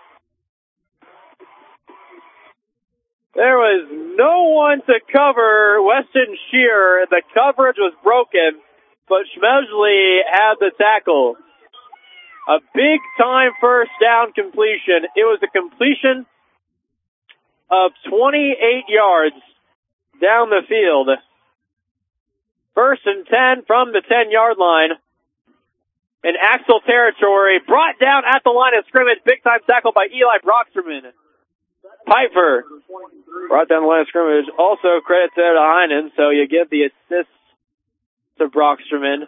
There was no one to cover Weston Shear. The coverage was broken, but Schmesley had the tackle. A big-time 1st down completion. It was a completion of 28 yards down the field. 1st and 10 from the 10-yard line. In Axtell territory, brought down at the line of scrimmage. Big-time tackle by Eli Broxterman. Pfeiffer brought down the line of scrimmage. Also credit there to Hyndon, so you give the assist to Broxterman.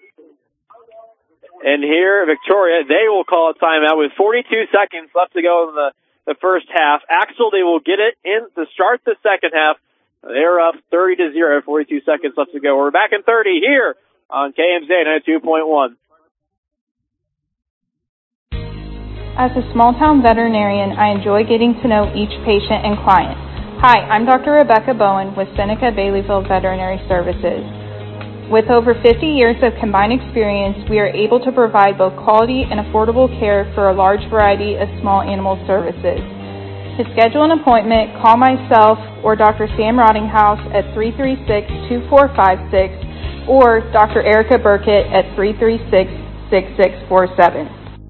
And here, Victoria, they will call a timeout with 42 seconds left to go in the first half. Axtell, they will get it in to start the second half. They're up 30-0, 42 seconds left to go. We're back in 30 here on KMZ 92.1. As a small-town veterinarian, I enjoy getting to know each patient and client. Hi, I'm Dr. Rebecca Bowen with Seneca Baileyville Veterinary Services. With over 50 years of combined experience, we are able to provide both quality and affordable care for a large variety of small animal services. To schedule an appointment, call myself or Dr. Sam Rottinghouse at 336-2456 or Dr. Erica Burkett at 336-6647.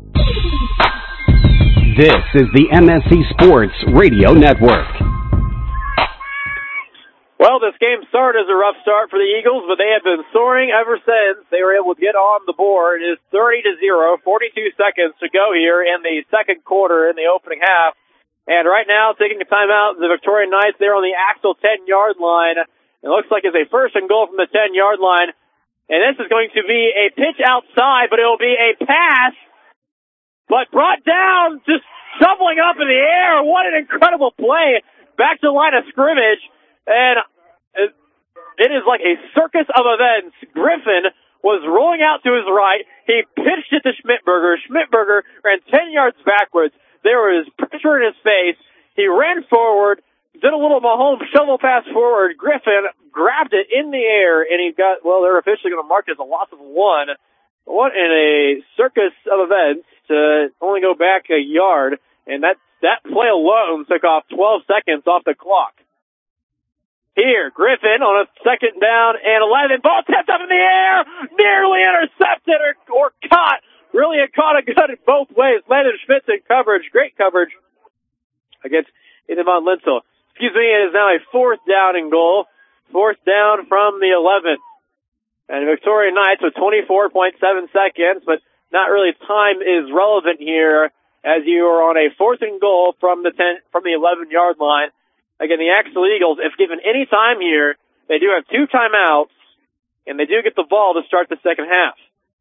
This is the MSC Sports Radio Network. Well, this game started start is a rough start for the Eagles, but they have been soaring ever since they were able to get on the board. It is 30-0, 42 seconds to go here in the second quarter in the opening half. And right now, taking a timeout, the Victoria Knights there on the Axtell 10-yard line. It looks like it's a first and goal from the 10-yard line. And this is going to be a pitch outside, but it will be a pass, but brought down, just shoveling up in the air. What an incredible play. Back to the line of scrimmage. And it is like a circus of events. Griffin was rolling out to his right. He pitched it to Schmittberger. Schmittberger ran 10 yards backwards. There was pressure in his face. He ran forward, did a little Mahomes shovel pass forward. Griffin grabbed it in the air, and he got, well, they're officially going to mark it as a loss of 1. What in a circus of events to only go back a yard. And that play alone took off 12 seconds off the clock. Here, Griffin on a second down and 11. Ball tipped up in the air, nearly intercepted or caught. Really, it caught a good both ways. Landon Schmitz in coverage, great coverage against Ethan Von Linsel. Excuse me, it is now a 4th down and goal. 4th down from the 11. And Victoria Knights with 24.7 seconds, but not really time is relevant here as you are on a 4th and goal from the 11-yard line. Again, the Axtell Eagles, if given any time here, they do have 2 timeouts, and they do get the ball to start the second half.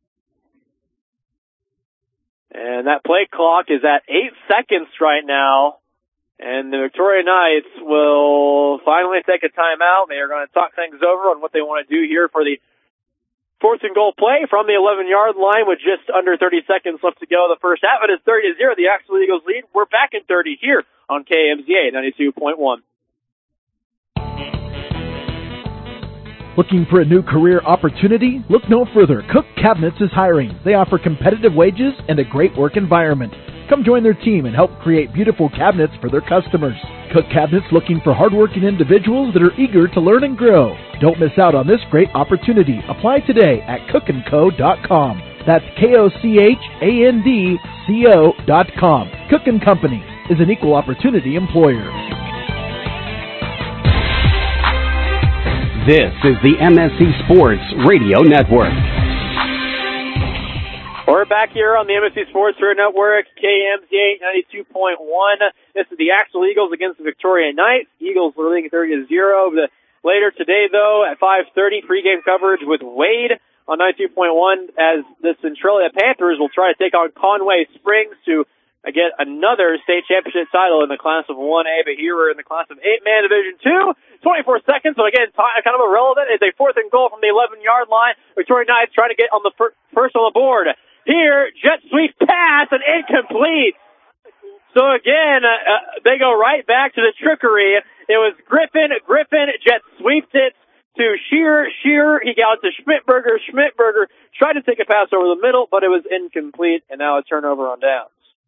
And that play clock is at 8 seconds right now, and the Victoria Knights will finally take a timeout. They are going to talk things over on what they want to do here for the 4th and goal play from the 11-yard line with just under 30 seconds left to go. The first half, it is 30-0. The Axtell Eagles lead. We're back in 30 here on KMZA 92.1. Looking for a new career opportunity? Look no further. Cook Cabinets is hiring. They offer competitive wages and a great work environment. Come join their team and help create beautiful cabinets for their customers. Cook Cabinets looking for hardworking individuals that are eager to learn and grow. Don't miss out on this great opportunity. Apply today at cookandco.com. That's KOCHANDCO.com. Cook & Company is an equal opportunity employer. This is the MSC Sports Radio Network. We're back here on the MSC Sports Radio Network, KMZA 92.1. This is the Axtell Eagles against the Victoria Knights. Eagles are leading 30-0. Later today, though, at 5:30, pregame coverage with Wade on 92.1 as the Centralia Panthers will try to take on Conway Springs to get another state championship title in the class of 1A, but here we're in the class of 8-man Division 2. 24 seconds, so again, kind of irrelevant. It's a 4th and goal from the 11-yard line. Victoria Knights trying to get on the first on the board. Here, jet sweep pass and incomplete. So again, they go right back to the trickery. It was Griffin jet sweeped it to Shearer. He got it to Schmittberger. Schmittberger tried to take a pass over the middle, but it was incomplete, and now a turnover on downs.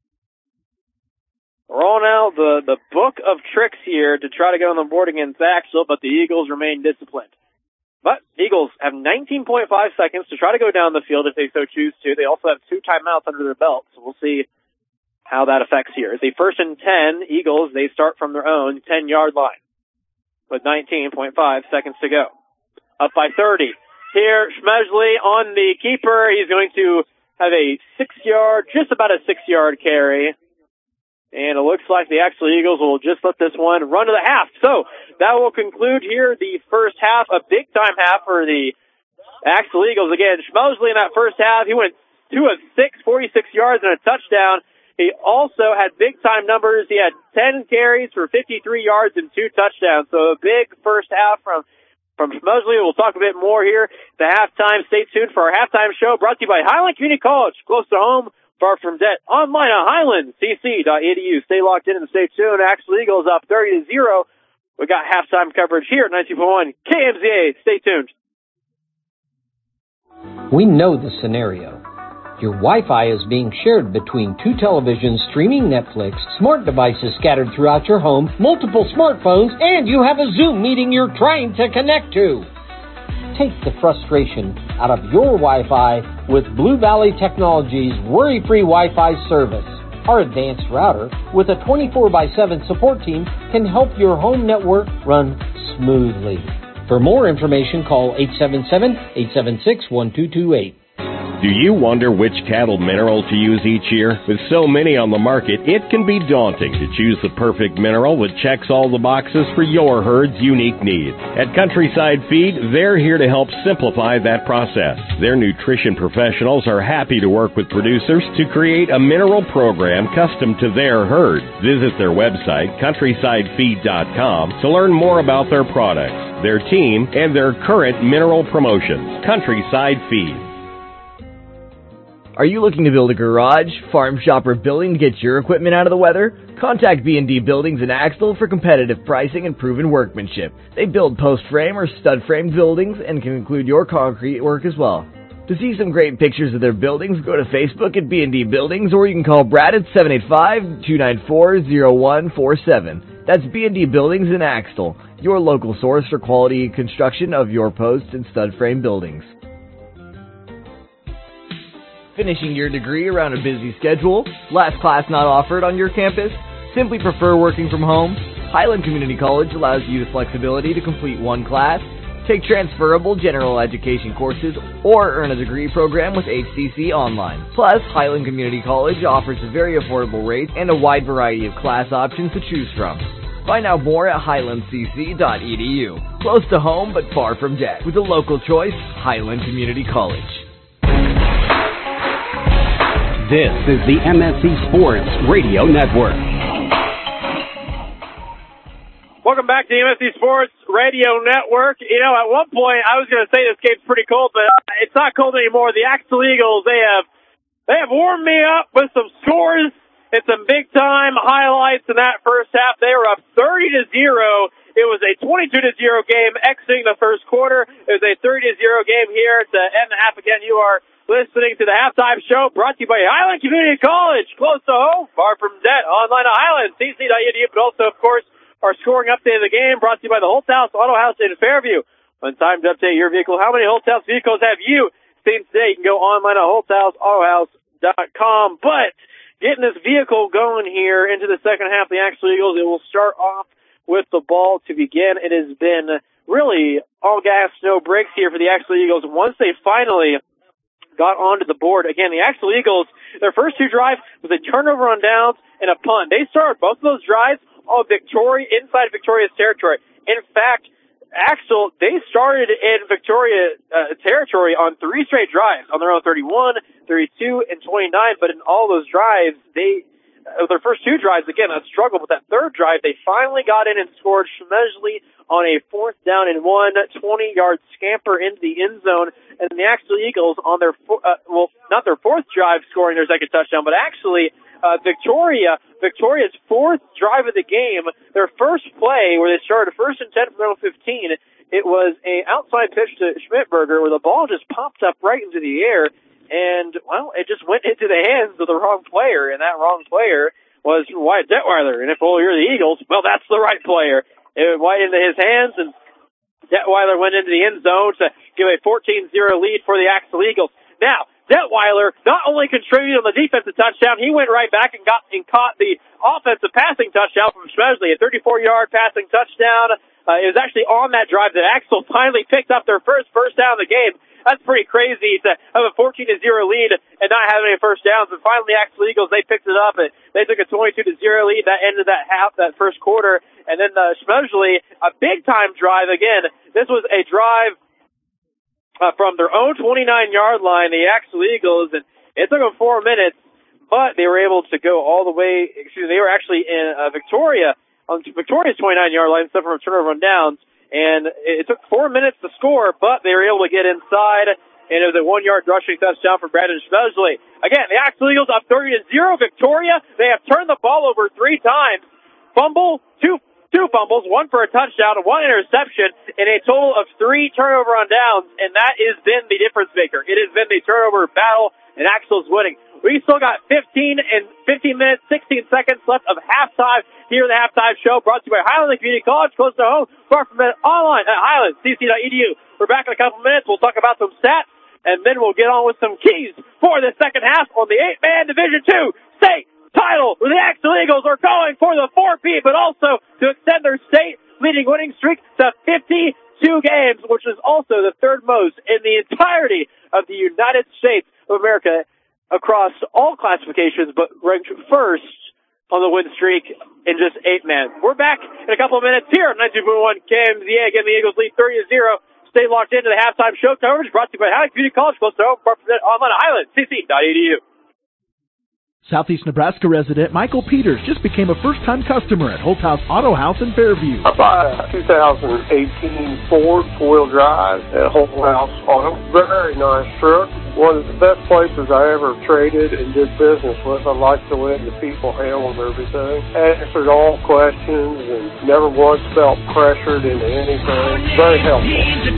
Rolling out the book of tricks here to try to get on the board against Axtell, but the Eagles remain disciplined. But Eagles have 19.5 seconds to try to go down the field if they so choose to. They also have 2 timeouts under their belt, so we'll see how that affects here. It's a 1st and 10. Eagles, they start from their own 10-yard line with 19.5 seconds to go. Up by 30. Here, Schmesley on the keeper. He's going to have a 6-yard, just about a 6-yard carry. And it looks like the Axtell Eagles will just let this one run to the half. So that will conclude here the first half, a big-time half for the Axtell Eagles. Again, Schmosley in that first half, he went 2 of 6, 46 yards and a touchdown. He also had big-time numbers. He had 10 carries for 53 yards and 2 touchdowns. So a big first half from Schmosley. We'll talk a bit more here at the halftime. Stay tuned for our halftime show brought to you by Highland Community College, close to home, far from debt. Online at highlandcc.edu. Stay locked in and stay tuned. Axtell Eagles up 30-0. We got halftime coverage here at 92.1 KMZA. Stay tuned. We know the scenario. Your Wi-Fi is being shared between 2 televisions streaming Netflix, smart devices scattered throughout your home, multiple smartphones, and you have a Zoom meeting you're trying to connect to. Take the frustration out of your Wi-Fi with Blue Valley Technologies' worry-free Wi-Fi service. Our advanced router, with a 24/7 support team, can help your home network run smoothly. For more information, call 877-876-1228. Do you wonder which cattle mineral to use each year? With so many on the market, it can be daunting to choose the perfect mineral that checks all the boxes for your herd's unique needs. At Countryside Feed, they're here to help simplify that process. Their nutrition professionals are happy to work with producers to create a mineral program custom to their herd. Visit their website, CountrysideFeed.com, to learn more about their products, their team, and their current mineral promotions. Countryside Feed. Are you looking to build a garage, farm shop, or building to get your equipment out of the weather? Contact B&D Buildings in Axtell for competitive pricing and proven workmanship. They build post frame or stud frame buildings and can include your concrete work as well. To see some great pictures of their buildings, go to Facebook at B&D Buildings, or you can call Brad at 785-294-0147. That's B&D Buildings in Axtell, your local source for quality construction of your post and stud frame buildings. Finishing your degree around a busy schedule? Last class not offered on your campus? Simply prefer working from home? Highland Community College allows you the flexibility to complete one class, take transferable general education courses, or earn a degree program with HCC Online. Plus, Highland Community College offers a very affordable rate and a wide variety of class options to choose from. Find out more at highlandcc.edu. Close to home but far from debt. With a local choice, Highland Community College. This is the MSC Sports Radio Network. Welcome back to the MSC Sports Radio Network. You know, at one point I was going to say this game's pretty cold, but it's not cold anymore. The Axtell Eagles, they have warmed me up with some scores and some big time highlights in that first half. They were up 30-0. It was a 22-0 game exiting the first quarter. It was a 30-0 game here to end the half. Again, you are listening to the halftime show brought to you by Highland Community College, close to home, far from debt, online at highlandcc.edu, but also, of course, our scoring update of the game brought to you by the Holthouse Auto House in Fairview. When time to update your vehicle, how many Holthouse vehicles have you seen today? You can go online at holthouseautohouse.com. But getting this vehicle going here into the second half of the Axtell Eagles, it will start off with the ball to begin. It has been really all gas, no brakes here for the Axtell Eagles. Once they finally got onto the board. Again, the Axtell Eagles, their first two drives was a turnover on downs and a punt. They started both of those drives all inside Victoria's territory. In fact, Axtell, they started in Victoria territory on three straight drives on their own 31, 32, and 29, but in all those drives, their first two drives, again, a struggle, but that third drive, they finally got in and scored Schmesley on a 4th down and 1, 20-yard scamper into the end zone, and the Axtell Eagles on their, not their fourth drive scoring their second touchdown, but actually Victoria's fourth drive of the game, their first play where they started 1st and 10 from their own 15, it was an outside pitch to Schmidtberger where the ball just popped up right into the air, and, well, it just went into the hands of the wrong player, and that wrong player was Wyatt Detweiler. And if, you're the Eagles, well, that's the right player. It went right into his hands, and Detweiler went into the end zone to give a 14-0 lead for the Axtell Eagles. Now, Detweiler not only contributed on the defensive touchdown, he went right back and caught the offensive passing touchdown from Schmesley, a 34-yard passing touchdown. It was actually on that drive that Axtell finally picked up their first down of the game. That's pretty crazy to have a 14-0 lead and not have any first downs. And finally, the Axtell Eagles, they picked it up, and they took a 22-0 lead. That ended that half, that first quarter. And then Schmesley, a big-time drive. Again, this was a drive from their own 29-yard line, the Axtell Eagles, and it took them 4 minutes, but they were able to go all the way. They were actually in Victoria, on Victoria's 29-yard line, except for a turnover on downs. And it took 4 minutes to score, but they were able to get inside, and it was a 1-yard rushing touchdown for Brandon Schmesley. Again, the Axtell Eagles up 30-0 Victoria. They have turned the ball over 3 times. Two fumbles, 1 for a touchdown, 1 interception, and a total of 3 turnover on downs, and that has been the difference maker. It has been the turnover battle, and Axtell's winning. We still got 15 minutes, 16 seconds left of halftime here in the halftime show, brought to you by Highland Community College, close to home, far from it, online at highlandcc.edu. We're back in a couple minutes. We'll talk about some stats, and then we'll get on with some keys for the second half on the 8-man Division II state title, where the Axtell Eagles are going for the 4P, but also to extend their state leading winning streak to 52 2 games, which is also the third most in the entirety of the United States of America across all classifications, but ranked first on the win streak in just 8-man. We're back in a couple of minutes here on 92.1 KMZA. Again, the Eagles lead 30-0. Stay locked into the halftime show coverage brought to you by Highland Community College, close to home, online at highlandcc.edu. Southeast Nebraska resident Michael Peters just became a first-time customer at Holthouse Auto House in Fairview. I bought a 2018 Ford 4-wheel drive at Holthouse Auto. Very nice truck. One of the best places I ever traded and did business with. I like the way the people handled everything. Answered all questions and never once felt pressured into anything. Very helpful.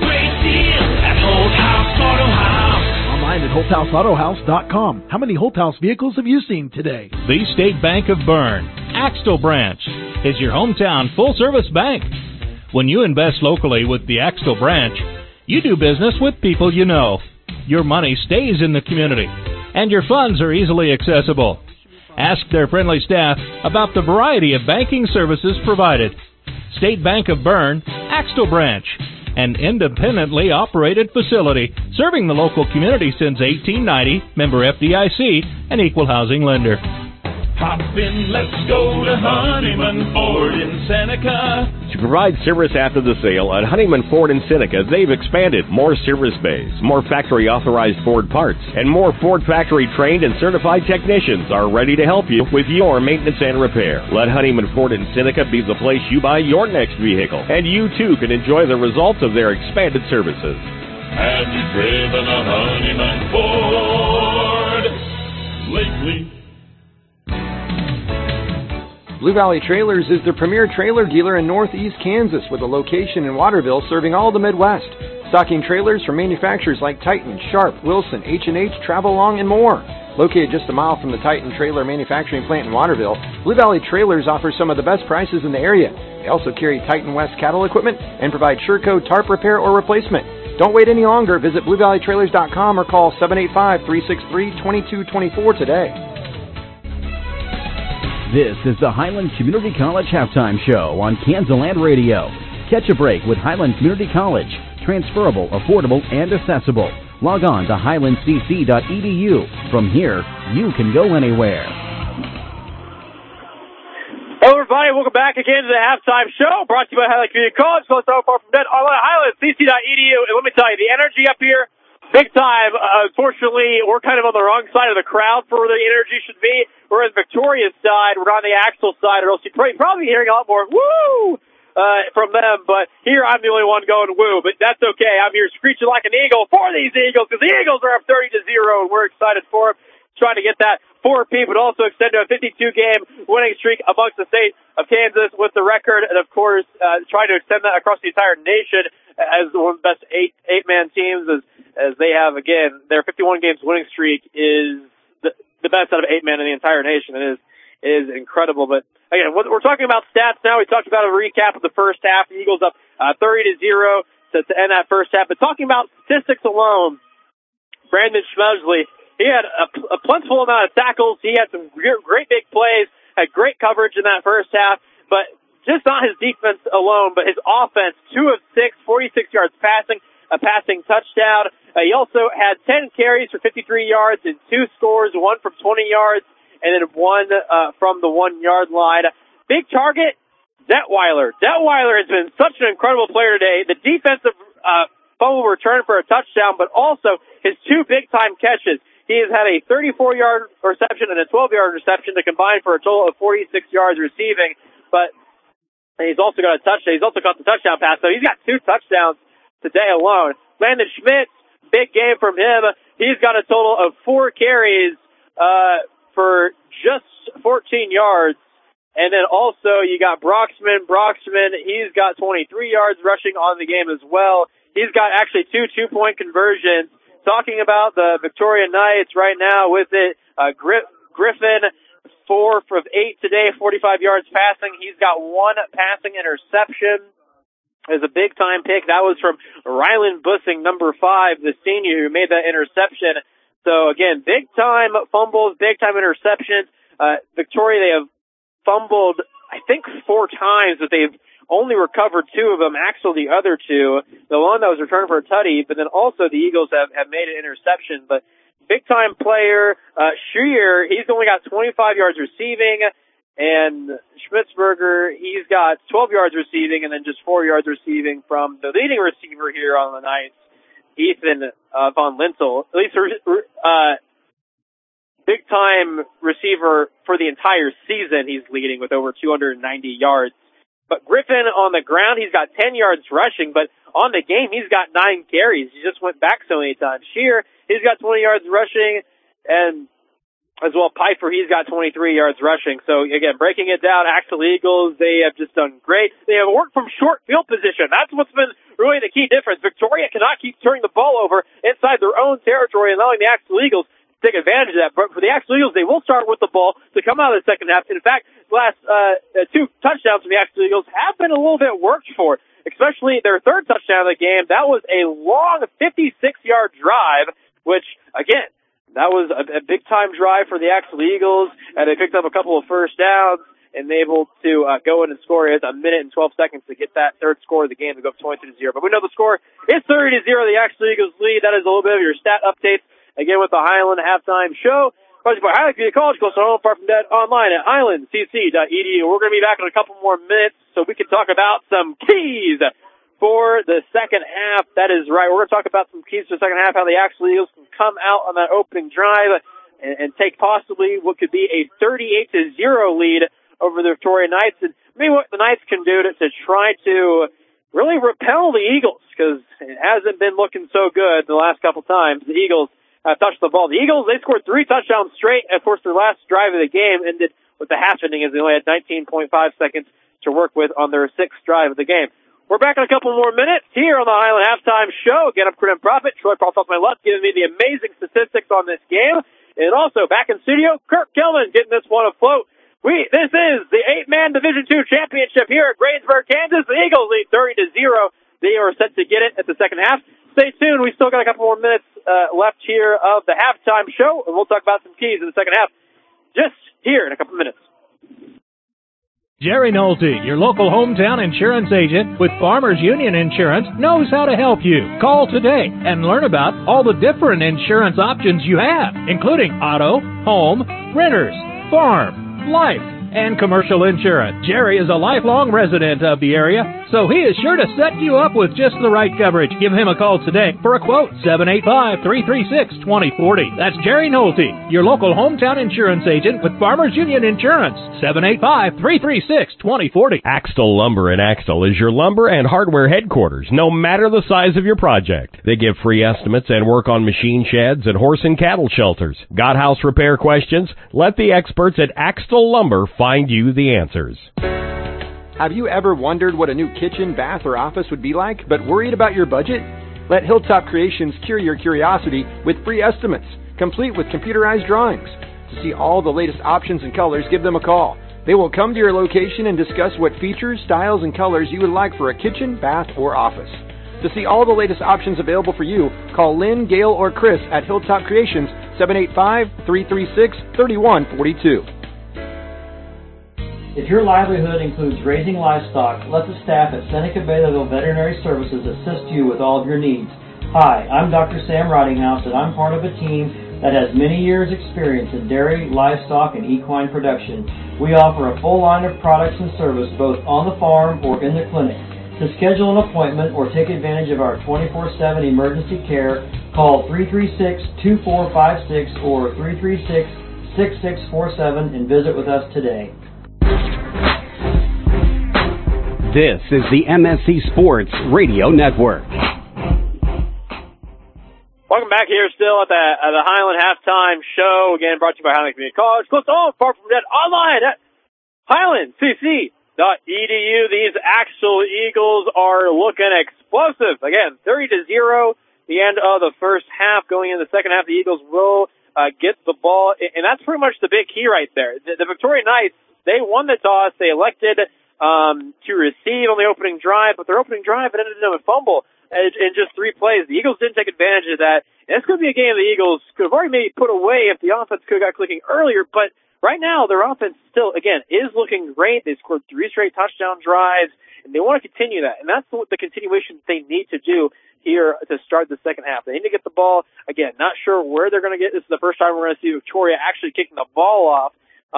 Online at HolthouseAutohouse.com. How many Holthouse vehicles have you seen today? The State Bank of Bern, Axtell Branch, is your hometown full-service bank. When you invest locally with the Axtell Branch, you do business with people you know. Your money stays in the community, and your funds are easily accessible. Ask their friendly staff about the variety of banking services provided. State Bank of Bern, Axtell Branch, an independently operated facility serving the local community since 1890, member FDIC, an equal housing lender. Hop in, let's go to Honeyman Ford in Seneca. To provide service after the sale at Honeyman Ford in Seneca, they've expanded more service bays, more factory-authorized Ford parts, and more Ford factory-trained and certified technicians are ready to help you with your maintenance and repair. Let Honeyman Ford in Seneca be the place you buy your next vehicle, and you too can enjoy the results of their expanded services. Have you driven a Honeyman Ford lately? Blue Valley Trailers is the premier trailer dealer in Northeast Kansas with a location in Waterville serving all the Midwest. Stocking trailers from manufacturers like Titan, Sharp, Wilson, H&H, Travelong, and more. Located just a mile from the Titan Trailer Manufacturing Plant in Waterville, Blue Valley Trailers offers some of the best prices in the area. They also carry Titan West cattle equipment and provide Sureco tarp repair or replacement. Don't wait any longer. Visit BlueValleyTrailers.com or call 785-363-2224 today. This is the Highland Community College Halftime Show on Kansas Radio. Catch a break with Highland Community College. Transferable, affordable, and accessible. Log on to highlandcc.edu. From here, you can go anywhere. Hello, everybody. Welcome back again to the Halftime Show, brought to you by Highland Community College. Close to home, far from dead, online at highlandcc.edu. And let me tell you, the energy up here, big time. Unfortunately, we're kind of on the wrong side of the crowd for where the energy should be. We're on Victoria's side. We're on the Axtell side, or else you're probably hearing a lot more woo from them. But here, I'm the only one going woo. But that's okay. I'm here screeching like an eagle for these Eagles, because the Eagles are up 30-0, and we're excited for them. Trying to get that 4-P, but also extend to a 52-game winning streak amongst the state of Kansas with the record, and of course, trying to extend that across the entire nation as one of the best eight-man teams, as they have, again, their 51 games winning streak is the best out of 8-man in the entire nation. It is incredible. But again, we're talking about stats now. We talked about a recap of the first half. The Eagles up 30-0 to end that first half. But talking about statistics alone, Brandon Schmesley, he had a plentiful amount of tackles. He had some great big plays, had great coverage in that first half. But just not his defense alone, but his offense, 2 of 6, 46 yards passing, a passing touchdown. He also had 10 carries for 53 yards and 2 scores, 1 from 20 yards, and then 1 from the 1-yard line. Big target, Detweiler. Detweiler has been such an incredible player today. The defensive fumble return for a touchdown, but also his 2 big-time catches. He has had a 34-yard reception and a 12-yard reception to combine for a total of 46 yards receiving, but he's also got a touchdown. He's also got the touchdown pass, so he's got 2 touchdowns today alone. Landon Schmidt, big game from him. He's got a total of 4 carries for just 14 yards. And then also you got Broxman. He's got 23 yards rushing on the game as well. He's got actually 2 2-point conversions. Talking about the Victoria Knights right now with it, Griffin, 4 from 8 today, 45 yards passing. He's got 1 passing interception. Is a big-time pick. That was from Rylan Bussing, number 5, the senior who made that interception. So, again, big-time fumbles, big-time interceptions. Victoria, they have fumbled, I think, 4 times, but they've only recovered 2 of them. Axel, the other 2. The one that was returned for a tutty, but then also the Eagles have made an interception. But big-time player, Scheer, he's only got 25 yards receiving, and Schmitzberger, he's got 12 yards receiving and then just 4 yards receiving from the leading receiver here on the Knights, Ethan Von Lintel. At least big-time receiver for the entire season he's leading with over 290 yards. But Griffin on the ground, he's got 10 yards rushing, but on the game, he's got 9 carries. He just went back so many times. Scheer, he's got 20 yards rushing, and as well Pfeiffer, he's got 23 yards rushing. So, again, breaking it down, Axel Eagles, they have just done great. They have worked from short field position. That's what's been really the key difference. Victoria cannot keep turning the ball over inside their own territory and allowing the Axel Eagles to take advantage of that. But for the Axel Eagles, they will start with the ball to come out of the second half. In fact, last 2 touchdowns from the Axel Eagles have been a little bit worked for, especially their 3rd touchdown of the game. That was a long 56-yard drive, which, again, that was a big-time drive for the Axel Eagles, and they picked up a couple of first downs and able to go in and score. It has a minute and 12 seconds to get that 3rd score of the game to go up 22-0. But we know the score is 30-0. The Axel Eagles lead. That is a little bit of your stat updates, again, with the Highland Halftime Show. Brought to you by Highland Community College, close to home, far from dead, online at highlandcc.edu. We're going to be back in a couple more minutes so we can talk about some keys for the second half. That is right. We're going to talk about some keys for the second half, how the Axel Eagles can come out on that opening drive and take possibly what could be a 38-0 lead over the Victoria Knights. And maybe what the Knights can do to try to really repel the Eagles, because it hasn't been looking so good the last couple times the Eagles have touched the ball. The Eagles, they scored 3 touchdowns straight. Of course, their last drive of the game ended with the half ending as they only had 19.5 seconds to work with on their 6th drive of the game. We're back in a couple more minutes here on the Highland Halftime Show. Again, I'm Corinne Profit. Troy Proft off my left, giving me the amazing statistics on this game. And also, back in studio, Kirk Kelman getting this one afloat. This is the 8-man Division II championship here at Greensburg, Kansas. The Eagles lead 30-0. They are set to get it at the second half. Stay tuned. We still got a couple more minutes left here of the halftime show, and we'll talk about some keys in the second half just here in a couple minutes. Jerry Nolte, your local hometown insurance agent with Farmers Union Insurance, knows how to help you. Call today and learn about all the different insurance options you have, including auto, home, renters, farm, life, and commercial insurance. Jerry is a lifelong resident of the area, so he is sure to set you up with just the right coverage. Give him a call today for a quote, 785-336-2040. That's Jerry Nolte, your local hometown insurance agent with Farmers Union Insurance, 785-336-2040. Axtell Lumber in Axtell is your lumber and hardware headquarters, no matter the size of your project. They give free estimates and work on machine sheds and horse and cattle shelters. Got house repair questions? Let the experts at Axtell Lumber find you the answers. Have you ever wondered what a new kitchen, bath, or office would be like, but worried about your budget? Let Hilltop Creations cure your curiosity with free estimates, complete with computerized drawings. To see all the latest options and colors, give them a call. They will come to your location and discuss what features, styles, and colors you would like for a kitchen, bath, or office. To see all the latest options available for you, call Lynn, Gail, or Chris at Hilltop Creations, 785-336-3142. If your livelihood includes raising livestock, let the staff at Seneca Baylorville Veterinary Services assist you with all of your needs. Hi, I'm Dr. Sam Ridinghouse, and I'm part of a team that has many years' experience in dairy, livestock, and equine production. We offer a full line of products and service both on the farm or in the clinic. To schedule an appointment or take advantage of our 24/7 emergency care, call 336-2456 or 336-6647 and visit with us today. This is the MSC Sports Radio Network. Welcome back here still at the Highland Halftime Show. Again, brought to you by Highland Community College. Close to home, far from dead, online at highlandcc.edu. These Axel Eagles are looking explosive. Again, 30-0, the end of the first half. Going into the second half, the Eagles will get the ball, and that's pretty much the big key right there. The Victoria Knights, they won the toss. They elected to receive on the opening drive, but their opening drive ended in a fumble in just 3 plays. The Eagles didn't take advantage of that. And this could be a game the Eagles could have already maybe put away if the offense could have got clicking earlier, but right now their offense still, again, is looking great. They scored 3 straight touchdown drives, and they want to continue that. And that's the continuation they need to do here to start the second half. They need to get the ball. Again, not sure where they're going to get. This is the first time we're going to see Victoria actually kicking the ball off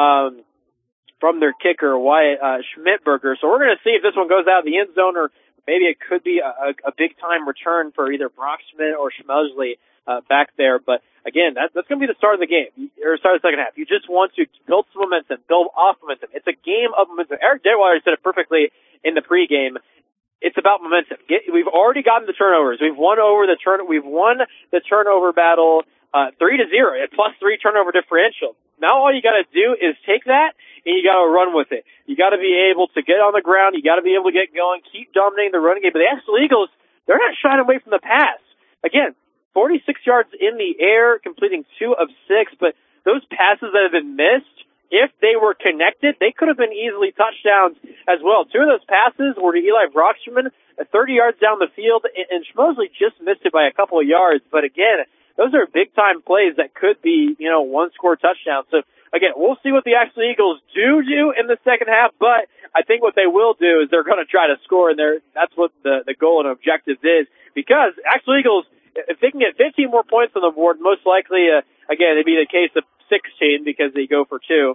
from their kicker, Wyatt Schmidberger. So we're going to see if this one goes out of the end zone, or maybe it could be a big-time return for either Brock Schmidt or Schmelzley back there. But, again, that's going to be the start of the game, or start of the second half. You just want to build some momentum, build off momentum. It's a game of momentum. Eric Detweiler said it perfectly in the pregame. It's about momentum. We've already gotten the turnovers. We've won the turnover battle 3-0 at +3 turnover differential. Now all you got to do is take that and you got to run with it. You got to be able to get on the ground. You got to be able to get going, keep dominating the running game. But the Axel Eagles, they're not shying away from the pass. Again, 46 yards in the air, completing 2 of 6. But those passes that have been missed, if they were connected, they could have been easily touchdowns as well. 2 of those passes were to Eli Brockstrom, 30 yards down the field, and Schmosley just missed it by a couple of yards. But again, those are big-time plays that could be, one-score touchdowns. So, again, we'll see what the Axel Eagles do in the second half, but I think what they will do is they're going to try to score, and that's what the goal and objective is. Because Axel Eagles, if they can get 15 more points on the board, most likely, again, it'd be the case of 16 because they go for 2.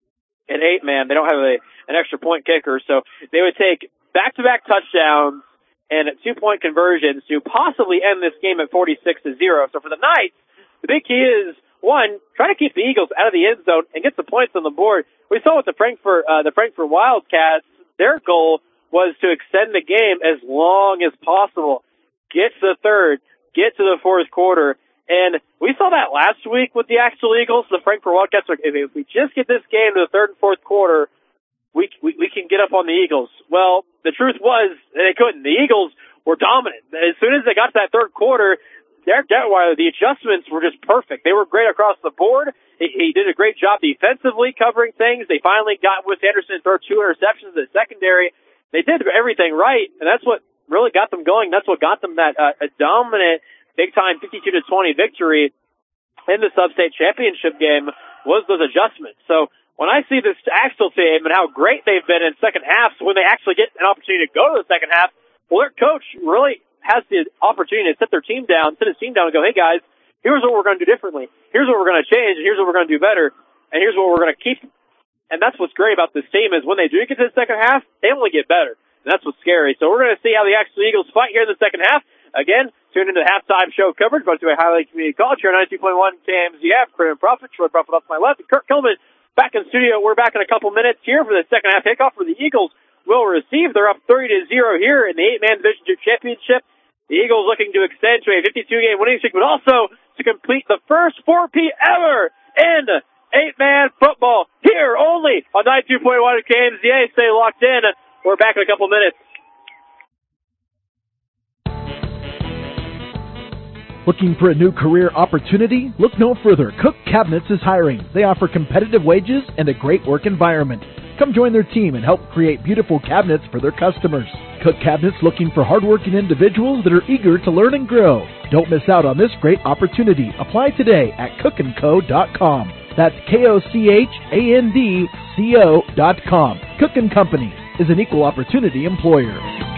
At 8-man, they don't have an extra point kicker, so they would take back-to-back touchdowns and 2-point conversions to possibly end this game at 46-0. So for the Knights, the big key is, 1, try to keep the Eagles out of the end zone and get some points on the board. We saw with the Frankfurt Wildcats, their goal was to extend the game as long as possible. Get to the third, get to the fourth quarter. And we saw that last week with the Axel Eagles. The Frankfurt Wildcats, if we just get this game to the third and fourth quarter, we can get up on the Eagles. Well, the truth was they couldn't. The Eagles were dominant. As soon as they got to that third quarter, Derek Detweiler, the adjustments were just perfect. They were great across the board. He did a great job defensively covering things. They finally got Wes Anderson to throw 2 interceptions in the secondary. They did everything right, and that's what really got them going. That's what got them that a dominant, big-time 52-20 victory in the sub-state championship game was those adjustments. So when I see this Axel team and how great they've been in second half, so when they actually get an opportunity to go to the second half, well, their coach really has the opportunity to sit his team down and go, hey, guys, here's what we're going to do differently. Here's what we're going to change, and here's what we're going to do better, and here's what we're going to keep. And that's what's great about this team is when they do get to the second half, they only get better. And that's what's scary. So we're going to see how the Axel Eagles fight here in the second half. Again, tune into the halftime show coverage brought to you by Highlight Community College here on 92.1 KMZF. Kramer Prophet, Troy Prophet off to my left, and Kirk Kilman back in studio. We're back in a couple minutes here for the second half kickoff where the Eagles will receive. They're up 30-0 here in the 8-man Division II championship. The Eagles looking to extend to a 52-game winning streak, but also to complete the first 4P ever in 8-man football here only on 92.1 KMZA. Stay locked in. We're back in a couple minutes. Looking for a new career opportunity? Look no further. Cook Cabinets is hiring. They offer competitive wages and a great work environment. Come join their team and help create beautiful cabinets for their customers. Cook Cabinets looking for hardworking individuals that are eager to learn and grow. Don't miss out on this great opportunity. Apply today at cookandco.com. That's KOCHANDCO.com. Cook & Company is an equal opportunity employer.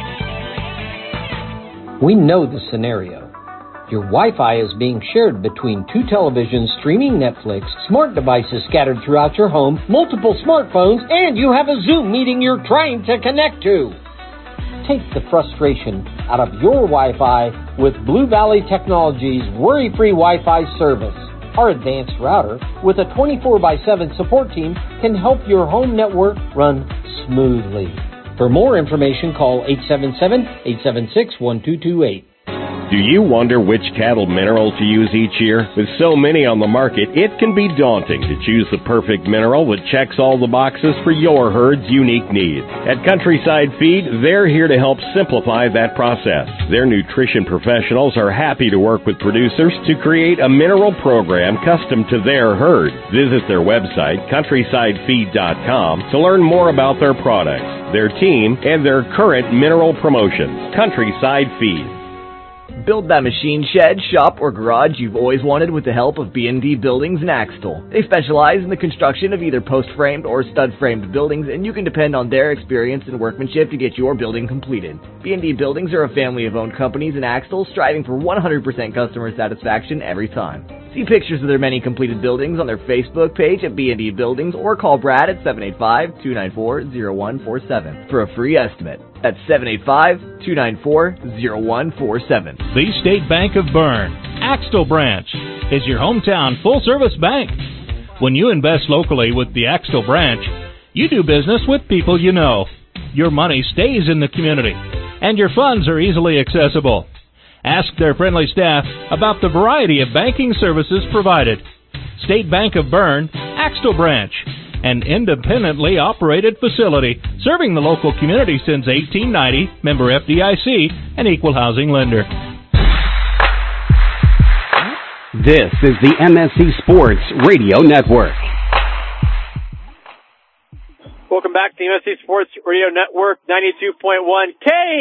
We know the scenario. Your Wi-Fi is being shared between 2 televisions streaming Netflix, smart devices scattered throughout your home, multiple smartphones, and you have a Zoom meeting you're trying to connect to. Take the frustration out of your Wi-Fi with Blue Valley Technologies' worry-free Wi-Fi service. Our advanced router with a 24/7 support team can help your home network run smoothly. For more information, call 877-876-1228. Do you wonder which cattle mineral to use each year? With so many on the market, it can be daunting to choose the perfect mineral that checks all the boxes for your herd's unique needs. At Countryside Feed, they're here to help simplify that process. Their nutrition professionals are happy to work with producers to create a mineral program custom to their herd. Visit their website, CountrysideFeed.com, to learn more about their products, their team, and their current mineral promotions. Countryside Feed. Build that machine shed, shop, or garage you've always wanted with the help of B&D Buildings in Axtell. They specialize in the construction of either post-framed or stud-framed buildings, and you can depend on their experience and workmanship to get your building completed. B&D Buildings are a family of owned companies in Axtell, striving for 100% customer satisfaction every time. See pictures of their many completed buildings on their Facebook page at B&D Buildings or call Brad at 785-294-0147 for a free estimate. That's 785-294-0147. The State Bank of Bern, Axtell Branch, is your hometown full-service bank. When you invest locally with the Axtell Branch, you do business with people you know. Your money stays in the community, and your funds are easily accessible. Ask their friendly staff about the variety of banking services provided. State Bank of Bern, Axtell Branch, an independently operated facility serving the local community since 1890, member FDIC, and equal housing lender. This is the MSC Sports Radio Network. Welcome back to the MSC Sports Radio Network, 92.1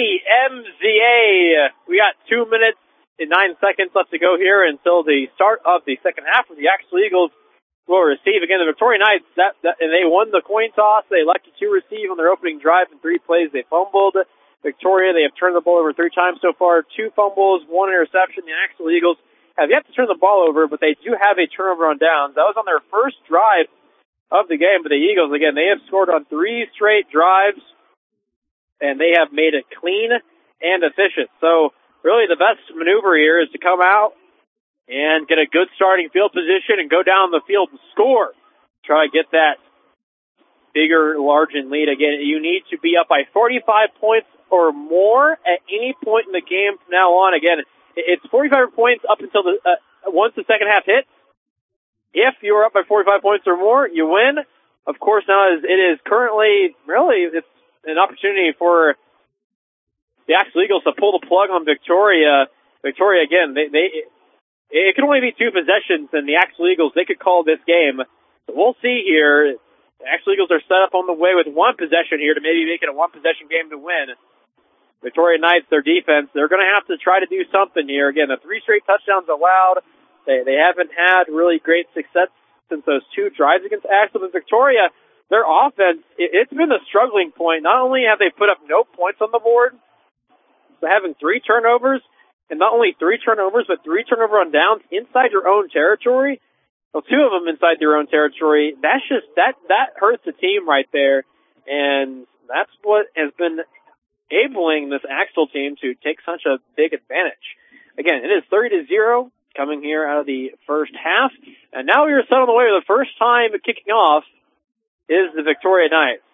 KMZA. We got 2 minutes and 9 seconds left to go here until the start of the second half, where the Axtell Eagles will receive. Again, the Victoria Knights, and they won the coin toss. They elected to receive on their opening drive in 3 plays. They fumbled. Victoria, they have turned the ball over 3 times so far, 2 fumbles, 1 interception. The Axtell Eagles have yet to turn the ball over, but they do have a turnover on downs. That was on their first drive of the game, but the Eagles, again, they have scored on 3 straight drives, and they have made it clean and efficient. So really the best maneuver here is to come out and get a good starting field position and go down the field and score. Try to get that bigger, larger lead. Again, you need to be up by 45 points or more at any point in the game from now on. Again, it's 45 points up until once the second half hits. If you're up by 45 points or more, you win. Of course, now it is currently, really, it's an opportunity for the Axtell Eagles to pull the plug on Victoria. Victoria, again, it can only be 2 possessions, and the Axtell Eagles, they could call this game. So we'll see here. The Axtell Eagles are set up on the way with 1 possession here to maybe make it a 1-possession game to win. Victoria Knights, their defense, they're going to have to try to do something here. Again, the 3 straight touchdowns allowed. They haven't had really great success since those 2 drives against Axtell. But Victoria, their offense, it's been a struggling point. Not only have they put up no points on the board, but having 3 turnovers, and not only 3 turnovers, but 3 turnover on downs inside your own territory. Well, 2 of them inside their own territory. That's just, that hurts the team right there. And that's what has been enabling this Axtell team to take such a big advantage. Again, it is 30-0. Coming here out of the first half. And now we are set on the way for the first time kicking off is the Victoria Knights.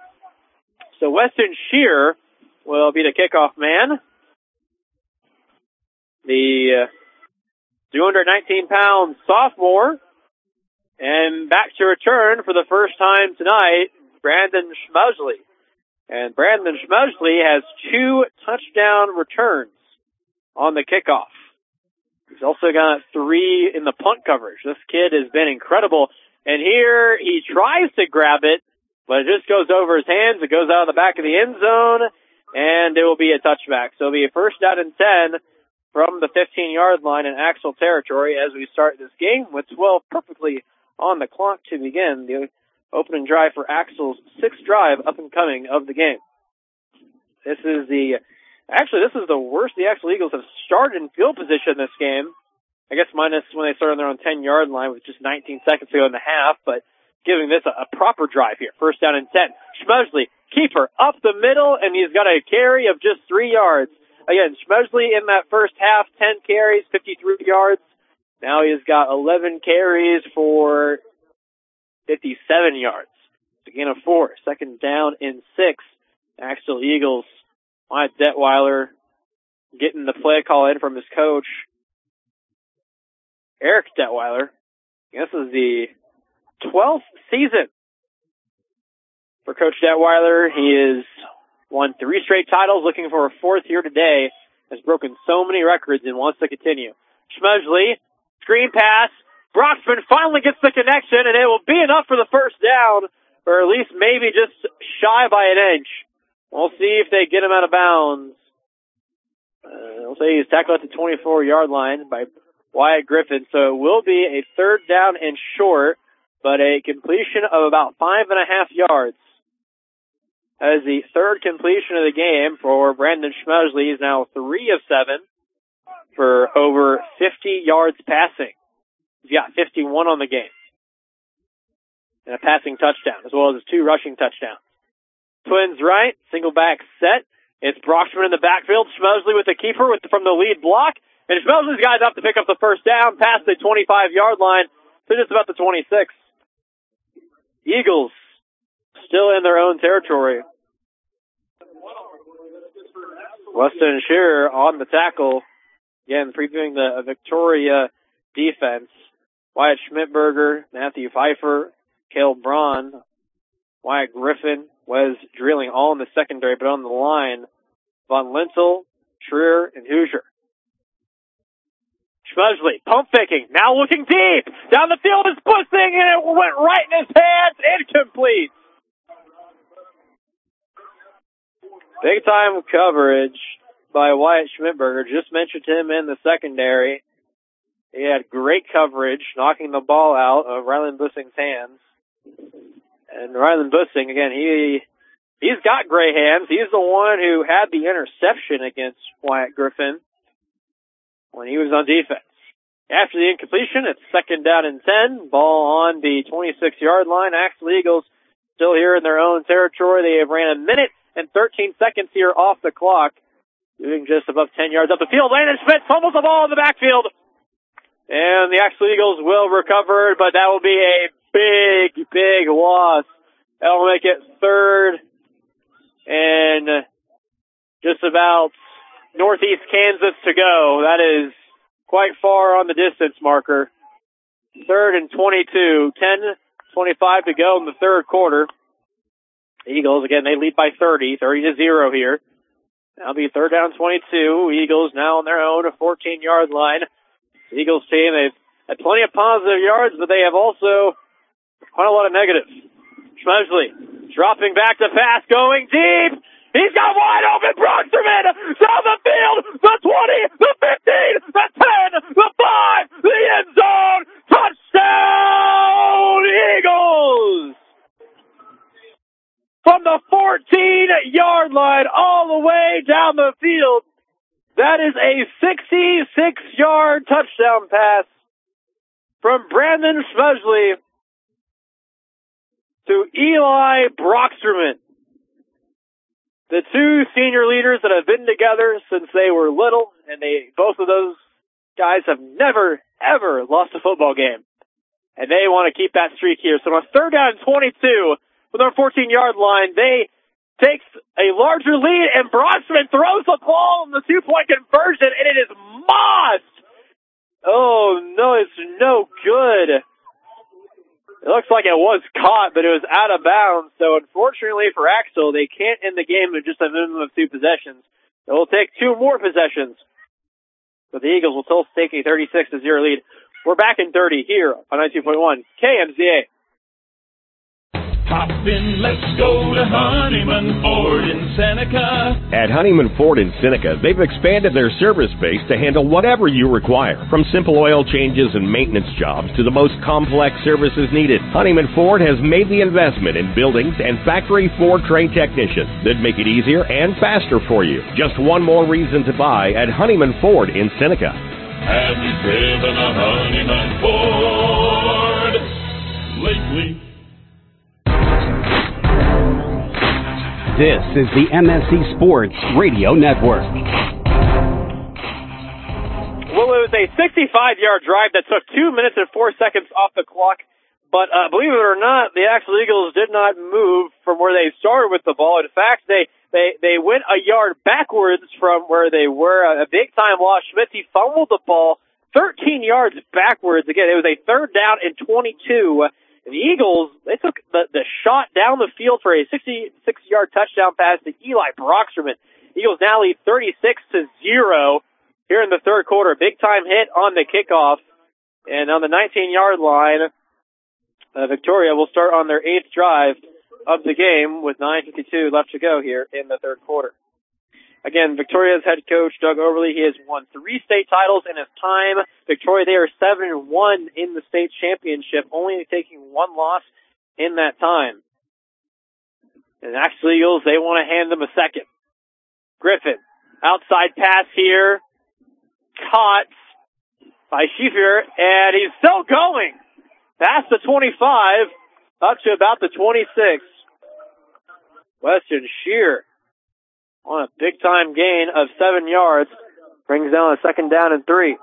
So Weston Shear will be the kickoff man. The 219-pound sophomore. And back to return for the first time tonight, Brandon Schmusley. And Brandon Schmusley has 2 touchdown returns on the kickoff. He's also got 3 in the punt coverage. This kid has been incredible. And here he tries to grab it, but it just goes over his hands. It goes out of the back of the end zone, and it will be a touchback. So it'll be a first down and 10 from the 15-yard line in Axtell territory as we start this game with 12 perfectly on the clock to begin the opening drive for Axtell's 6th drive up and coming of the game. This is the worst the Axtell Eagles have started in field position this game. I guess minus when they started on their own 10-yard line with just 19 seconds to go in the half, but giving this a proper drive here. First down and 10. Schmusley, keeper, up the middle, and he's got a carry of just 3 yards. Again, Schmusley in that first half, 10 carries, 53 yards. Now he's got 11 carries for 57 yards. It's a gain of 4. Second down and 6. Axtell Eagles. Wyatt Detweiler getting the play call in from his coach, Eric Detweiler. This is the 12th season for Coach Detweiler. He has won 3 straight titles, looking for a 4th here today, has broken so many records and wants to continue. Schmusley, screen pass. Broxman finally gets the connection, and it will be enough for the first down, or at least maybe just shy by an inch. We'll see if they get him out of bounds. We'll say he's tackled at the 24-yard line by Wyatt Griffin. So it will be a third down and short, but a completion of about 5.5 yards. That is the third completion of the game for Brandon Schmudley. He's now 3 of 7 for over 50 yards passing. He's got 51 on the game. And a passing touchdown, as well as 2 rushing touchdowns. Twins right, single back set. It's Broxman in the backfield. Schmudley with the keeper from the lead block. And Schmudley's got enough to pick up the first down past the 25-yard line to just about the 26. Eagles still in their own territory. Weston Shearer on the tackle. Again, previewing the Victoria defense. Wyatt Schmidberger, Matthew Pfeiffer, Caleb Braun, Wyatt Griffin, Wes Drilling, all in the secondary, but on the line, Von Lintel, Trier, and Hoosier. Schmudley, pump faking, now looking deep, down the field is Bussing, and it went right in his hands, incomplete. Big time coverage by Wyatt Schmidberger, just mentioned him in the secondary. He had great coverage, knocking the ball out of Ryland Bussing's hands. And Ryland Bussing, again, he's got gray hands. He's the one who had the interception against Wyatt Griffin when he was on defense. After the incompletion, it's second down and 10. Ball on the 26-yard line. Axel Eagles still here in their own territory. They have ran 1 minute and 13 seconds here off the clock, moving just above 10 yards up the field. Landon Schmidt fumbles the ball in the backfield. And the Axel Eagles will recover, but that will be a big, big loss. That will make it third and just about northeast Kansas to go. That is quite far on the distance marker. Third and 22, 10:25 to go in the third quarter. The Eagles, again, they lead by 30 to 0 here. That'll be third down 22. Eagles now on their own, a 14-yard line. The Eagles team, they've had plenty of positive yards, but they have also quite a lot of negatives. Schmudley dropping back to pass, going deep. He's got wide open Broxterman down the field. The 20, the 15, the 10, the 5, the end zone. Touchdown, Eagles! From the 14-yard line all the way down the field. That is a 66-yard touchdown pass from Brandon Schmudley to Eli Broxterman. The two senior leaders that have been together since they were little, and both of those guys have never, ever lost a football game. And they want to keep that streak here. So on third down and 22, with our 14-yard line, they takes a larger lead, and Broxterman throws the ball in the 2-point conversion, and it is Moss. Oh, no, it's no good. It looks like it was caught, but it was out of bounds. So unfortunately for Axel, they can't end the game with just a minimum of 2 possessions. It will take 2 more possessions. But the Eagles will still take a 36-0 lead. We're back in 30 here on 92.1 KMZA. Hop in, let's go to Honeyman Ford in Seneca. At Honeyman Ford in Seneca, they've expanded their service base to handle whatever you require, from simple oil changes and maintenance jobs to the most complex services needed. Honeyman Ford has made the investment in buildings and factory Ford trained technicians that make it easier and faster for you. Just one more reason to buy at Honeyman Ford in Seneca. Have you driven a Honeyman Ford lately? This is the MSC Sports Radio Network. Well, it was a 65-yard drive that took 2 minutes and 4 seconds off the clock. But believe it or not, the Axel Eagles did not move from where they started with the ball. In fact, they went a yard backwards from where they were. A big-time loss. Schmitz, he fumbled the ball 13 yards backwards. Again, it was a third down and 22. The Eagles, they took the shot down the field for a 66-yard touchdown pass to Eli Broxterman. Eagles now lead 36-0 here in the third quarter. Big-time hit on the kickoff. And on the 19-yard line, Victoria will start on their 8th drive of the game with 9:52 left to go here in the third quarter. Again, Victoria's head coach, Doug Overly, he has won 3 state titles in his time. Victoria, they are 7-1 in the state championship, only taking 1 loss in that time. And the Axel Eagles, they want to hand them a second. Griffin, outside pass here, caught by Schiffer, and he's still going past the 25, up to about the 26. Weston Shear on a big-time gain of 7 yards, brings down a 2nd down and 3.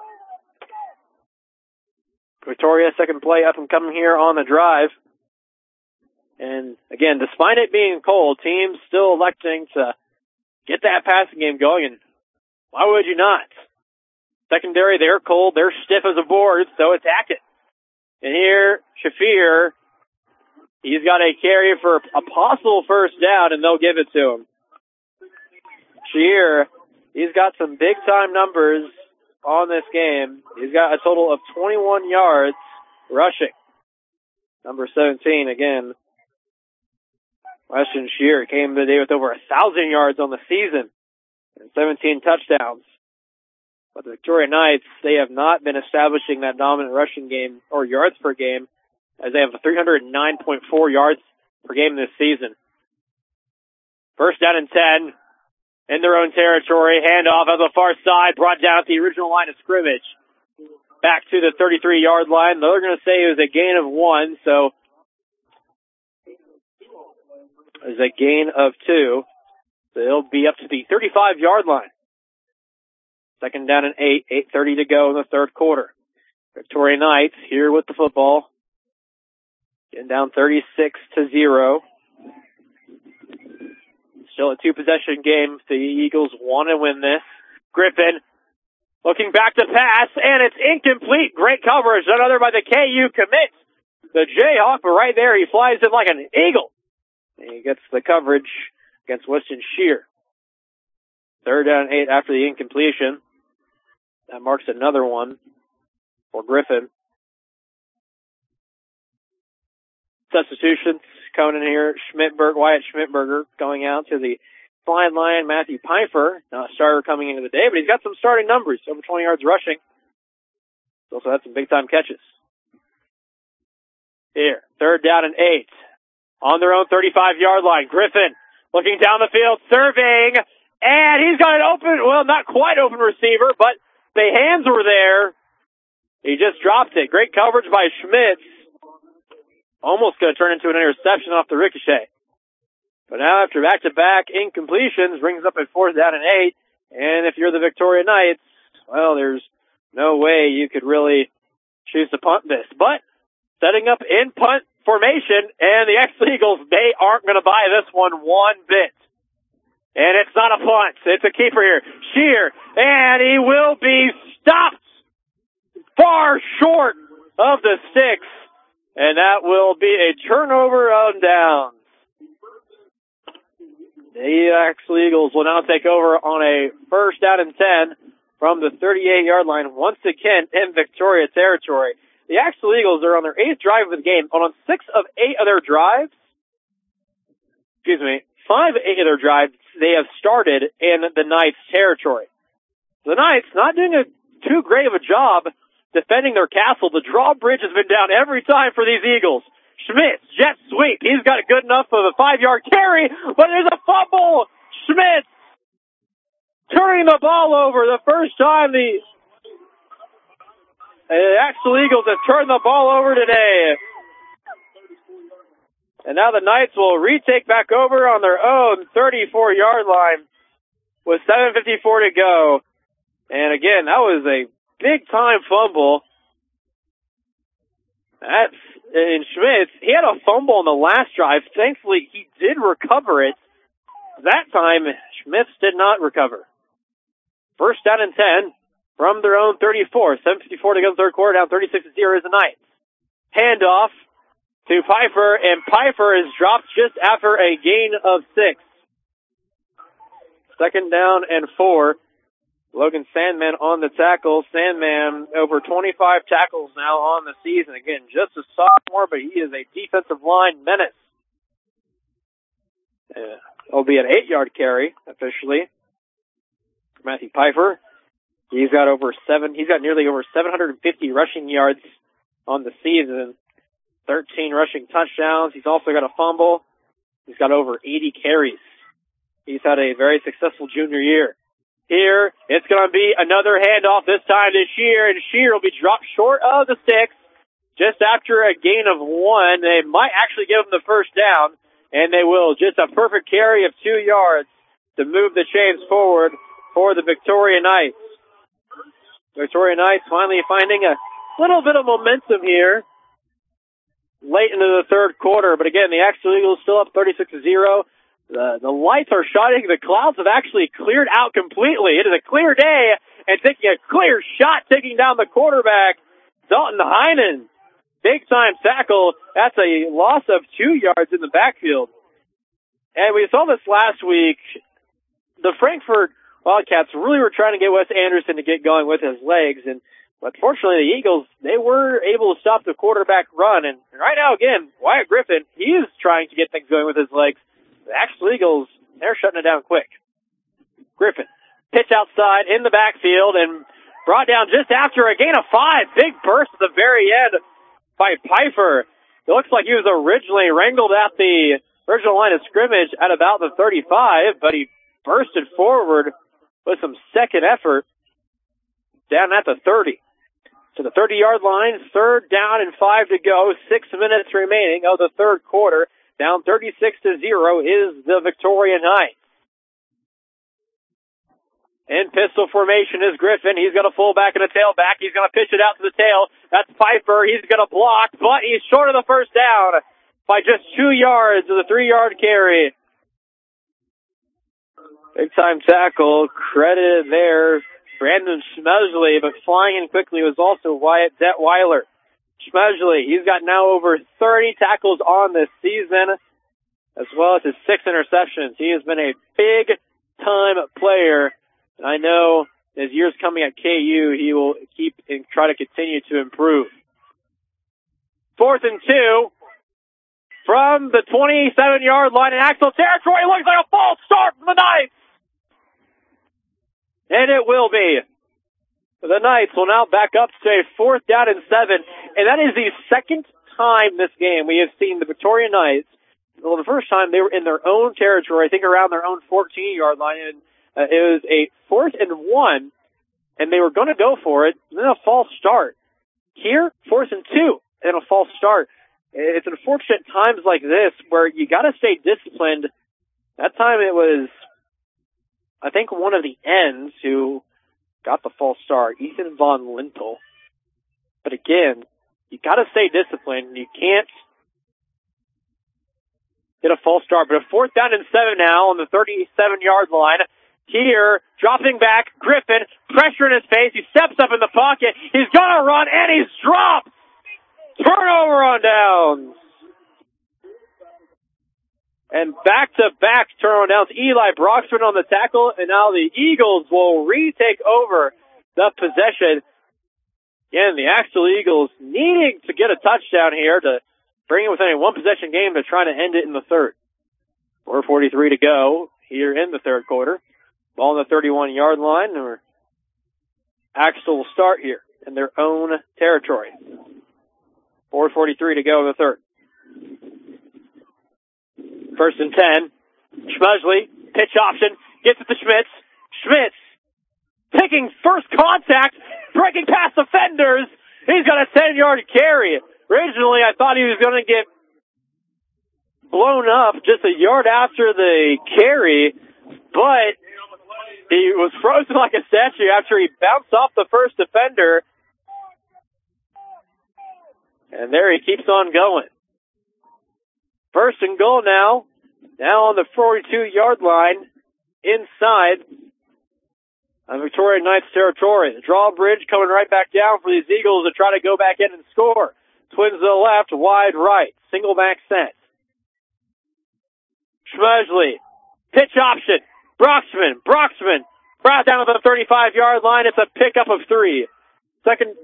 Victoria, second play up and coming here on the drive. And again, despite it being cold, teams still electing to get that passing game going, and why would you not? Secondary, they're cold, they're stiff as a board, so attack it. And here, Shafir, he's got a carry for a possible first down, and they'll give it to him. Shear, he's got some big-time numbers on this game. He's got a total of 21 yards rushing. Number 17, again, Weston Shear came today with over 1,000 yards on the season and 17 touchdowns. But the Victoria Knights, they have not been establishing that dominant rushing game or yards per game, as they have 309.4 yards per game this season. First down and 10 in their own territory. Handoff on the far side, brought down at the original line of scrimmage. Back to the 33-yard line. They're going to say it was a gain of 1, so it's a gain of 2. So it'll be up to the 35-yard line. Second down and 8, 8:30 to go in the third quarter. Victoria Knights here with the football. Getting down 36-0. Still a 2-possession game. The Eagles want to win this. Griffin looking back to pass, and it's incomplete. Great coverage, none other by the KU commit. The Jayhawk, but right there, he flies in like an eagle. And he gets the coverage against Weston Shear. Third down and 8 after the incompletion. That marks another one for Griffin. Substitutions coming in here. Wyatt Schmidberger going out to the sideline. Matthew Pfeiffer, not a starter coming into the day, but he's got some starting numbers. Over 20 yards rushing. He's also had some big-time catches. Here, third down and 8. On their own 35-yard line. Griffin looking down the field, serving, and he's got an open, well, not quite open receiver, but the hands were there. He just dropped it. Great coverage by Schmitz. Almost going to turn into an interception off the ricochet. But now after back-to-back incompletions, brings up a 4th down and 8. And if you're the Victoria Knights, well, there's no way you could really choose to punt this. But setting up in punt formation, and the Eagles, they aren't going to buy this one bit. And it's not a punt. It's a keeper here. Shear, and he will be stopped far short of the sticks. And that will be a turnover on downs. The Axel Eagles will now take over on a first down and 10 from the 38-yard line, once again in Victoria territory. The Axel Eagles are on their 8th drive of the game, but on 6 of 8 of their drives, 5 of 8 of their drives, they have started in the Knights territory. The Knights not doing too great of a job defending their castle. The drawbridge has been down every time for these Eagles. Schmitz, jet sweep. He's got it good enough of a 5-yard carry, but there's a fumble. Schmitz turning the ball over. The first time the Axel Eagles have turned the ball over today. And now the Knights will retake back over on their own 34-yard line with 7:54 to go. And again, that was a big-time fumble. And Schmitz, he had a fumble on the last drive. Thankfully, he did recover it. That time, Schmitz did not recover. First down and 10 from their own 34. 7:54 to go in the third quarter, down 36-0 is the Knights. Handoff to Pfeiffer, and Pfeiffer is dropped just after a gain of 6. Second down and 4. Logan Sandman on the tackle. Sandman over 25 tackles now on the season. Again, just a sophomore, but he is a defensive line menace. It'll be an 8-yard carry, officially. for Matthew Pfeiffer. He's got nearly over 750 rushing yards on the season, 13 rushing touchdowns. He's also got a fumble. He's got over 80 carries. He's had a very successful junior year. Here, it's going to be another handoff this time this year, and Shear will be dropped short of the sticks just after a gain of 1. They might actually give him the first down, and they will. Just a perfect carry of 2 yards to move the chains forward for the Victoria Knights. Victoria Knights finally finding a little bit of momentum here late into the third quarter, but again, the Axel Eagles still up 36-0. The lights are shining. The clouds have actually cleared out completely. It is a clear day, and taking a clear shot, taking down the quarterback, Dalton Heinen. Big-time tackle. That's a loss of 2 yards in the backfield. And we saw this last week. The Frankfort Wildcats really were trying to get Wes Anderson to get going with his legs, but fortunately the Eagles, they were able to stop the quarterback run. And right now, again, Wyatt Griffin, he is trying to get things going with his legs. The actual Eagles, they're shutting it down quick. Griffin, pitch outside in the backfield and brought down just after a gain of 5. Big burst at the very end by Pfeiffer. It looks like he was originally wrangled at the original line of scrimmage at about the 35, but he bursted forward with some second effort down at the 30. To the 30-yard line, 3rd down and 5 to go, 6 minutes remaining of the third quarter. Down 36-0 is the Victoria Knights. In pistol formation is Griffin. He's got a fullback and a tailback. He's going to pitch it out to the tail. That's Pfeiffer. He's going to block, but he's short of the first down by just 2 yards of the 3-yard carry. Big-time tackle credited there. Brandon Schmedley, but flying in quickly was also Wyatt Detweiler. Schmedley, he's got now over 30 tackles on this season, as well as his 6 interceptions. He has been a big-time player, and I know as years coming at KU, he will keep and try to continue to improve. 4th and 2 from the 27-yard line in Axel territory. Looks like a false start from the Knights. And it will be. The Knights will now back up to a 4th down and 7. And that is the second time this game we have seen the Victoria Knights. Well, the first time they were in their own territory, I think around their own 14-yard line. And it was a 4th and 1. And they were going to go for it. And then a false start. Here, 4th and 2. And a false start. It's unfortunate times like this where you got to stay disciplined. That time it was, I think, one of the ends who got the false start, Ethan Von Lintel. But again, you got to stay disciplined. You can't get a false start. But a 4th down and 7 now on the 37-yard line. Here, dropping back, Griffin, pressure in his face. He steps up in the pocket. He's going to run, and he's dropped. Turnover on downs. And back-to-back turnover downs. Eli Broxman on the tackle, and now the Eagles will retake over the possession. Again, the Axel Eagles needing to get a touchdown here to bring it within a one-possession game to try to end it in the third. 4:43 to go here in the third quarter. Ball on the 31-yard line. Axel will start here in their own territory. 4:43 to go in the third. 1st and 10. Schmedley, pitch option, gets it to Schmitz. Schmitz taking first contact, breaking past defenders. He's got a 10-yard carry. Originally, I thought he was going to get blown up just a yard after the carry, but he was frozen like a statue after he bounced off the first defender. And there he keeps on going. 1st and goal now. Now on the 42-yard line. Inside of Victoria Knights territory. The drawbridge coming right back down for these Eagles to try to go back in and score. Twins to the left, wide right. Single back set. Schmedley. Pitch option. Broxman brought down to the 35-yard line. It's a pickup of 3. Second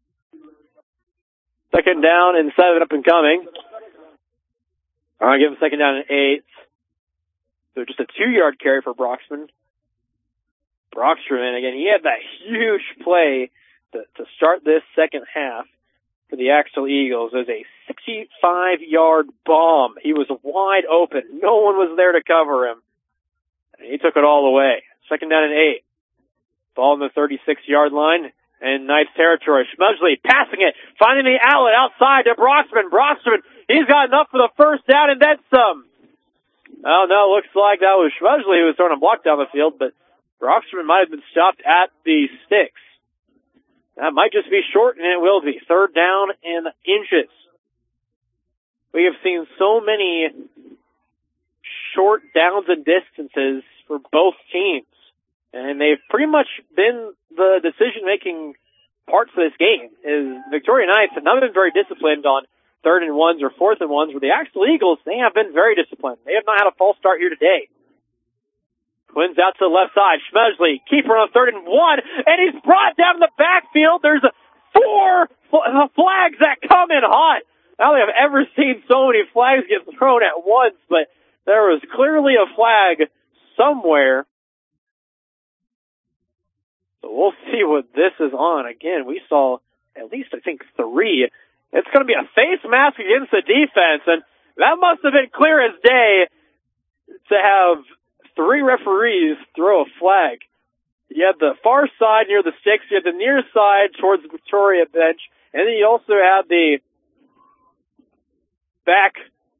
down and 7 up and coming. I'm going to give him 2nd down and 8. So just a 2-yard carry for Broxman. Brockstrom, again, he had that huge play to start this second half for the Axtell Eagles. It was a 65-yard bomb. He was wide open. No one was there to cover him. And he took it all away. Second down and 8. Ball on the 36-yard line in Knights territory. Schmudgley passing it, finding the outlet outside to Brockstrom. Brockstrom, he's got enough for the first down and then some. Oh, no, looks like that was Schmudgley who was throwing a block down the field, but Brockstrom might have been stopped at the sticks. That might just be short, and it will be. Third down in inches. We have seen so many short downs and distances for both teams, and they've pretty much been the decision-making parts of this game. Victoria Knights have not been very disciplined on 3rd and 1s or 4th and 1s, where the Axtell Eagles, they have been very disciplined. They have not had a false start here today. Twins out to the left side. Schmudgley, keeper on 3rd and 1, and he's brought down in the backfield. There's 4 flags that come in hot. I don't think I've ever seen so many flags get thrown at once, but there was clearly a flag somewhere. So we'll see what this is on. Again, we saw at least, I think, 3. It's going to be a face mask against the defense, and that must have been clear as day to have 3 referees throw a flag. You had the far side near the sticks, you had the near side towards the Victoria bench, and then you also had the back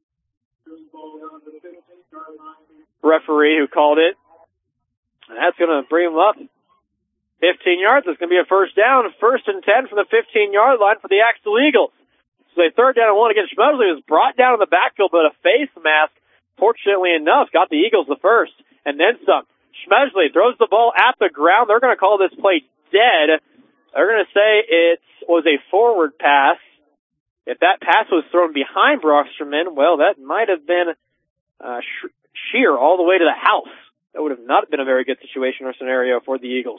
referee who called it. And that's going to bring him up 15 yards. It's going to be a first down, 1st and 10 from the 15-yard line for the Axtell Eagles. So a 3rd down and 1 against Schmudgley was brought down in the backfield, but a face mask, fortunately enough, got the Eagles the first, and then some. Schmudgley throws the ball at the ground. They're going to call this play dead. They're going to say it was a forward pass. If that pass was thrown behind Brockstrom, well, that might have been sheer all the way to the house. That would have not been a very good situation or scenario for the Eagles.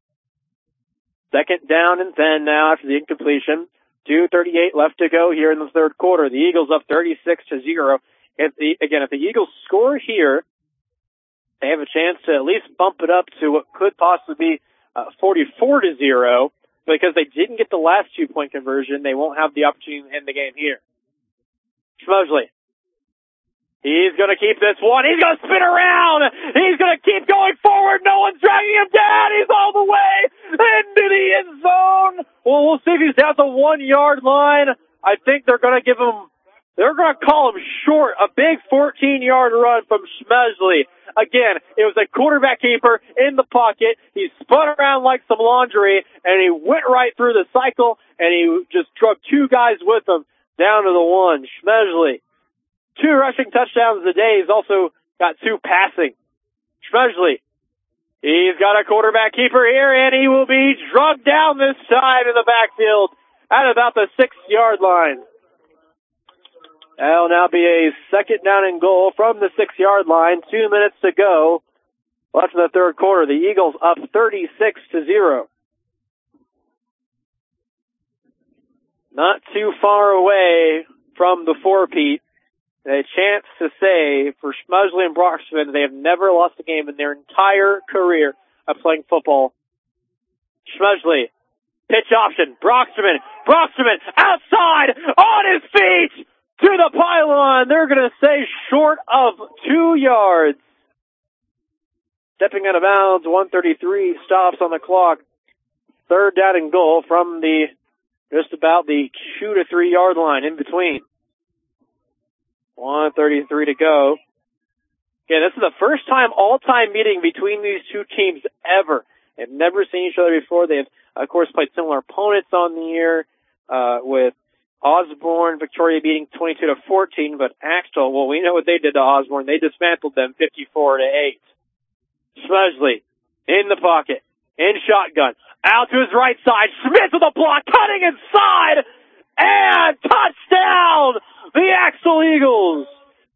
2nd down and 10 now after the incompletion. 2:38 left to go here in the 3rd quarter. The Eagles up 36-0. If the Eagles score here, they have a chance to at least bump it up to what could possibly be 44-0. Because they didn't get the last 2-point conversion, they won't have the opportunity to end the game here. Schmudgley. He's going to keep this one. He's going to spin around. He's going to keep going forward. No one's dragging him down. He's all the way into the end zone. Well, we'll see if he's down the 1-yard line. I think they're going to call him short. A big 14-yard run from Schmudgley. Again, it was a quarterback keeper in the pocket. He spun around like some laundry, and he went right through the cycle, and he just drug 2 guys with him down to the 1. Schmudgley. 2 rushing touchdowns a day. He's also got 2 passing. Schmudgley. He's got a quarterback keeper here, and he will be drugged down this time in the backfield at about the 6-yard line. That'll now be a 2nd down and goal from the 6-yard line. 2 minutes to go left in the 3rd quarter. The Eagles up 36-0. Not too far away from the 4-peat. A chance to say for Schmudgley and Brockstrom they have never lost a game in their entire career of playing football. Schmudgley, pitch option, Brockstrom outside, on his feet, to the pylon. They're going to say short of 2 yards. Stepping out of bounds, 1:33 stops on the clock. 3rd down and goal from just about the 2 to 3 yard line in between. 1:33 to go. Again, this is the first time all-time meeting between these 2 teams ever. They've never seen each other before. They've, of course, played similar opponents on the year, with Osborne, Victoria beating 22-14, but Axtell, well, we know what they did to Osborne. They dismantled them 54-8. Schmudgley in the pocket, in shotgun, out to his right side. Smith with a block, cutting inside, and touchdown! The Axtell Eagles.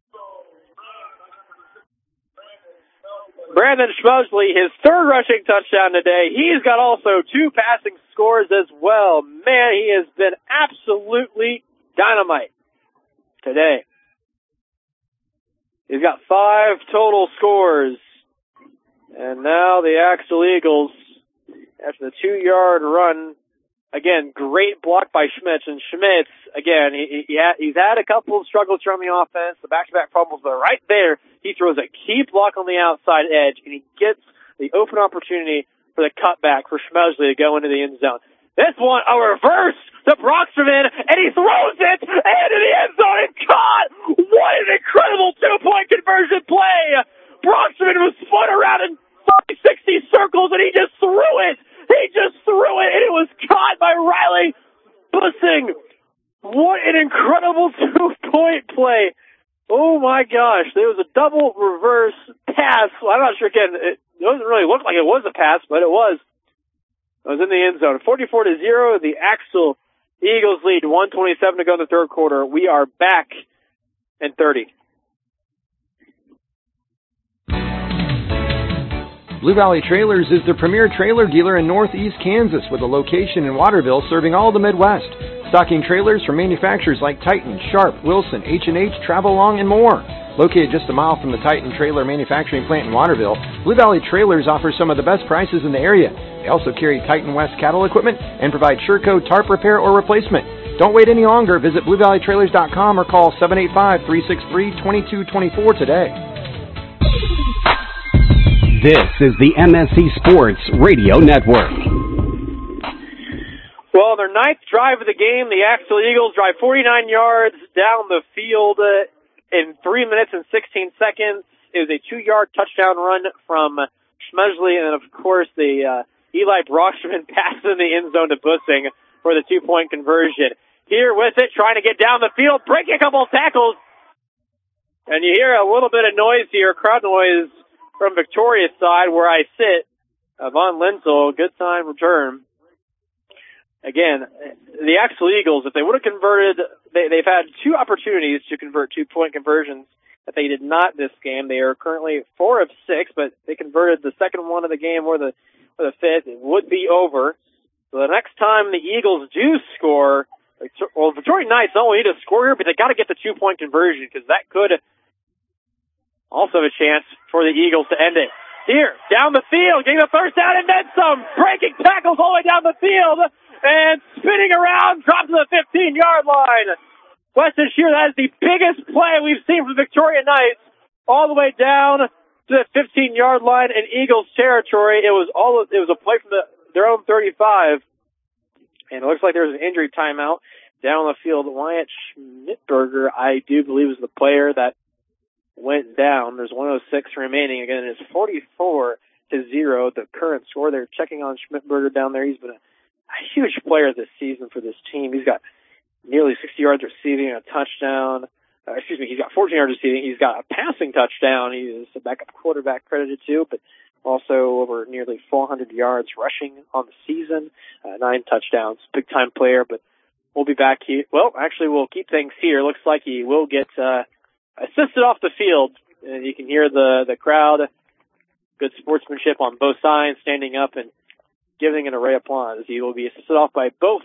Brandon Schmudgley, his 3rd rushing touchdown today. He's got also 2 passing scores as well. Man, he has been absolutely dynamite today. He's got 5 total scores. And now the Axel Eagles, after the 2-yard run, again, great block by Schmitz. And Schmitz, again, he's had a couple of struggles from the offense, the back-to-back fumbles, but right there, he throws a key block on the outside edge, and he gets the open opportunity for the cutback for Schmesley to go into the end zone. This one, a reverse to Broxterman, and he throws it into the end zone and caught! What an incredible 2-point conversion play! Broxterman was spun around in 60 circles, and he just threw it! And it was caught by Riley Bussing. What an incredible 2-point play. Oh my gosh, there was a double reverse pass. Well, I'm not sure, again, it doesn't really look like it was a pass, but it was. It was in the end zone. 44-0, the Axel Eagles lead, 1:27 to go in the third quarter. We are back in 30. Blue Valley Trailers is the premier trailer dealer in Northeast Kansas with a location in Waterville serving all the Midwest. Stocking trailers from manufacturers like Titan, Sharp, Wilson, H&H, Travelong, and more. Located just a mile from the Titan Trailer Manufacturing Plant in Waterville, Blue Valley Trailers offers some of the best prices in the area. They also carry Titan West cattle equipment and provide Sherco tarp repair or replacement. Don't wait any longer. Visit BlueValleyTrailers.com or call 785-363-2224 today. This is the MSC Sports Radio Network. Well, their ninth drive of the game, the Axel Eagles drive 49 yards down the field in 3 minutes and 16 seconds. It was a 2-yard touchdown run from Schmesley, and then, of course, the Eli Broxterman passes in the end zone to Bussing for the 2-point conversion. Here with it, trying to get down the field, breaking a couple of tackles. And you hear a little bit of noise here, crowd noise from Victoria's side where I sit. Von Linzel, good time return. Again, the Axel Eagles, if they would have converted, they've had 2 opportunities to convert 2-point conversions that they did not this game. They are currently 4 of 6, but they converted the second one of the game or the fifth. It would be over. So the next time the Eagles do score, well, Victoria Knights not only need to score here, but they got to get the 2-point conversion because that could also have a chance for the Eagles to end it. Here, down the field, getting the first down and then some. Breaking tackles all the way down the field. And spinning around, drops to the 15-yard line. Weston Shear, that is the biggest play we've seen from Victoria Knights. All the way down to the 15-yard line in Eagles territory. It was a play from their own 35. And it looks like there was an injury timeout down on the field. Wyatt Schmidberger, I do believe, is the player that went down. There's 1:06 remaining. Again, it's 44-0, the current score. They're checking on Schmidberger down there. He's been a huge player this season for this team. He's got nearly 60 yards receiving, a touchdown. He's got 14 yards receiving. He's got a passing touchdown. He is a backup quarterback credited to, but also over nearly 400 yards rushing on the season, 9 touchdowns. Big time player, but we'll be back here. Well, actually, we'll keep things here. Looks like he will get assisted off the field. And you can hear the crowd. Good sportsmanship on both sides, standing up and giving an array of applause. He will be assisted off by both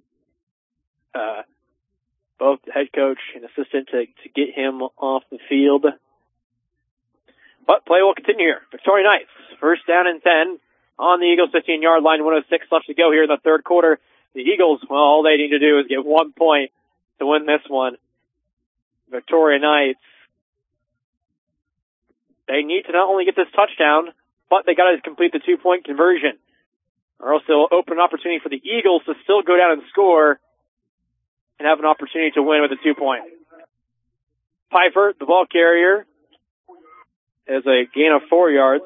head coach and assistant to get him off the field. But play will continue here. Victoria Knights, first down and 10 on the Eagles 15-yard line, 1:06 left to go here in the third quarter. The Eagles, well, all they need to do is get 1 point to win this one. Victoria Knights, they need to not only get this touchdown, but they got to complete the 2-point conversion. Or else they'll open an opportunity for the Eagles to still go down and score and have an opportunity to win with a 2-point. Pfeiffer, the ball carrier, is a gain of 4 yards.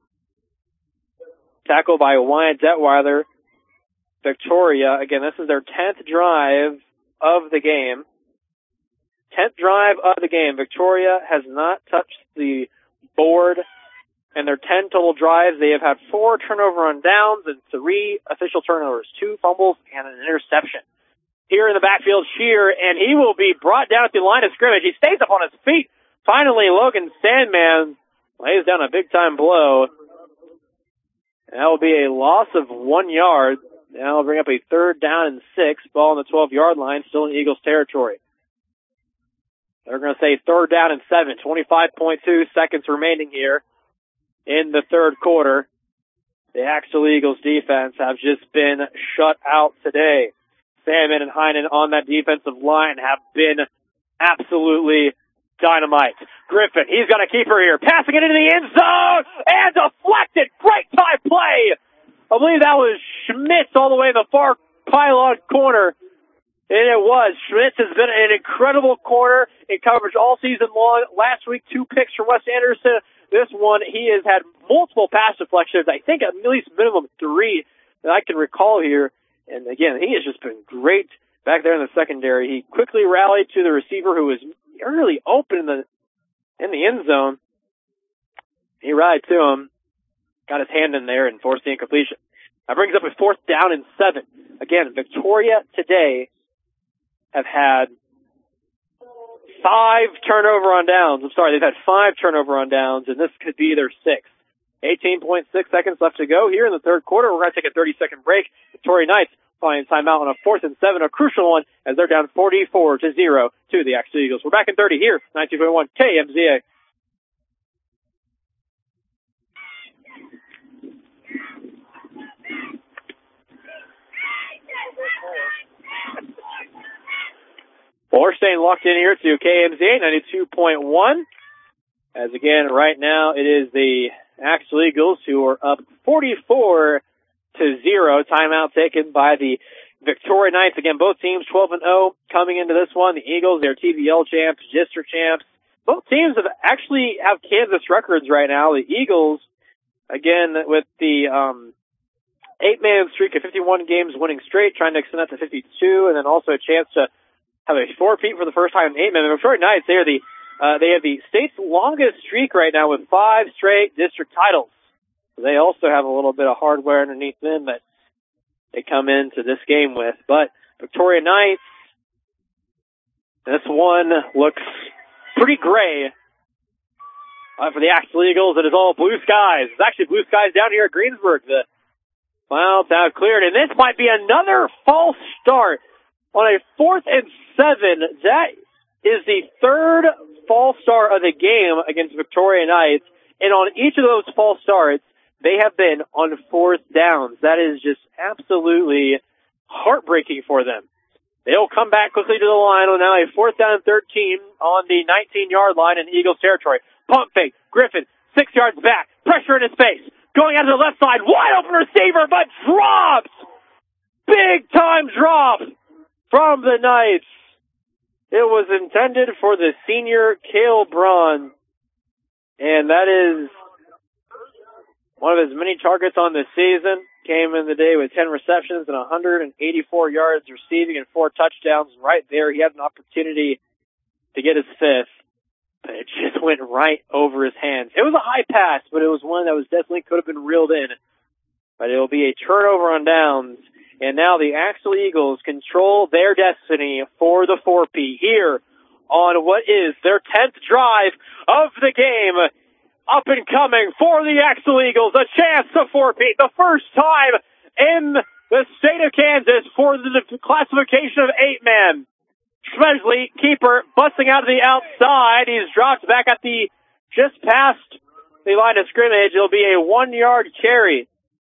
Tackled by Wyatt Detweiler. Victoria, again, this is their 10th drive of the game. 10th drive of the game. Victoria has not touched the board. In their 10 total drives, they have had 4 turnover on downs and 3 official turnovers, 2 fumbles and an interception. Here in the backfield, Shear, and he will be brought down at the line of scrimmage. He stays up on his feet. Finally, Logan Sandman lays down a big-time blow. And that will be a loss of 1 yard. Now will bring up a 3rd down and 6, ball on the 12-yard line, still in Eagles territory. They're going to say 3rd down and 7, 25.2 seconds remaining here in in the third quarter. The Axel Eagles defense have just been shut out today. Salmon and Heinen on that defensive line have been absolutely dynamite. Griffin, he's got a keeper here, passing it into the end zone, and deflected. Great time play. I believe that was Schmitz all the way in the far pylon corner. And it was. Schmitz has been an incredible corner in coverage all season long. Last week, 2 picks from Wes Anderson. This one, he has had multiple pass deflections. I think at least minimum 3 that I can recall here. And again, he has just been great back there in the secondary. He quickly rallied to the receiver who was really open in the end zone. He rallied to him, got his hand in there, and forced the incompletion. That brings up a 4th down and 7. Again, Victoria today have had 5 turnover on downs. I'm sorry, they've had 5 turnover on downs, and this could be their 6th. 18.6 seconds left to go here in the third quarter. We're going to take a 30-second break. Victoria Knights finding timeout on a 4th and 7, a crucial one, as they're down 44-0 to the Axel Eagles. We're back in 30 here, 19.1 KMZA. Well, we're staying locked in here to KMZA 92.1. As again, right now it is the Axel Eagles who are up 44-0. Timeout taken by the Victoria Knights. Again, both teams 12-0 coming into this one. The Eagles, they're TVL champs, district champs. Both teams have Kansas records right now. The Eagles, again, with the 8-man streak of 51 games winning straight, trying to extend that to 52, and then also a chance to have a 4-peat for the first time in 8-man. The Victoria Knights, they have the state's longest streak right now with 5 straight district titles. They also have a little bit of hardware underneath them that they come into this game with. But Victoria Knights, this one looks pretty gray. For the Axel Eagles, it is all blue skies. It's actually blue skies down here at Greensburg. The clouds have cleared, and this might be another false start on a 4th and 7. That is the 3rd false start of the game against Victoria Knights, and on each of those false starts, they have been on 4th downs. That is just absolutely heartbreaking for them. They'll come back quickly to the line on now a 4th down and 13 on the 19-yard line in Eagles territory. Pump fake. Griffin, 6 yards back. Pressure in his face. Going out to the left side. Wide open receiver, but drops. Big time drop from the Knights. It was intended for the senior Cale Braun. And that is one of his many targets on this season. Came in the day with 10 receptions and 184 yards receiving and 4 touchdowns. Right there, he had an opportunity to get his 5th, but it just went right over his hands. It was a high pass, but it was one that was definitely could have been reeled in. But it will be a turnover on downs. And now the Axel Eagles control their destiny for the 4-peat here on what is their 10th drive of the game. Up and coming for the Axel Eagles, a chance to 4-peat, the first time in the state of Kansas for the classification of 8-man. Schmesley, keeper, busting out of the outside. He's dropped back at just past the line of scrimmage. It'll be a 1-yard carry.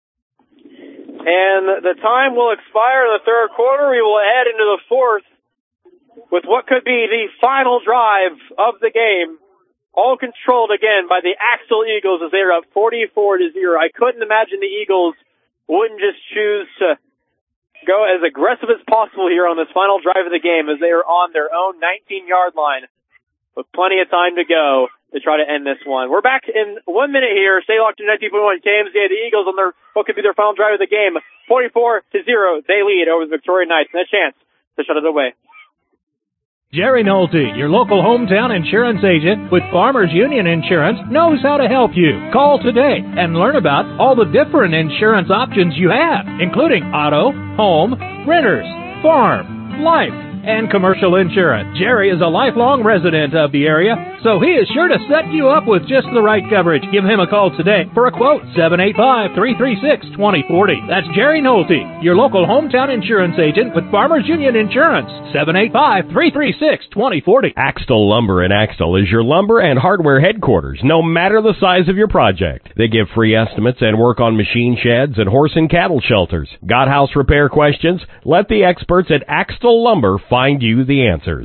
And the time will expire in the third quarter. We will head into the 4th with what could be the final drive of the game. All controlled again by the Axel Eagles as they are up 44-0. I couldn't imagine the Eagles wouldn't just choose to go as aggressive as possible here on this final drive of the game as they are on their own 19-yard line with plenty of time to go to try to end this one. We're back in 1 minute here. Stay locked in 19.1 KMZA. The Eagles on what could be their final drive of the game. 44-0. They lead over the Victoria Knights and a chance to shut it away. Jerry Nolte, your local hometown insurance agent with Farmers Union Insurance, knows how to help you. Call today and learn about all the different insurance options you have, including auto, home, renters, farm, life, and commercial insurance. Jerry is a lifelong resident of the area, so he is sure to set you up with just the right coverage. Give him a call today for a quote, 785-336-2040. That's Jerry Nolte, your local hometown insurance agent with Farmers Union Insurance, 785-336-2040. Axtell Lumber in Axtell is your lumber and hardware headquarters, no matter the size of your project. They give free estimates and work on machine sheds and horse and cattle shelters. Got house repair questions? Let the experts at Axtell Lumber find you the answers.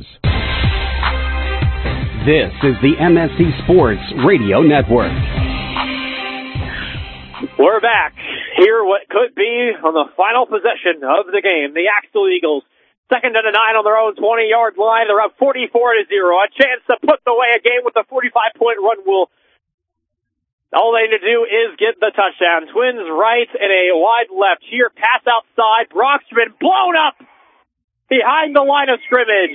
This is the MSC Sports Radio Network. We're back. Here what could be on the final possession of the game. The Axtell Eagles, 2nd and 9 on their own 20-yard line. They're up 44-0. A chance to put away a game with a 45-point run will. All they need to do is get the touchdown. Twins right and a wide left. Here, pass outside. Broxman blown up behind the line of scrimmage.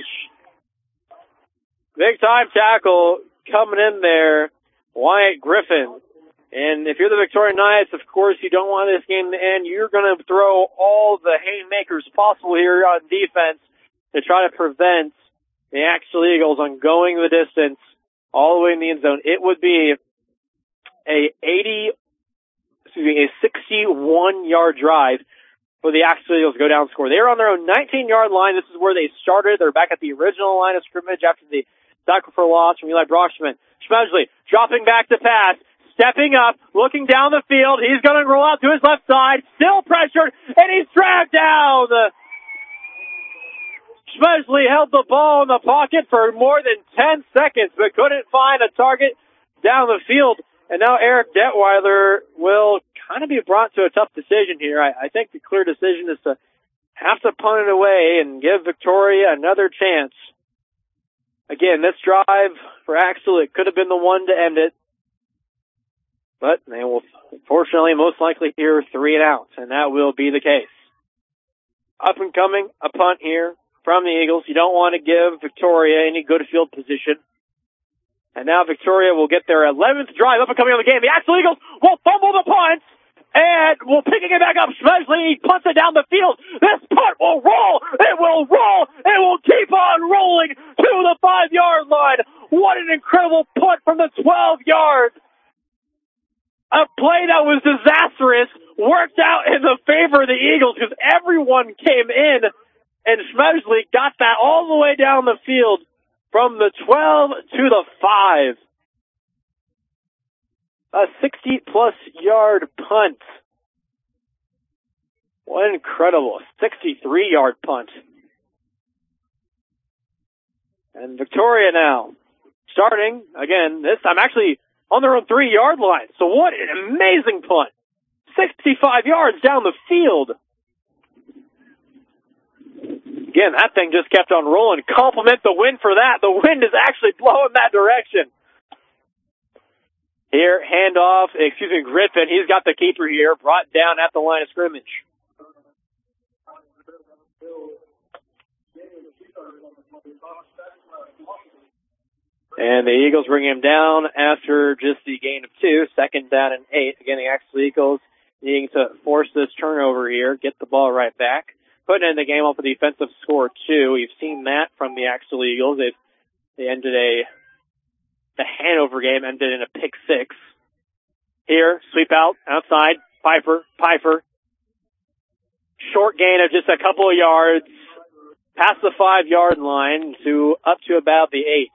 Big time tackle coming in there. Wyatt Griffin. And if you're the Victoria Knights, of course, you don't want this game to end. You're going to throw all the haymakers possible here on defense to try to prevent the Axtell Eagles on going the distance all the way in the end zone. It would be a 61-yard drive for the Axtell Eagles to go down and score. They're on their own 19-yard line. This is where they started. They're back at the original line of scrimmage after the tackle for loss from Eli Broxman. Schmedley dropping back to pass, stepping up, looking down the field. He's going to roll out to his left side, still pressured, and he's dragged down. Schmedley held the ball in the pocket for more than 10 seconds, but couldn't find a target down the field. And now Eric Detweiler will kind of be brought to a tough decision here. I think the clear decision is to have to punt it away and give Victoria another chance. Again, this drive for Axtell, it could have been the one to end it. But they will, unfortunately, most likely hear 3 and out, and that will be the case. Up and coming, a punt here from the Eagles. You don't want to give Victoria any good field position. And now Victoria will get their 11th drive up and coming on the game. The Axtell Eagles will fumble the punt and will picking it back up. Schmedley punts it down the field. This punt will roll. It will roll. It will keep on rolling to the 5-yard line. What an incredible punt from the 12 yards. A play that was disastrous worked out in the favor of the Eagles because everyone came in and Schmedley got that all the way down the field. From the 12 to the 5. A 60-plus yard punt. What an incredible 63-yard punt. And Victoria now starting, again, this time actually on their own 3-yard line. So what an amazing punt. 65 yards down the field. Again, that thing just kept on rolling. Compliment the wind for that. The wind is actually blowing that direction. Here, handoff, Griffin. He's got the keeper here, brought down at the line of scrimmage. And the Eagles bring him down after just the gain of 2, 2nd down and 8. Again, the Axtell Eagles needing to force this turnover here, get the ball right back. Putting in the game off a defensive score, too. We've seen that from the Axtell Eagles. They ended the Hanover game ended in a pick 6. Here, sweep out, outside, Piper. Short gain of just a couple of yards, past the 5-yard line to up to about the 8.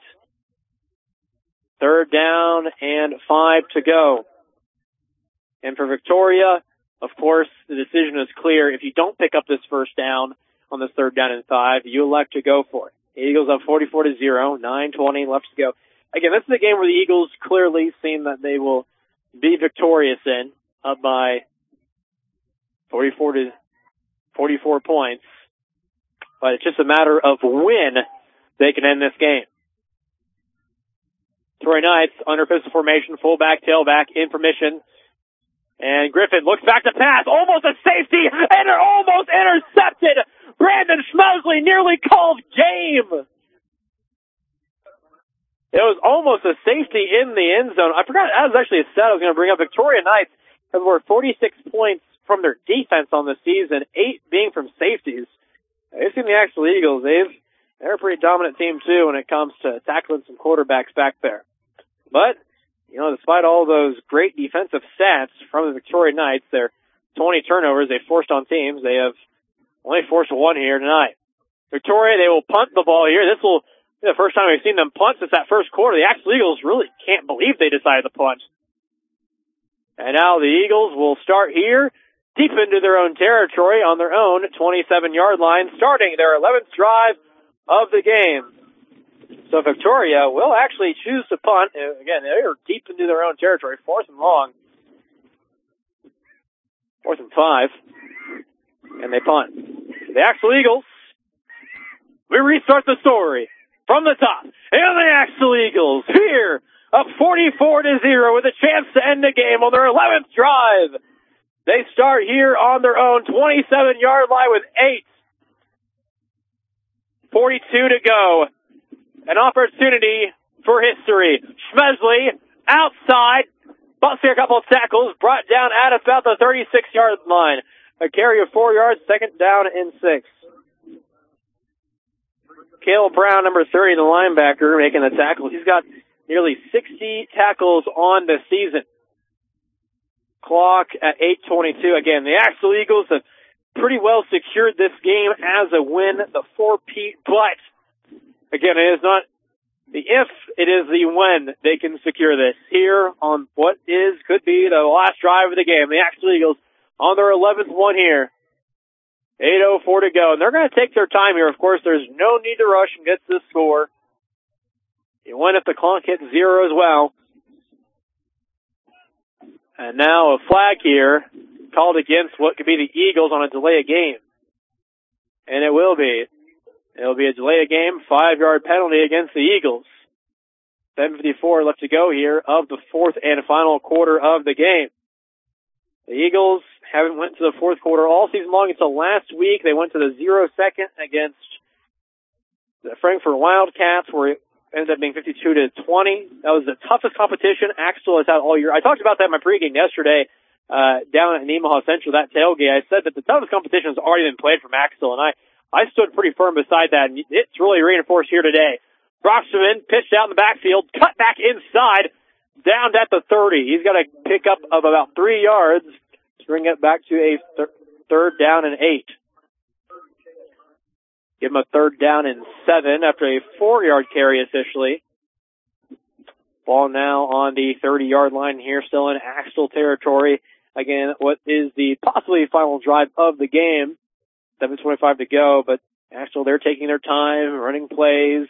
3rd down and 5 to go. And for Victoria, of course, the decision is clear. If you don't pick up this first down on this 3rd down and 5, you elect to go for it. The Eagles up 44-0, 9:20 left to go. Again, this is a game where the Eagles clearly seem that they will be victorious in, up by 44 points. But it's just a matter of when they can end this game. Troy Knights under pistol formation, fullback, tailback, in formation. And Griffin looks back to pass, almost a safety, and they're almost intercepted. Brandon Schmedley nearly called game. It was almost a safety in the end zone. I forgot, that was actually a stat I was going to bring up. Victoria Knights have scored 46 points from their defense on the season, 8 being from safeties. They've seen the Axtell Eagles. They've they're a pretty dominant team, too, when it comes to tackling some quarterbacks back there. But, despite all those great defensive stats from the Victoria Knights, their 20 turnovers they forced on teams, they have only forced one here tonight. Victoria, they will punt the ball here. This will be the first time we've seen them punt since that first quarter. The Axel Eagles really can't believe they decided to punt. And now the Eagles will start here, deep into their own territory on their own 27-yard line, starting their 11th drive of the game. So Victoria will actually choose to punt. Again, they are deep into their own territory, 4th and long. 4th and 5. And they punt. The Axel Eagles, we restart the story from the top. And the Axel Eagles here, up 44-0 with a chance to end the game on their 11th drive. They start here on their own 27-yard line with 8:42 to go. An opportunity for history. Schmesley outside, busting a couple of tackles, brought down at about the 36-yard line. A carry of 4 yards, second down and 6. Cale Brown, number 30, the linebacker, making the tackle. He's got nearly 60 tackles on the season. Clock at 8:22. Again, the Axel Eagles have pretty well secured this game as a win, the 4-peat, but again, it is not the if, it is the when they can secure this here on what could be the last drive of the game. The Axel Eagles on their 11th one here. 8:04 to go. And they're going to take their time here. Of course, there's no need to rush and get this score. You win if the clock hits 0 as well. And now a flag here called against what could be the Eagles on a delay of game. And it will be. It'll be a delay of game, 5-yard penalty against the Eagles. 7:54 left to go here of the 4th and final quarter of the game. The Eagles haven't went to the 4th quarter all season long until last week. They went to the 0-2 against the Frankfort Wildcats, where it ended up being 52-20. That was the toughest competition Axel has had all year. I talked about that in my pregame yesterday down at Nemaha Central, that tailgate. I said that the toughest competition has already been played from Axel, and I stood pretty firm beside that, and it's really reinforced here today. Broxman pitched out in the backfield, cut back inside, down at the 30. He's got a pickup of about 3 yards to bring it back to a third down and 8. Give him a 3rd down and 7 after a 4-yard carry officially. Ball now on the 30-yard line here, still in Axel territory. Again, what is the possibly final drive of the game. 7:25 to go, but Axel, they're taking their time, running plays.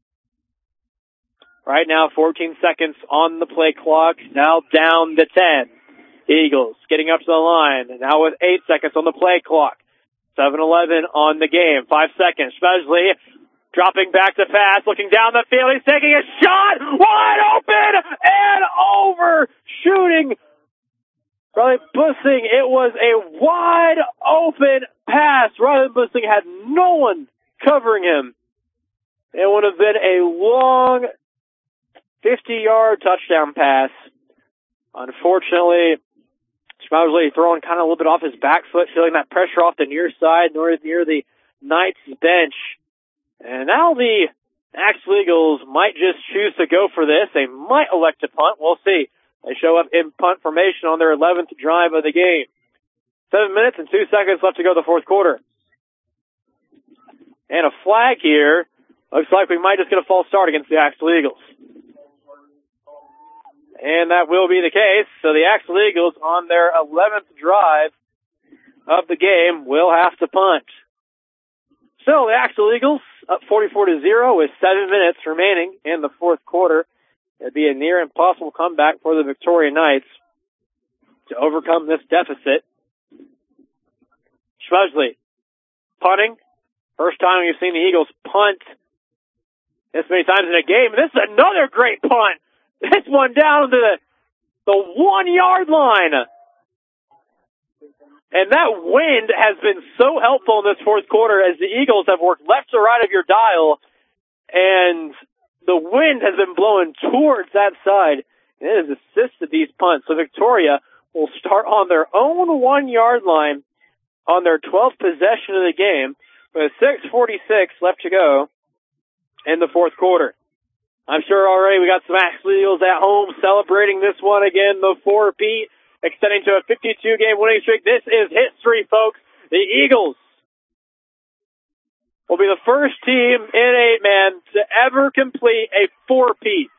Right now, 14 seconds on the play clock, now down to 10. Eagles getting up to the line, now with 8 seconds on the play clock. 7:11 on the game, 5 seconds. Schmesley dropping back to pass, looking down the field, he's taking a shot, wide open, and over, shooting. Riley Bussing, it was a wide open pass. Riley Bussing had no one covering him. It would have been a long 50-yard touchdown pass. Unfortunately, Schmesley throwing kind of a little bit off his back foot, feeling that pressure off the near side, near the Knights bench. And now the Axel Eagles might just choose to go for this. They might elect to punt. We'll see. They show up in punt formation on their 11th drive of the game. 7 minutes and 2 seconds left to go the 4th quarter. And a flag here. Looks like we might just get a false start against the Axel Eagles. And that will be the case. So the Axel Eagles on their 11th drive of the game will have to punt. So the Axel Eagles up 44-0 with 7 minutes remaining in the 4th quarter. It'd be a near impossible comeback for the Victoria Knights to overcome this deficit. Schmesley punting. First time we've seen the Eagles punt this many times in a game. This is another great punt. This one down to the 1-yard line. And that wind has been so helpful in this 4th quarter as the Eagles have worked left to right of your dial, and the wind has been blowing towards that side, and it has assisted these punts. So Victoria will start on their own 1-yard line on their 12th possession of the game with 6:46 left to go in the fourth quarter. I'm sure already we got some Axel Eagles at home celebrating this one again, the 4-peat, extending to a 52-game winning streak. This is history, folks. The Eagles will be the first team in 8-man to ever complete a 4-peat.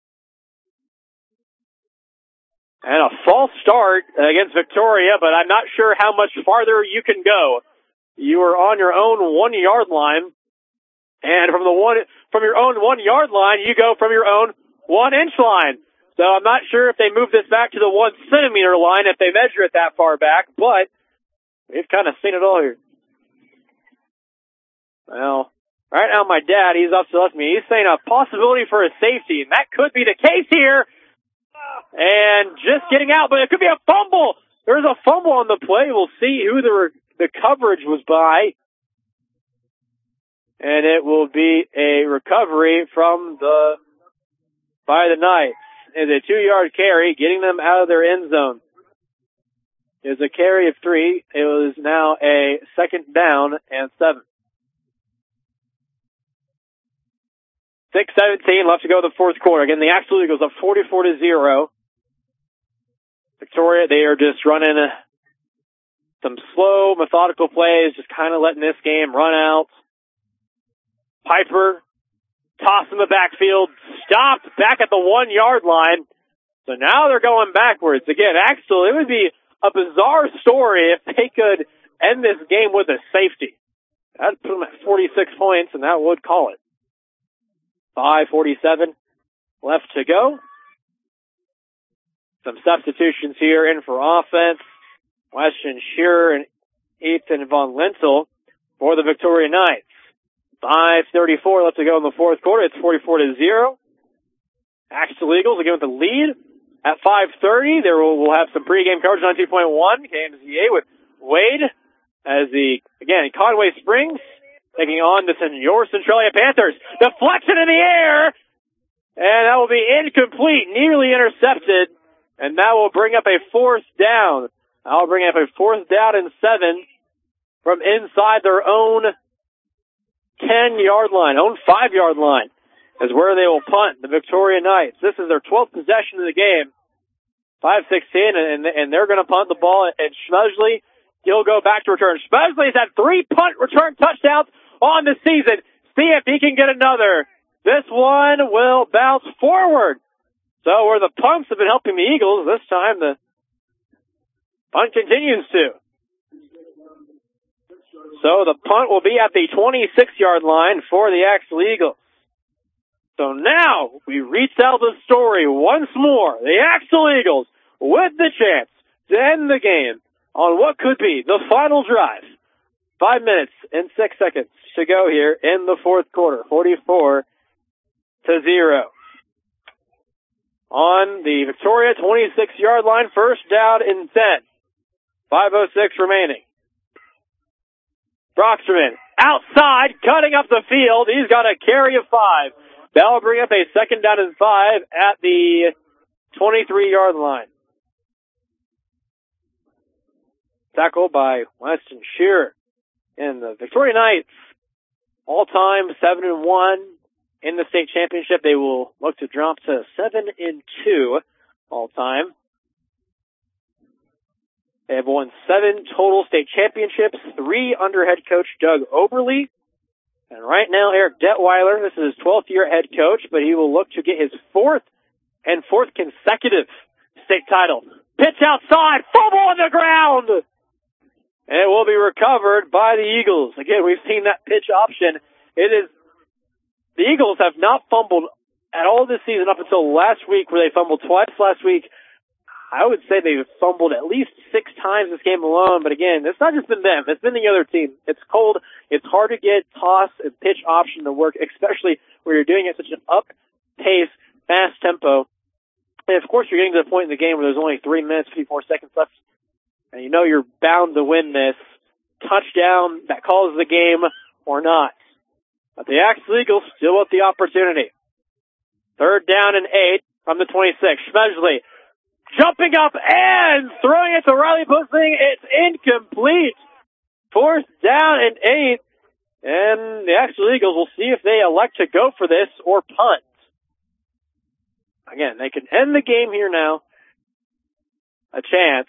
And a false start against Victoria, but I'm not sure how much farther you can go. You are on your own 1-yard line, and from your own 1-yard line, you go from your own 1-inch line. So I'm not sure if they move this back to the 1-centimeter line, if they measure it that far back, but we've kind of seen it all here. Well, right now my dad, he's up to me. He's saying a possibility for a safety, and that could be the case here. And just getting out, but it could be a fumble. There's a fumble on the play. We'll see who the coverage was by. And it will be a recovery by the Knights. It's a 2-yard carry, getting them out of their end zone. It was a carry of 3. It was now a 2nd down and 7. 6:17 left to go in the fourth quarter. Again, the Axel Eagles up 44-0. Victoria, they are just running some slow, methodical plays, just kind of letting this game run out. Piper, toss in the backfield, stopped back at the 1-yard line. So now they're going backwards. Again, Axel, it would be a bizarre story if they could end this game with a safety. That'd put them at 46 points, and that would call it. 5:47 left to go. Some substitutions here in for offense. Weston Shearer and Ethan Von Lintel for the Victoria Knights. 5:34 left to go in the fourth quarter. It's 44-0. Axel Eagles again with the lead. At 5:30, we'll have some pregame coverage on 2.1 KMZA with Wade as Conway Springs taking on the Senor Centralia Panthers. Deflection in the air, and that will be incomplete, nearly intercepted, and that will bring up a 4th down. I'll bring up a 4th down and 7 from inside their own 10-yard line, own 5-yard line, is where they will punt the Victoria Knights. This is their 12th possession of the game. 5:16, and they're going to punt the ball, and Schmedley, he'll go back to return. Schmedley's had 3 punt return touchdowns on the season. See if he can get another. This one will bounce forward. So where the punts have been helping the Eagles, this time the punt continues to. So the punt will be at the 26-yard line for the Axel Eagles. So now we retell the story once more. The Axel Eagles with the chance to end the game on what could be the final drive. 5 minutes and 6 seconds to go here in the fourth quarter. 44-0. On the Victoria 26-yard line, 1st down and 10. 5:06 remaining. Brocksterman outside, cutting up the field. He's got a carry of 5. That'll bring up a 2nd down and 5 at the 23-yard line. Tackled by Weston Shearer. And the Victoria Knights, all-time 7-1 in the state championship. They will look to drop to 7-2 all-time. They have won 7 total state championships, 3 under head coach Doug Oberle. And right now, Eric Detweiler, this is his 12th year head coach, but he will look to get his 4th consecutive state title. Pitch outside, fumble on the ground! And it will be recovered by the Eagles. Again, we've seen that pitch option. The Eagles have not fumbled at all this season up until last week, where they fumbled twice last week. I would say they've fumbled at least 6 times this game alone, but again, it's not just been them, it's been the other team. It's cold, it's hard to get toss and pitch option to work, especially where you're doing it at such an up-pace, fast tempo. And of course, you're getting to the point in the game where there's only 3 minutes, 54 seconds left, and you know you're bound to win this. Touchdown that calls the game or not. But the Axel Eagles still with the opportunity. 3rd down and 8 from the 26. Schmedley jumping up and throwing it to Riley Pusling. It's incomplete. 4th down and 8. And the Axel Eagles will see if they elect to go for this or punt. Again, they can end the game here now. A chance.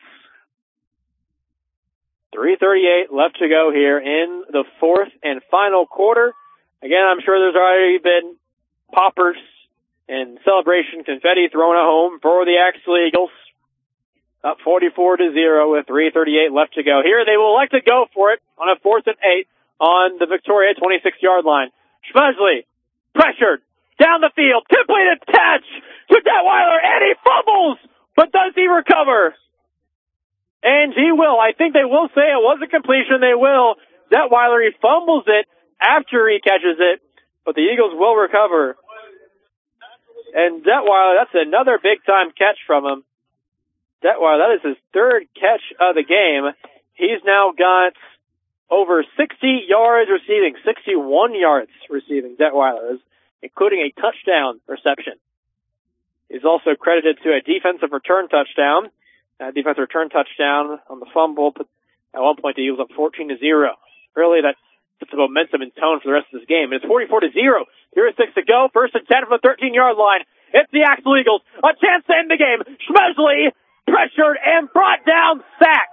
3:38 left to go here in the fourth and final quarter. Again, I'm sure there's already been poppers and celebration confetti thrown at home for the Axel Eagles. Up 44-0 with 3:38 left to go. Here they will elect to go for it on a 4th and 8 on the Victoria 26-yard line. Schmesley pressured down the field, completed catch to Detweiler, and he fumbles, but does he recover? And he will. I think they will say it was a completion. They will. Detweiler, he fumbles it after he catches it, but the Eagles will recover. And Detweiler, that's another big-time catch from him. Detweiler, that is his 3rd catch of the game. He's now got over 60 yards receiving, 61 yards receiving, Detweiler, including a touchdown reception. He's also credited to a defensive return touchdown. Defensive return touchdown on the fumble. At one point, the Eagles up 14-0. Really, that puts the momentum and tone for the rest of this game. And it's 44-0. Here is 6 to go. 1st and 10 from the 13-yard line. It's the Axel Eagles. A chance to end the game. Schmesley pressured and brought down, sacked.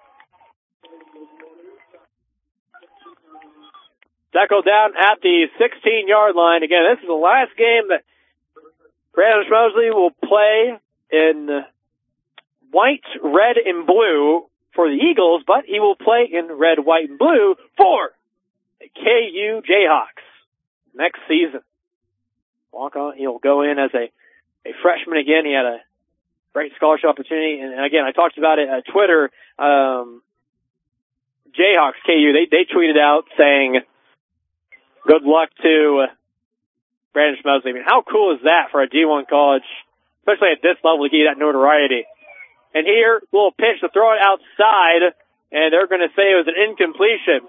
Tackled down at the 16-yard line. Again, this is the last game that Brandon Schmesley will play in white, red, and blue for the Eagles, but he will play in red, white, and blue for the KU Jayhawks next season. Walk on. He'll go in as a freshman again. He had a great scholarship opportunity, and again, I talked about it at Twitter. Jayhawks KU, they tweeted out saying, "Good luck to Brandon Schmesley." I mean, how cool is that for a D1 college, especially at this level, to get that notoriety? And here, little pitch to throw it outside, and they're going to say it was an incompletion.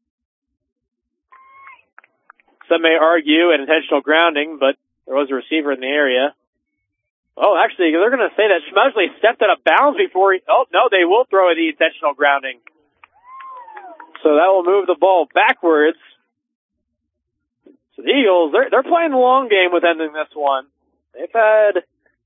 Some may argue an intentional grounding, but there was a receiver in the area. Oh, actually, they're going to say that Schmesley stepped out of bounds before he... Oh, no, they will throw the intentional grounding. So that will move the ball backwards. So the Eagles, they're playing the long game with ending this one. They've had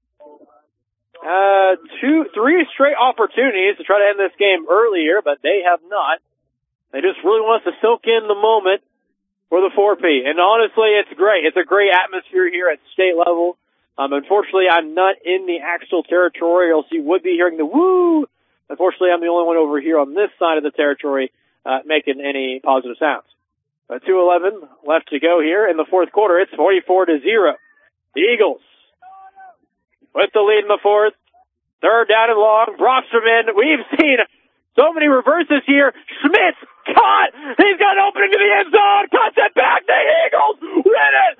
3 straight opportunities to try to end this game earlier, but they have not. They just really want us to soak in the moment for the 4P. And honestly, it's great. It's a great atmosphere here at state level. Unfortunately, I'm not in the actual territory, else you would be hearing the woo. Unfortunately, I'm the only one over here on this side of the territory making any positive sounds. 2:11 left to go here in the fourth quarter. It's 44-0. The Eagles with the lead in the fourth. 3rd down and long. Brocksterman. We've seen so many reverses here. Schmitz caught. He's got an opening to the end zone. Cuts it back. The Eagles win it.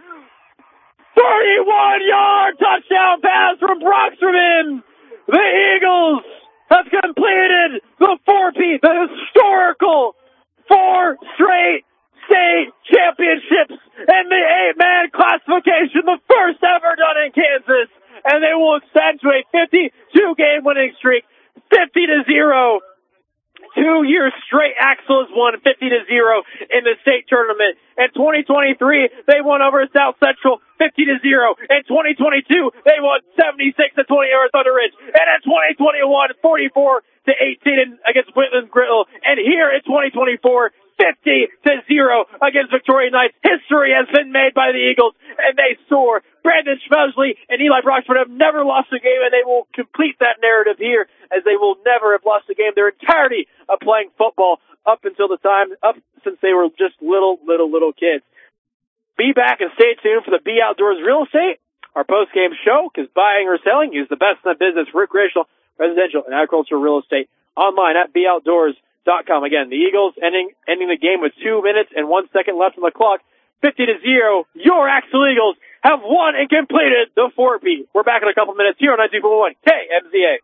31-yard touchdown pass from Brocksterman. The Eagles have completed the 4P, the historical 4 straight state championships and the 8-man classification, the first ever done in Kansas. And they will extend to a 52-game winning streak, 50-0. 2 years straight, Axel has won 50-0 in the state tournament. In 2023, they won over South Central 50-0. In 2022, they won 76-20 over Thunder Ridge. And in 2021, 44-18 against Whitman Grittle. And here in 2024, 50-0 against Victoria Knights. History has been made by the Eagles, and they soar. Brandon Schmesley and Eli Broxford have never lost a game, and they will complete that narrative here, as they will never have lost a game their entirety of playing football up since they were just little kids. Be back and stay tuned for the Be Outdoors Real Estate, our post-game show, because buying or selling is the best in the business, recreational, residential, and agricultural real estate. Online at beoutdoors.com. Again, the Eagles ending the game with 2 minutes and 1 second left on the clock. 50-0. Your Axel Eagles have won and completed the 4P. We're back in a couple minutes here on 92.1 KMZA.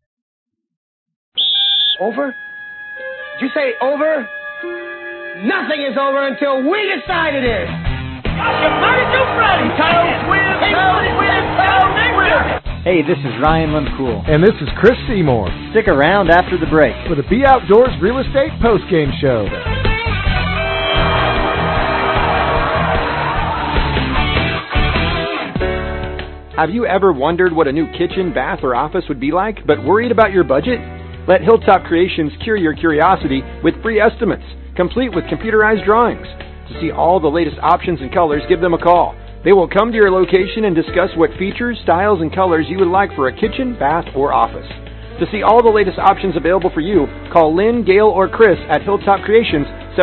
Over? Did you say over? Nothing is over until we decide it is. Hey, this is Ryan Lemcool. And this is Chris Seymour. Stick around after the break for the Be Outdoors Real Estate Postgame Show. Have you ever wondered what a new kitchen, bath, or office would be like, but worried about your budget? Let Hilltop Creations cure your curiosity with free estimates, complete with computerized drawings. To see all the latest options and colors, give them a call. They will come to your location and discuss what features, styles, and colors you would like for a kitchen, bath, or office. To see all the latest options available for you, call Lynn, Gail, or Chris at Hilltop Creations,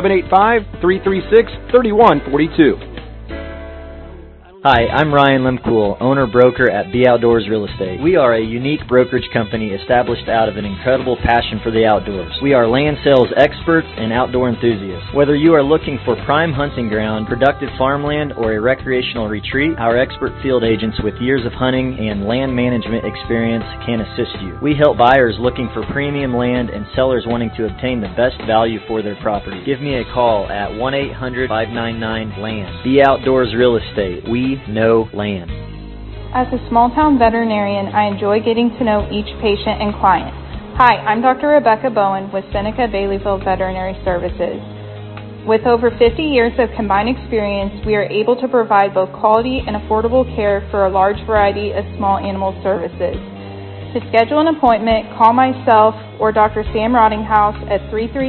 785-336-3142. Hi, I'm Ryan Lemcool, owner-broker at Be Outdoors Real Estate. We are a unique brokerage company established out of an incredible passion for the outdoors. We are land sales experts and outdoor enthusiasts. Whether you are looking for prime hunting ground, productive farmland, or a recreational retreat, our expert field agents with years of hunting and land management experience can assist you. We help buyers looking for premium land and sellers wanting to obtain the best value for their property. Give me a call at 1-800-599-LAND. Be Outdoors Real Estate. We know land. As a small-town veterinarian, I enjoy getting to know each patient and client. Hi, I'm Dr. Rebecca Bowen with Seneca Baileyville Veterinary Services. With over 50 years of combined experience, we are able to provide both quality and affordable care for a large variety of small animal services. To schedule an appointment, call myself or Dr. Sam Rottinghouse at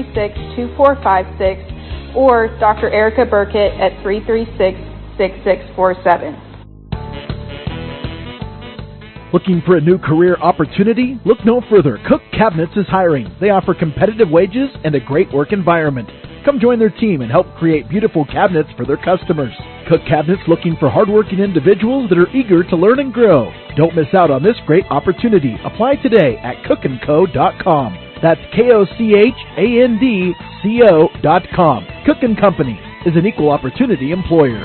336-2456 or Dr. Erica Burkett at 336-6647. Looking for a new career opportunity? Look no further. Cook Cabinets is hiring. They offer competitive wages and a great work environment. Come join their team and help create beautiful cabinets for their customers. Cook Cabinets looking for hardworking individuals that are eager to learn and grow. Don't miss out on this great opportunity. Apply today at cookandco.com. That's KOCHANDCO.com. Cook & Company is an equal opportunity employer.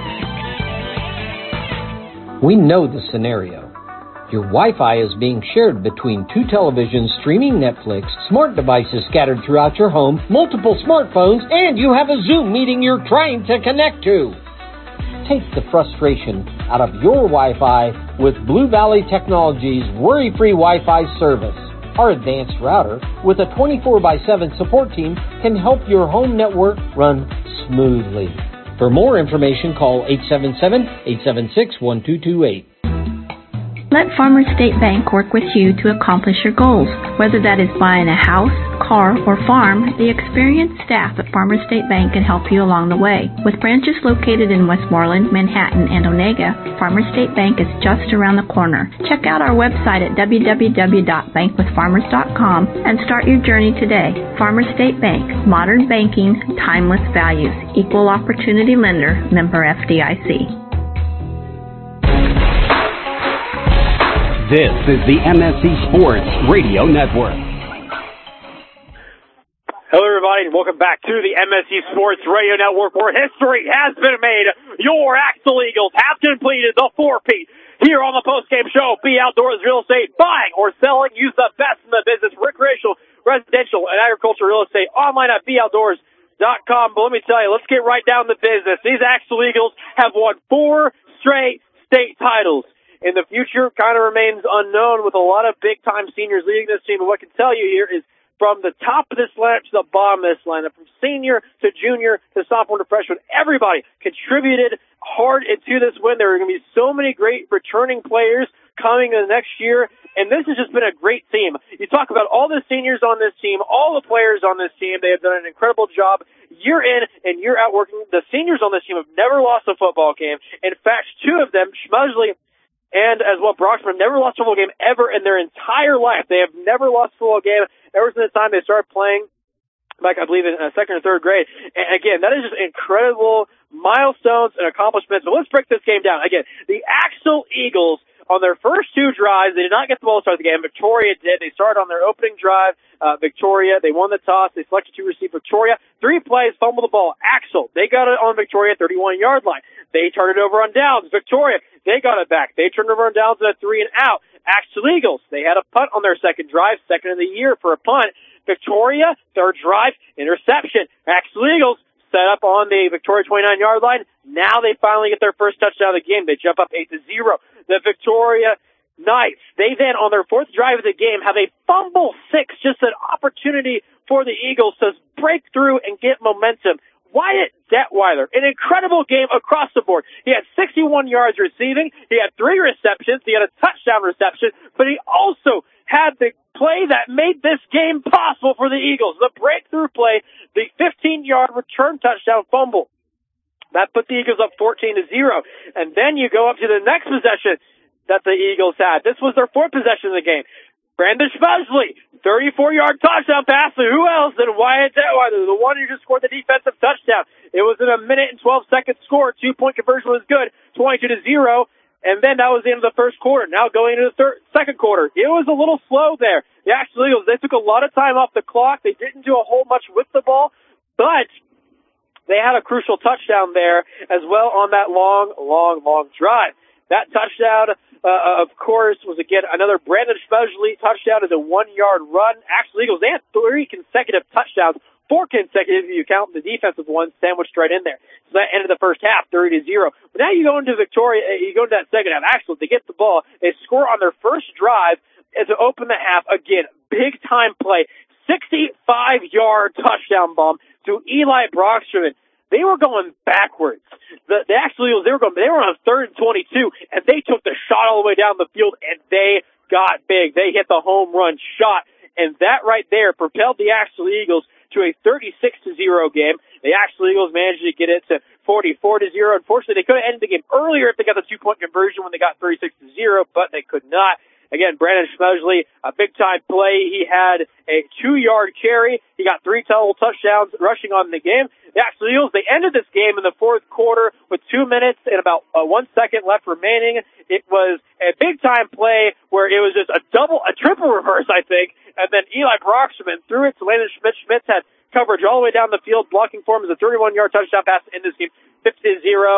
We know the scenario. Your Wi-Fi is being shared between two televisions streaming Netflix, smart devices scattered throughout your home, multiple smartphones, and you have a Zoom meeting you're trying to connect to. Take the frustration out of your Wi-Fi with Blue Valley Technologies' worry-free Wi-Fi service. Our advanced router, with a 24/7 support team, can help your home network run smoothly. For more information, call 877-876-1228. Let Farmers State Bank work with you to accomplish your goals. Whether that is buying a house, car, or farm, the experienced staff at Farmers State Bank can help you along the way. With branches located in Westmoreland, Manhattan, and Onega, Farmers State Bank is just around the corner. Check out our website at www.bankwithfarmers.com and start your journey today. Farmers State Bank, modern banking, timeless values, equal opportunity lender, member FDIC. This is the MSC Sports Radio Network. Hello, everybody, and welcome back to the MSC Sports Radio Network, where history has been made. Your Axel Eagles have completed the four-peat here on the postgame show. Be Outdoors Real Estate, buying or selling. Use the best in the business, recreational, residential, and agricultural real estate. Online at beoutdoors.com. But let me tell you, let's get right down to business. These Axel Eagles have won 4 straight state titles. And the future kind of remains unknown with a lot of big-time seniors leading this team. And what I can tell you here is from the top of this lineup to the bottom of this lineup, from senior to junior to sophomore to freshman, everybody contributed hard into this win. There are going to be so many great returning players coming in the next year, and this has just been a great team. You talk about all the seniors on this team, all the players on this team. They have done an incredible job year in and year out working. The seniors on this team have never lost a football game. In fact, 2 of them, Schmusley and as well, Broxman, never lost a football game ever in their entire life. They have never lost a football game ever since the time they started playing, back, I believe, in 2nd or 3rd grade. And again, that is just incredible milestones and accomplishments. But let's break this game down. Again, the Axel Eagles, on their first 2 drives, they did not get the ball to start the game. Victoria did. They started on their opening drive. Victoria, they won the toss. They selected to receive Victoria. 3 plays, fumbled the ball. Axel, they got it on Victoria, 31-yard line. They turned it over on downs. Victoria, they got it back. They turned it over on downs at a 3 and out. Axel Eagles, they had a punt on their second drive, second of the year for a punt. Victoria, 3rd drive, interception. Axel Eagles set up on the Victoria 29-yard line. Now they finally get their first touchdown of the game. They jump up 8-0. The Victoria Knights, they then, on their 4th drive of the game, have a fumble 6, just an opportunity for the Eagles to break through and get momentum. Wyatt Detweiler, an incredible game across the board. He had 61 yards receiving. He had 3 receptions. He had a touchdown reception, but he also had the play that made this game possible for the Eagles. The breakthrough play, the 15-yard return touchdown fumble. That put the Eagles up 14-0. And then you go up to the next possession that the Eagles had. This was their 4th possession of the game. Brandon Schmesley, 34-yard touchdown pass to who else than Wyatt Detweiler, the one who just scored the defensive touchdown. It was in a minute and 12-second score. 2-point conversion was good, 22-0. And then that was the end of the first quarter. Now going into the second quarter, it was a little slow there. The actual Eagles, they took a lot of time off the clock. They didn't do a whole much with the ball, but they had a crucial touchdown there as well on that long drive. That touchdown, of course, was again another Brandon Schmesley touchdown as a 1-yard run. Actually, Eagles, they had 3 consecutive touchdowns, 4 consecutive if you count the defensive ones sandwiched right in there. So that ended the first half 30-0. But now you go into Victoria, you go into that second half. Actually, they get the ball, they score on their first drive to open the half. Again, big time play, 65-yard touchdown bomb to Eli Brockstrom. They were going backwards. They were on 3rd and 22, and they took the shot all the way down the field, and they got big. They hit the home run shot, and that right there propelled the Axel Eagles to a 36-0 game. The Axel Eagles managed to get it to 44-0. Unfortunately, they could have ended the game earlier if they got the 2-point conversion when they got 36-0, but they could not. Again, Brandon Schmesley, a big-time play. He had a 2-yard carry. He got 3 total touchdowns rushing on the game. The Axel Eagles, they ended this game in the 4th quarter with 2 minutes and about 1 second left remaining. It was a big-time play where it was just a triple reverse, I think, and then Eli Brockstrom threw it to Landon Schmitz. Schmitz had coverage all the way down the field, blocking for him as a 31-yard touchdown pass in this game, 50-0.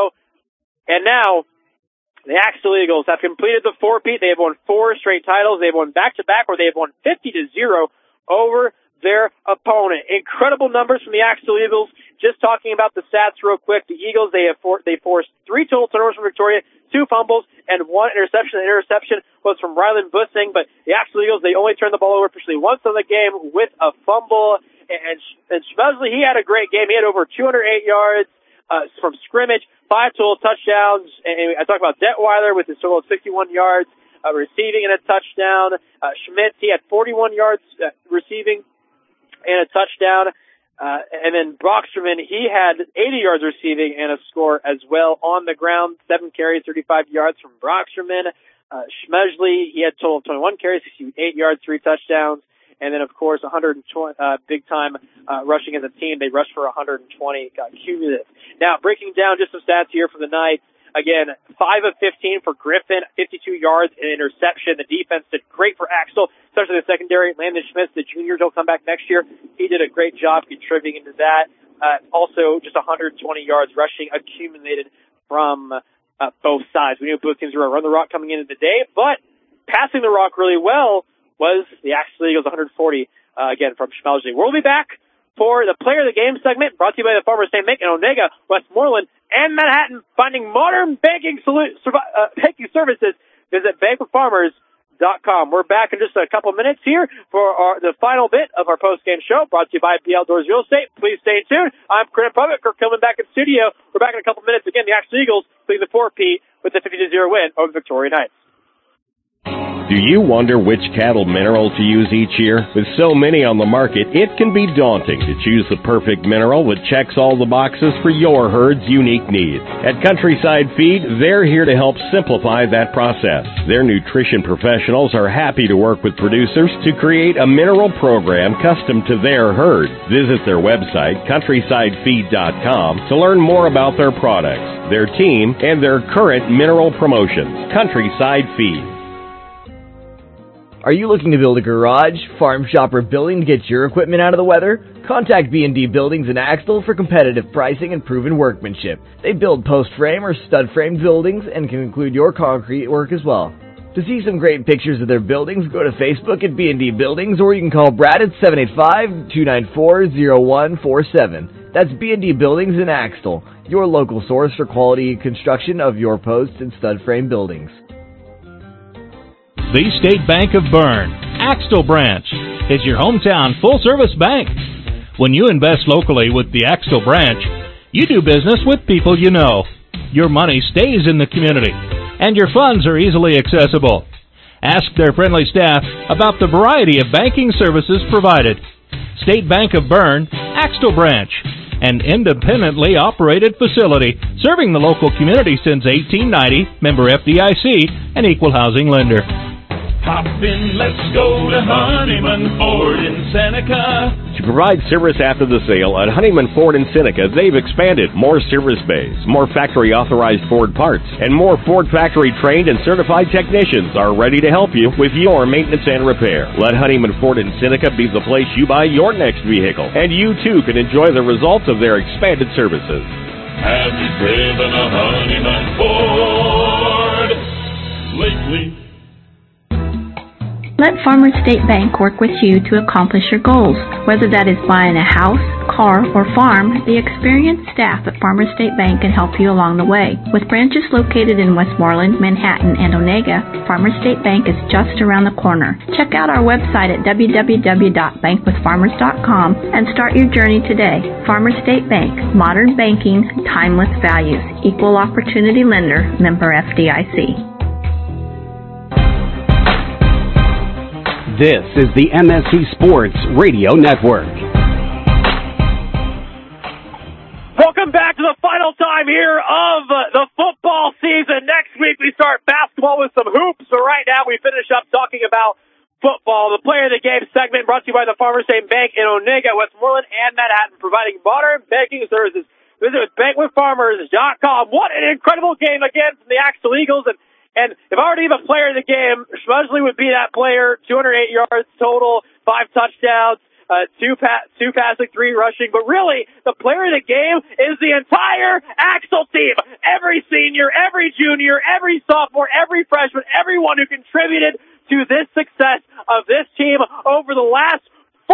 And now the Axel Eagles have completed the four-peat. They have won 4 straight titles. They have won back-to-back, where they have won 50-0 over their opponent. Incredible numbers from the Axel Eagles. Just talking about the stats real quick, the Eagles, they forced 3 total turnovers from Victoria, 2 fumbles, and 1 interception. The interception was from Ryland Bussing, but the Axel Eagles, they only turned the ball over officially once in the game with a fumble. And Schmesley, he had a great game. He had over 208 yards from scrimmage, 5 total touchdowns. And I talked about Detweiler with his total of 61 yards receiving and a touchdown. Schmitz, he had 41 yards receiving and a touchdown. And then Brockstrom, he had 80 yards receiving and a score as well on the ground. 7 carries, 35 yards from Brockstrom. Schmesley, he had a total of 21 carries, 68 yards, 3 touchdowns. And then, of course, 120 big-time rushing as a team. They rushed for 120 cumulative. Now, breaking down just some stats here for the night. Again, 5 of 15 for Griffin, 52 yards and interception. The defense did great for Axel, especially the secondary. Landon Schmitz, the junior, he'll come back next year. He did a great job contributing into that. Also, just 120 yards rushing accumulated from both sides. We knew both teams were going to run the rock coming into the day, but passing the rock really well was the Axel Eagles, 140, again, from Schmesley. We'll be back for the Player of the Game segment, brought to you by the Farmers State Bank in Onega, Westmoreland, and Manhattan. Finding modern banking services, visit bankwithfarmers.com. We're back in just a couple minutes here for the final bit of our post-game show, brought to you by B Outdoors Real Estate. Please stay tuned. I'm Corinne Puckett. Kirk Tillman back in studio. We're back in a couple minutes. Again, the Axel Eagles lead the 4-peat with a 50-0 win over the Victoria Knights. Do you wonder which cattle mineral to use each year? With so many on the market, it can be daunting to choose the perfect mineral that checks all the boxes for your herd's unique needs. At Countryside Feed, they're here to help simplify that process. Their nutrition professionals are happy to work with producers to create a mineral program custom to their herd. Visit their website, CountrysideFeed.com, to learn more about their products, their team, and their current mineral promotions. Countryside Feed. Are you looking to build a garage, farm shop, or building to get your equipment out of the weather? Contact B&D Buildings in Axtell for competitive pricing and proven workmanship. They build post frame or stud frame buildings and can include your concrete work as well. To see some great pictures of their buildings, go to Facebook at B&D Buildings, or you can call Brad at 785-294-0147. That's B&D Buildings in Axtell, your local source for quality construction of your post and stud frame buildings. The State Bank of Berne, Axtell Branch, is your hometown full-service bank. When you invest locally with the Axtell Branch, You do business with people you know. Your money stays in the community, and your funds are easily accessible. Ask their friendly staff about the variety of banking services provided. State Bank of Bern, Axtell Branch, an independently operated facility serving the local community since 1890, member FDIC, an equal housing lender. Hop in, let's go to Honeyman Ford in Seneca. To provide service after the sale at Honeyman Ford in Seneca, they've expanded more service bays, more factory-authorized Ford parts, and more Ford factory-trained and certified technicians are ready to help you with your maintenance and repair. Let Honeyman Ford in Seneca be the place you buy your next vehicle, and you too can enjoy the results of their expanded services. Have you driven a Honeyman Ford lately? Let Farmers State Bank work with you to accomplish your goals. Whether that is buying a house, car, or farm, the experienced staff at Farmers State Bank can help you along the way. With branches located in Westmoreland, Manhattan, and Onega, Farmers State Bank is just around the corner. Check out our website at www.bankwithfarmers.com and start your journey today. Farmers State Bank, modern banking, timeless values, equal opportunity lender, member FDIC. This is the MSC Sports Radio Network. Welcome back to the final time here of the football season. Next week we start basketball with some hoops. So right now we finish up talking about football. The Player of the Game segment brought to you by the Farmers State Bank in Onega, Westmoreland, and Manhattan, providing modern banking services. Visit bankwithfarmers.com. What an incredible game again from the Axtell Eagles. And if I were to give a player of the game, Schmusley would be that player. 208 yards total, 5 touchdowns, two passing, 3 rushing. But really, the player of the game is the entire Axtell team. Every senior, every junior, every sophomore, every freshman, everyone who contributed to this success of this team over the last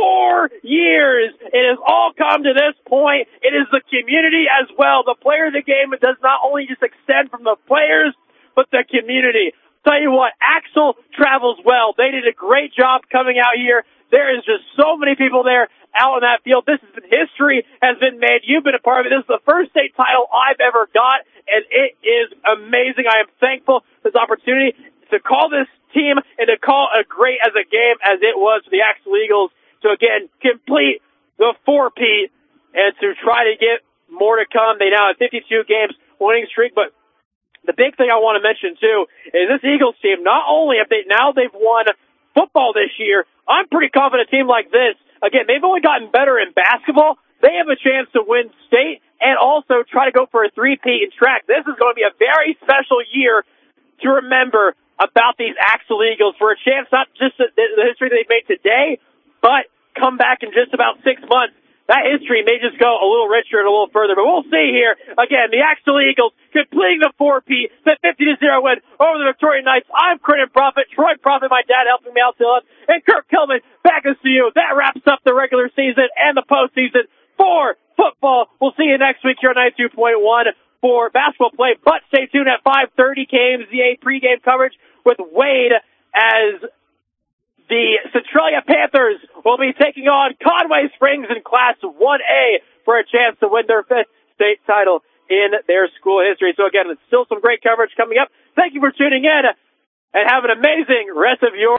4 years. It has all come to this point. It is the community as well. The player of the game does not only just extend from the players, but the community. Tell you what, Axtell travels well. They did a great job coming out here. There is just so many people there out on that field. This has been history has been made. You've been a part of it. This is the first state title I've ever got, and it is amazing. I am thankful for this opportunity to call this team and to call a great as a game as it was for the Axtell Eagles to, again, complete the 4-peat and to try to get more to come. They now have 52 games winning streak, but the big thing I want to mention, too, is this Eagles team, not only have they've won football this year, I'm pretty confident a team like this, again, they've only gotten better in basketball. They have a chance to win state and also try to go for a 3-peat in track. This is going to be a very special year to remember about these Axtell Eagles for a chance, not just the history they've made today, but come back in just about 6 months. That history may just go a little richer and a little further, but we'll see here. Again, the Axtell Eagles completing the 4-peat, the 50-0 win over the Victoria Knights. I'm Creighton Prophet, Troy Prophet, my dad helping me out till us, and Kirk Kelman back us to you. That wraps up the regular season and the postseason for football. We'll see you next week here on 92.1 for basketball play, but stay tuned at 5:30 KMZA pregame coverage with Wade as the Centralia Panthers will be taking on Conway Springs in Class 1A for a chance to win their 5th state title in their school history. So again, it's still some great coverage coming up. Thank you for tuning in and have an amazing rest of your